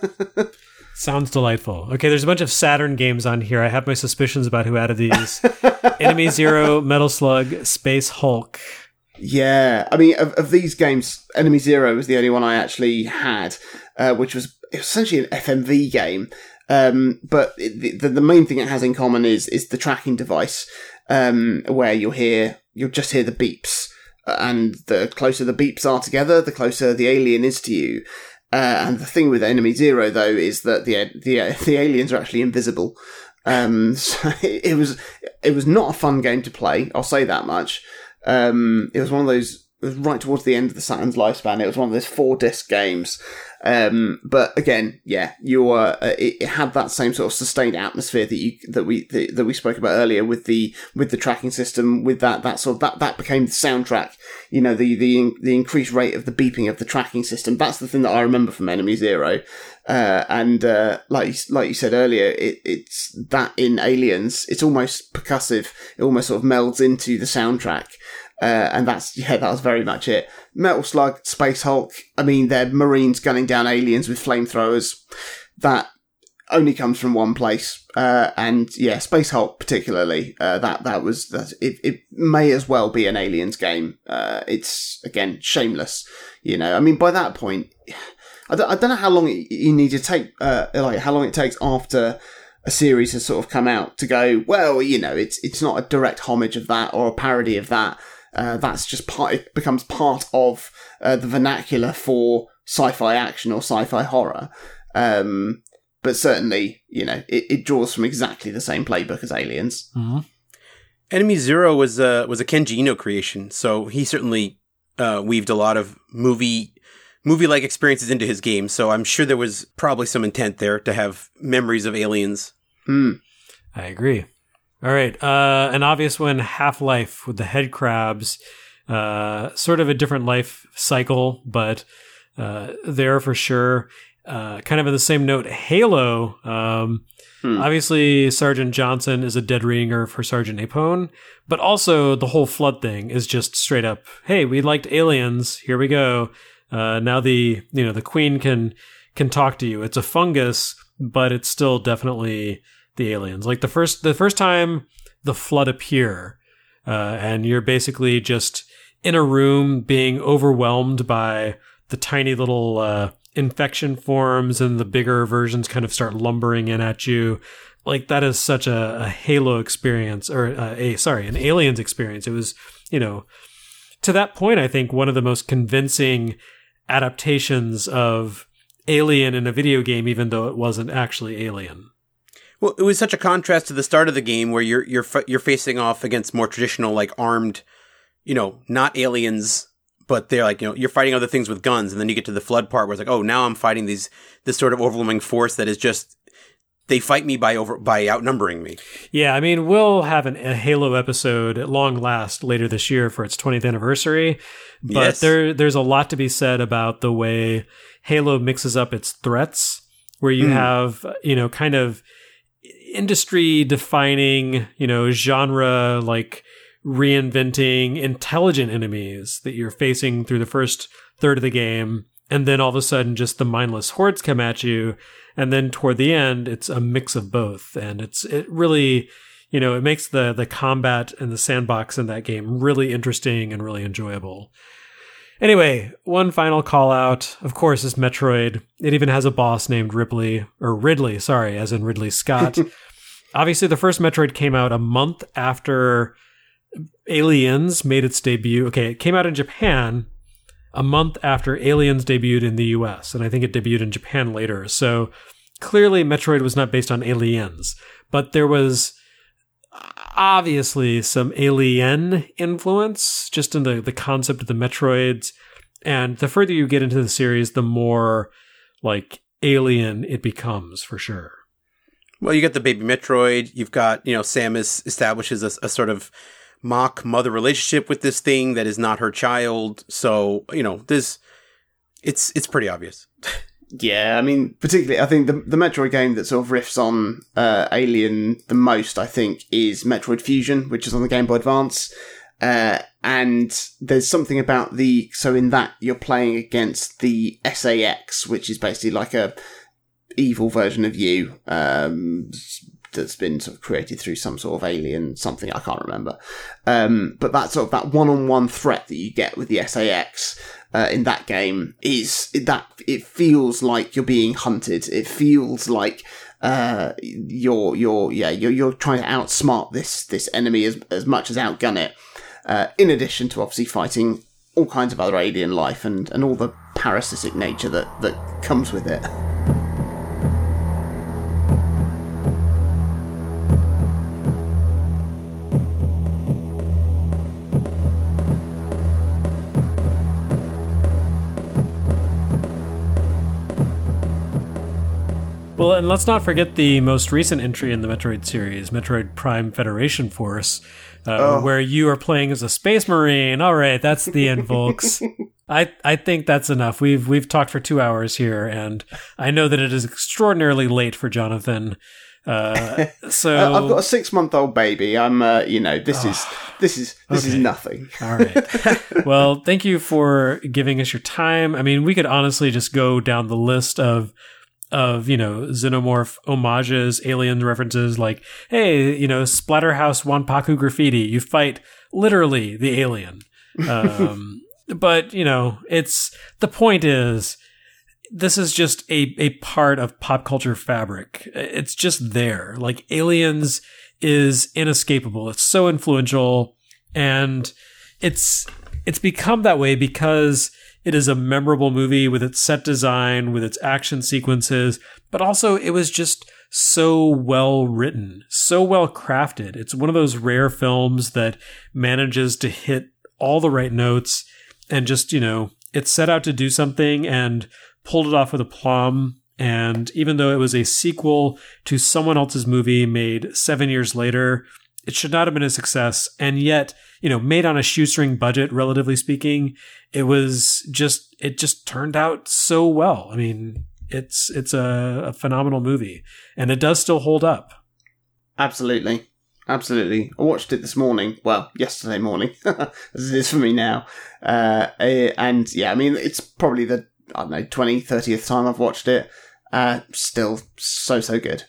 Sounds delightful. Okay, there's a bunch of Saturn games on here. I have my suspicions about who added these. Enemy Zero, Metal Slug, Space Hulk. Yeah, I mean, of, of these games, Enemy Zero was the only one I actually had, uh, which was essentially an F M V game. Um, but it, the, the main thing it has in common is is the tracking device, um, where you'll hear you'll just hear the beeps, and the closer the beeps are together, the closer the alien is to you. Uh, and the thing with Enemy Zero, though, is that the the the aliens are actually invisible. Um, so it, it was it was not a fun game to play. I'll say that much. Um, it was one of those, it was right towards the end of the Saturn's lifespan. It was one of those four disc games. Um, but again, yeah, you were, uh, it, it had that same sort of sustained atmosphere that you, that we, the, that we spoke about earlier with the, with the tracking system, with that, that sort of, that, that became the soundtrack, you know, the, the, the increased rate of the beeping of the tracking system. That's the thing that I remember from Enemy Zero. Uh, and, uh, like, like you said earlier, it, it's that in Aliens, it's almost percussive. It almost sort of melds into the soundtrack. Uh, and that's, yeah, that was very much it. Metal Slug, Space Hulk, I mean, they're Marines gunning down aliens with flamethrowers. That only comes from one place. Uh, and yeah, Space Hulk particularly, uh, that, that was, that, it, it may as well be an Aliens game. Uh, it's, again, shameless. You know, I mean, by that point, I don't, I don't know how long it, you need to take, uh, like how long it takes after a series has sort of come out to go, well, you know, it's, it's not a direct homage of that or a parody of that. Uh, that's just part, it becomes part of uh, the vernacular for sci-fi action or sci-fi horror. Um, but certainly, you know, it, it draws from exactly the same playbook as Aliens. Mm-hmm. Enemy Zero was a, was a Kenji Eno creation, so he certainly uh, weaved a lot of movie, movie-like experiences into his game, so I'm sure there was probably some intent there to have memories of aliens. Mm. I agree. All right, uh, an obvious one, Half-Life with the head crabs. Uh, sort of a different life cycle, but uh, there for sure. Uh, kind of in the same note, Halo. Um, hmm. Obviously, Sergeant Johnson is a dead ringer for Sergeant Apone, but also the whole flood thing is just straight up, hey, we liked aliens, here we go. Uh, now the you know the Queen can can talk to you. It's a fungus, but it's still definitely the aliens. Like the first the first time the flood appear, uh, and you're basically just in a room being overwhelmed by the tiny little uh, infection forms, and the bigger versions kind of start lumbering in at you. Like that is such a, a Halo experience, or uh, a sorry, an Aliens experience. It was, you know, to that point, I think one of the most convincing adaptations of Alien in a video game, even though it wasn't actually Alien. Well, it was such a contrast to the start of the game where you're you're you're facing off against more traditional, like armed, you know, not aliens, but they're like, you know, you're fighting other things with guns, and then you get to the flood part where it's like, oh, now I'm fighting these this sort of overwhelming force that is just they fight me by over by outnumbering me. Yeah, I mean, we'll have an, a Halo episode at long last later this year for its twentieth anniversary. But Yes. there, there's a lot to be said about the way Halo mixes up its threats, where you Mm. have, you know, kind of industry-defining, you know, genre, like reinventing intelligent enemies that you're facing through the first third of the game. And then all of a sudden, just the mindless hordes come at you. And then toward the end, it's a mix of both. And it's it really, you know, it makes the the combat and the sandbox in that game really interesting and really enjoyable. Anyway, one final call out, of course, is Metroid. It even has a boss named Ripley, or Ridley, sorry, as in Ridley Scott. Obviously, the first Metroid came out a month after Aliens made its debut. Okay, it came out in Japan a month after Aliens debuted in the U S, and I think it debuted in Japan later. So clearly Metroid was not based on Aliens, but there was obviously some Alien influence just in the, the concept of the Metroids. And the further you get into the series, the more like alien it becomes, for sure. Well, you got the baby Metroid. You've got, you know, Samus establishes a, a sort of mock mother relationship with this thing that is not her child. So, you know, this it's it's pretty obvious. Yeah, I mean, particularly, I think the the Metroid game that sort of riffs on uh, Alien the most, I think, is Metroid Fusion, which is on the Game Boy Advance. Uh, and there's something about the, so in that you're playing against the S A X, which is basically like a evil version of you, um, that's been sort of created through some sort of alien something, I can't remember. Um, but that sort of, that one-on-one threat that you get with the S A X, uh, in that game is that it feels like you're being hunted. It feels like, uh, you're, you're, yeah, you're, you're trying to outsmart this, this enemy as, as much as outgun it. Uh, in addition to obviously fighting all kinds of other alien life and, and all the parasitic nature that, that comes with it. Well, and let's not forget the most recent entry in the Metroid series, Metroid Prime Federation Force, uh, Oh. where you are playing as a space marine. All right, that's the end, folks. I, I think that's enough. We've we've talked for two hours here, and I know that it is extraordinarily late for Jonathan. Uh, so Uh, I've got a six-month-old baby. I'm, uh, you know, this is this is this is Okay. nothing. All right. Well, thank you for giving us your time. I mean, we could honestly just go down the list of of, you know, xenomorph homages, alien references, like, hey, you know, Splatterhouse Wanpaku graffiti. You fight literally the alien. Um, but, you know, it's, the point is, this is just a, a part of pop culture fabric. It's just there. Like, Aliens is inescapable. It's so influential, and it's, it's become that way because it is a memorable movie with its set design, with its action sequences, but also it was just so well written, so well crafted. It's one of those rare films that manages to hit all the right notes and just, you know, it set out to do something and pulled it off with aplomb. And even though it was a sequel to someone else's movie made seven years later, it should not have been a success. And yet, you know, made on a shoestring budget, relatively speaking, it was just, it just turned out so well. I mean, it's, it's a, a phenomenal movie, and it does still hold up. Absolutely. Absolutely. I watched it this morning. Well, yesterday morning, as it is for me now. Uh, and yeah, I mean, it's probably the, I don't know, twentieth, thirtieth time I've watched it. Uh, still so, so good.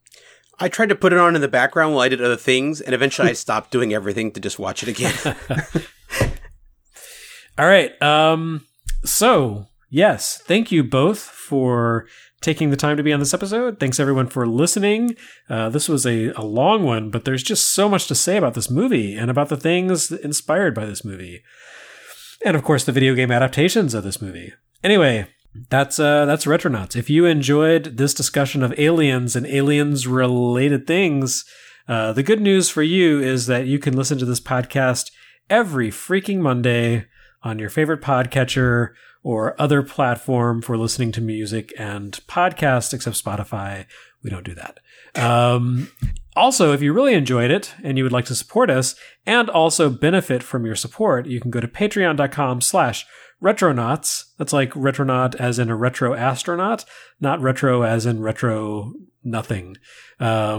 I tried to put it on in the background while I did other things, and eventually I stopped doing everything to just watch it again. All right. Um, so, yes, thank you both for taking the time to be on this episode. Thanks, everyone, for listening. Uh, this was a, a long one, but there's just so much to say about this movie and about the things inspired by this movie. And, of course, the video game adaptations of this movie. Anyway, that's uh, that's Retronauts. If you enjoyed this discussion of aliens and aliens-related things, uh, the good news for you is that you can listen to this podcast every freaking Monday on your favorite podcatcher or other platform for listening to music and podcasts, except Spotify. We don't do that. Um, also, if you really enjoyed it and you would like to support us and also benefit from your support, you can go to patreon.com slash retronauts. That's like retronaut as in a retro astronaut, not retro as in retro nothing. Um,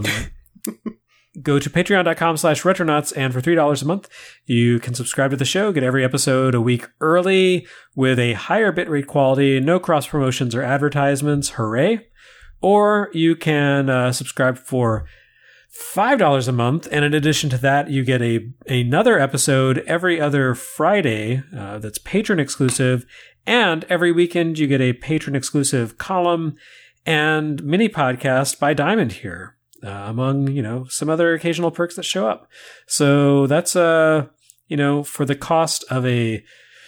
go to patreon.com slash retronauts, and for three dollars a month, you can subscribe to the show, get every episode a week early with a higher bitrate quality, no cross promotions or advertisements. Hooray. Or you can uh, subscribe for five dollars a month, and in addition to that, you get a another episode every other Friday uh, that's patron exclusive, and every weekend you get a patron exclusive column and mini podcast by Diamond here, uh, among, you know, some other occasional perks that show up. So that's, uh, you know, for the cost of a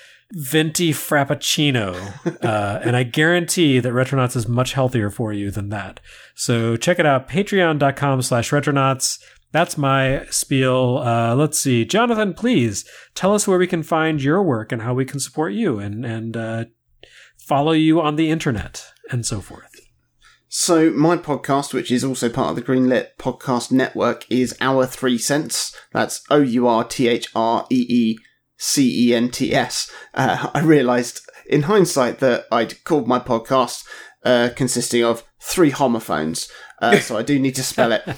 venti frappuccino, uh, and I guarantee that Retronauts is much healthier for you than that. So check it out, patreon.com slash retronauts. That's my spiel. Uh, let's see. Jonathan, please tell us where we can find your work and how we can support you and, and uh, follow you on the internet and so forth. So my podcast, which is also part of the Greenlit Podcast Network, is Our Three Cents. That's O U R T H R E E C E N T S. Uh, I realised in hindsight that I'd called my podcast uh, consisting of three homophones. Uh, so I do need to spell it.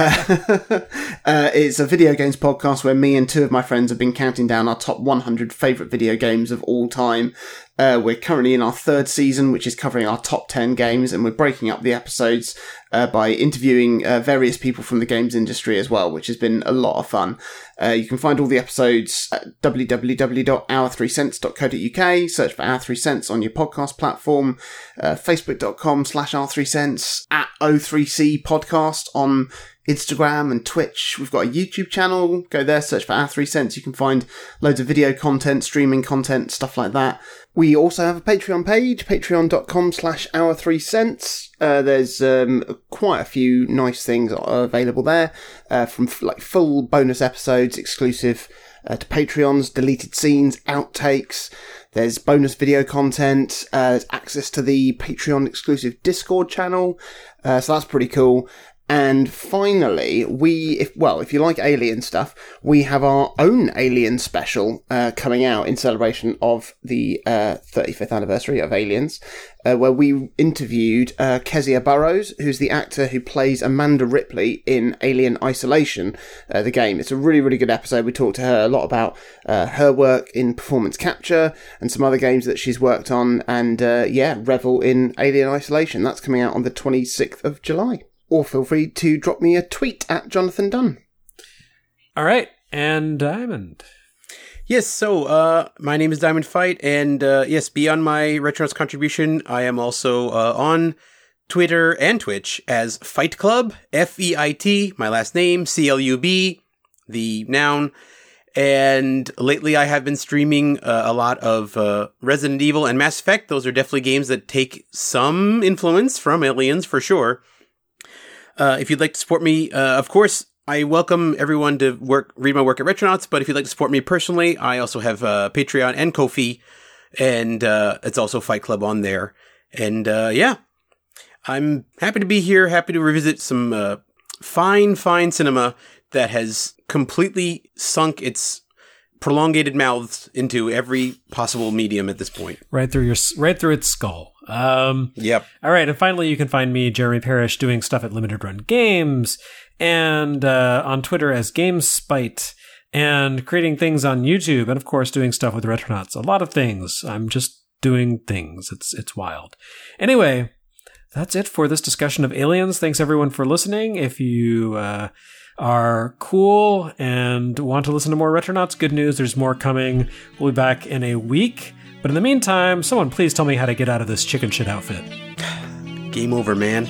Uh, uh, it's a video games podcast where me and two of my friends have been counting down our top one hundred favourite video games of all time. Uh, we're currently in our third season, which is covering our top ten games, and we're breaking up the episodes uh, by interviewing uh, various people from the games industry as well, which has been a lot of fun. Uh, you can find all the episodes at w w w dot our three cents dot co dot u k. Search for Our Three Cents on your podcast platform. Uh, Facebook.com slash Our Three Cents. At O three C Podcast on Instagram and Twitch. We've got a YouTube channel. Go there, search for Our Three Cents. You can find loads of video content, streaming content, stuff like that. We also have a Patreon page, patreon.com slash Our Three Cents. Uh, there's um, quite a few nice things available there, uh, from f- like full bonus episodes exclusive uh, to Patreons, deleted scenes, outtakes. There's bonus video content. Uh, there's access to the Patreon exclusive Discord channel. Uh, so that's pretty cool. And finally, we, if well, if you like Alien stuff, we have our own Alien special uh, coming out in celebration of the uh, thirty-fifth anniversary of Aliens, uh, where we interviewed uh, Kezia Burrows, who's the actor who plays Amanda Ripley in Alien Isolation, uh, the game. It's a really, really good episode. We talked to her a lot about uh, her work in performance capture and some other games that she's worked on, and uh, yeah, revel in Alien Isolation. That's coming out on the twenty-sixth of July. Or feel free to drop me a tweet at Jonathan Dunn. All right. And Diamond. Yes, so uh, my name is Diamond Fight, and uh, yes, beyond my Retronauts contribution, I am also uh, on Twitter and Twitch as Fight Club, F E I T, my last name, C L U B, the noun. And lately I have been streaming uh, a lot of uh, Resident Evil and Mass Effect. Those are definitely games that take some influence from Aliens, for sure. Uh, if you'd like to support me, uh, of course, I welcome everyone to work, read my work at Retronauts, but if you'd like to support me personally, I also have uh, Patreon and Ko-fi, and uh, it's also Fight Club on there. And uh, yeah, I'm happy to be here, happy to revisit some uh, fine, fine cinema that has completely sunk its prolongated mouths into every possible medium at this point. Right through your, right through its skull. Um, yep. All right. And finally, you can find me, Jeremy Parrish, doing stuff at Limited Run Games and uh, on Twitter as GameSpite, and creating things on YouTube, and of course, doing stuff with Retronauts. A lot of things. I'm just doing things. It's it's wild. Anyway, that's it for this discussion of Aliens. Thanks everyone for listening. If you uh, are cool and want to listen to more Retronauts, good news. There's more coming. We'll be back in a week. But in the meantime, someone please tell me how to get out of this chicken shit outfit. Game over, man.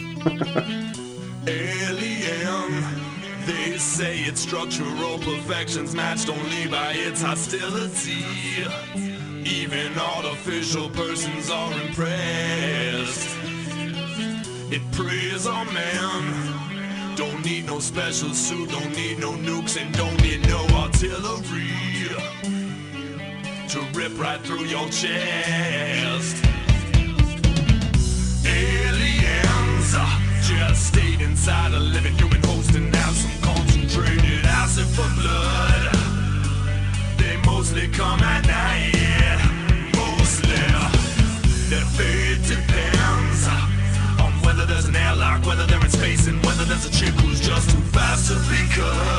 Alien, they say its structural perfection's matched only by its hostility. Even artificial persons are impressed. It preys on man. Don't need no special suit, don't need no nukes, and don't need no artillery. to rip right through your chest. Aliens uh, just stayed inside a living human host and have some concentrated acid for blood. They mostly come at night, mostly. Their fate depends uh, on whether there's an airlock, whether they're in space, and whether there's a chick who's just too fast to be cut.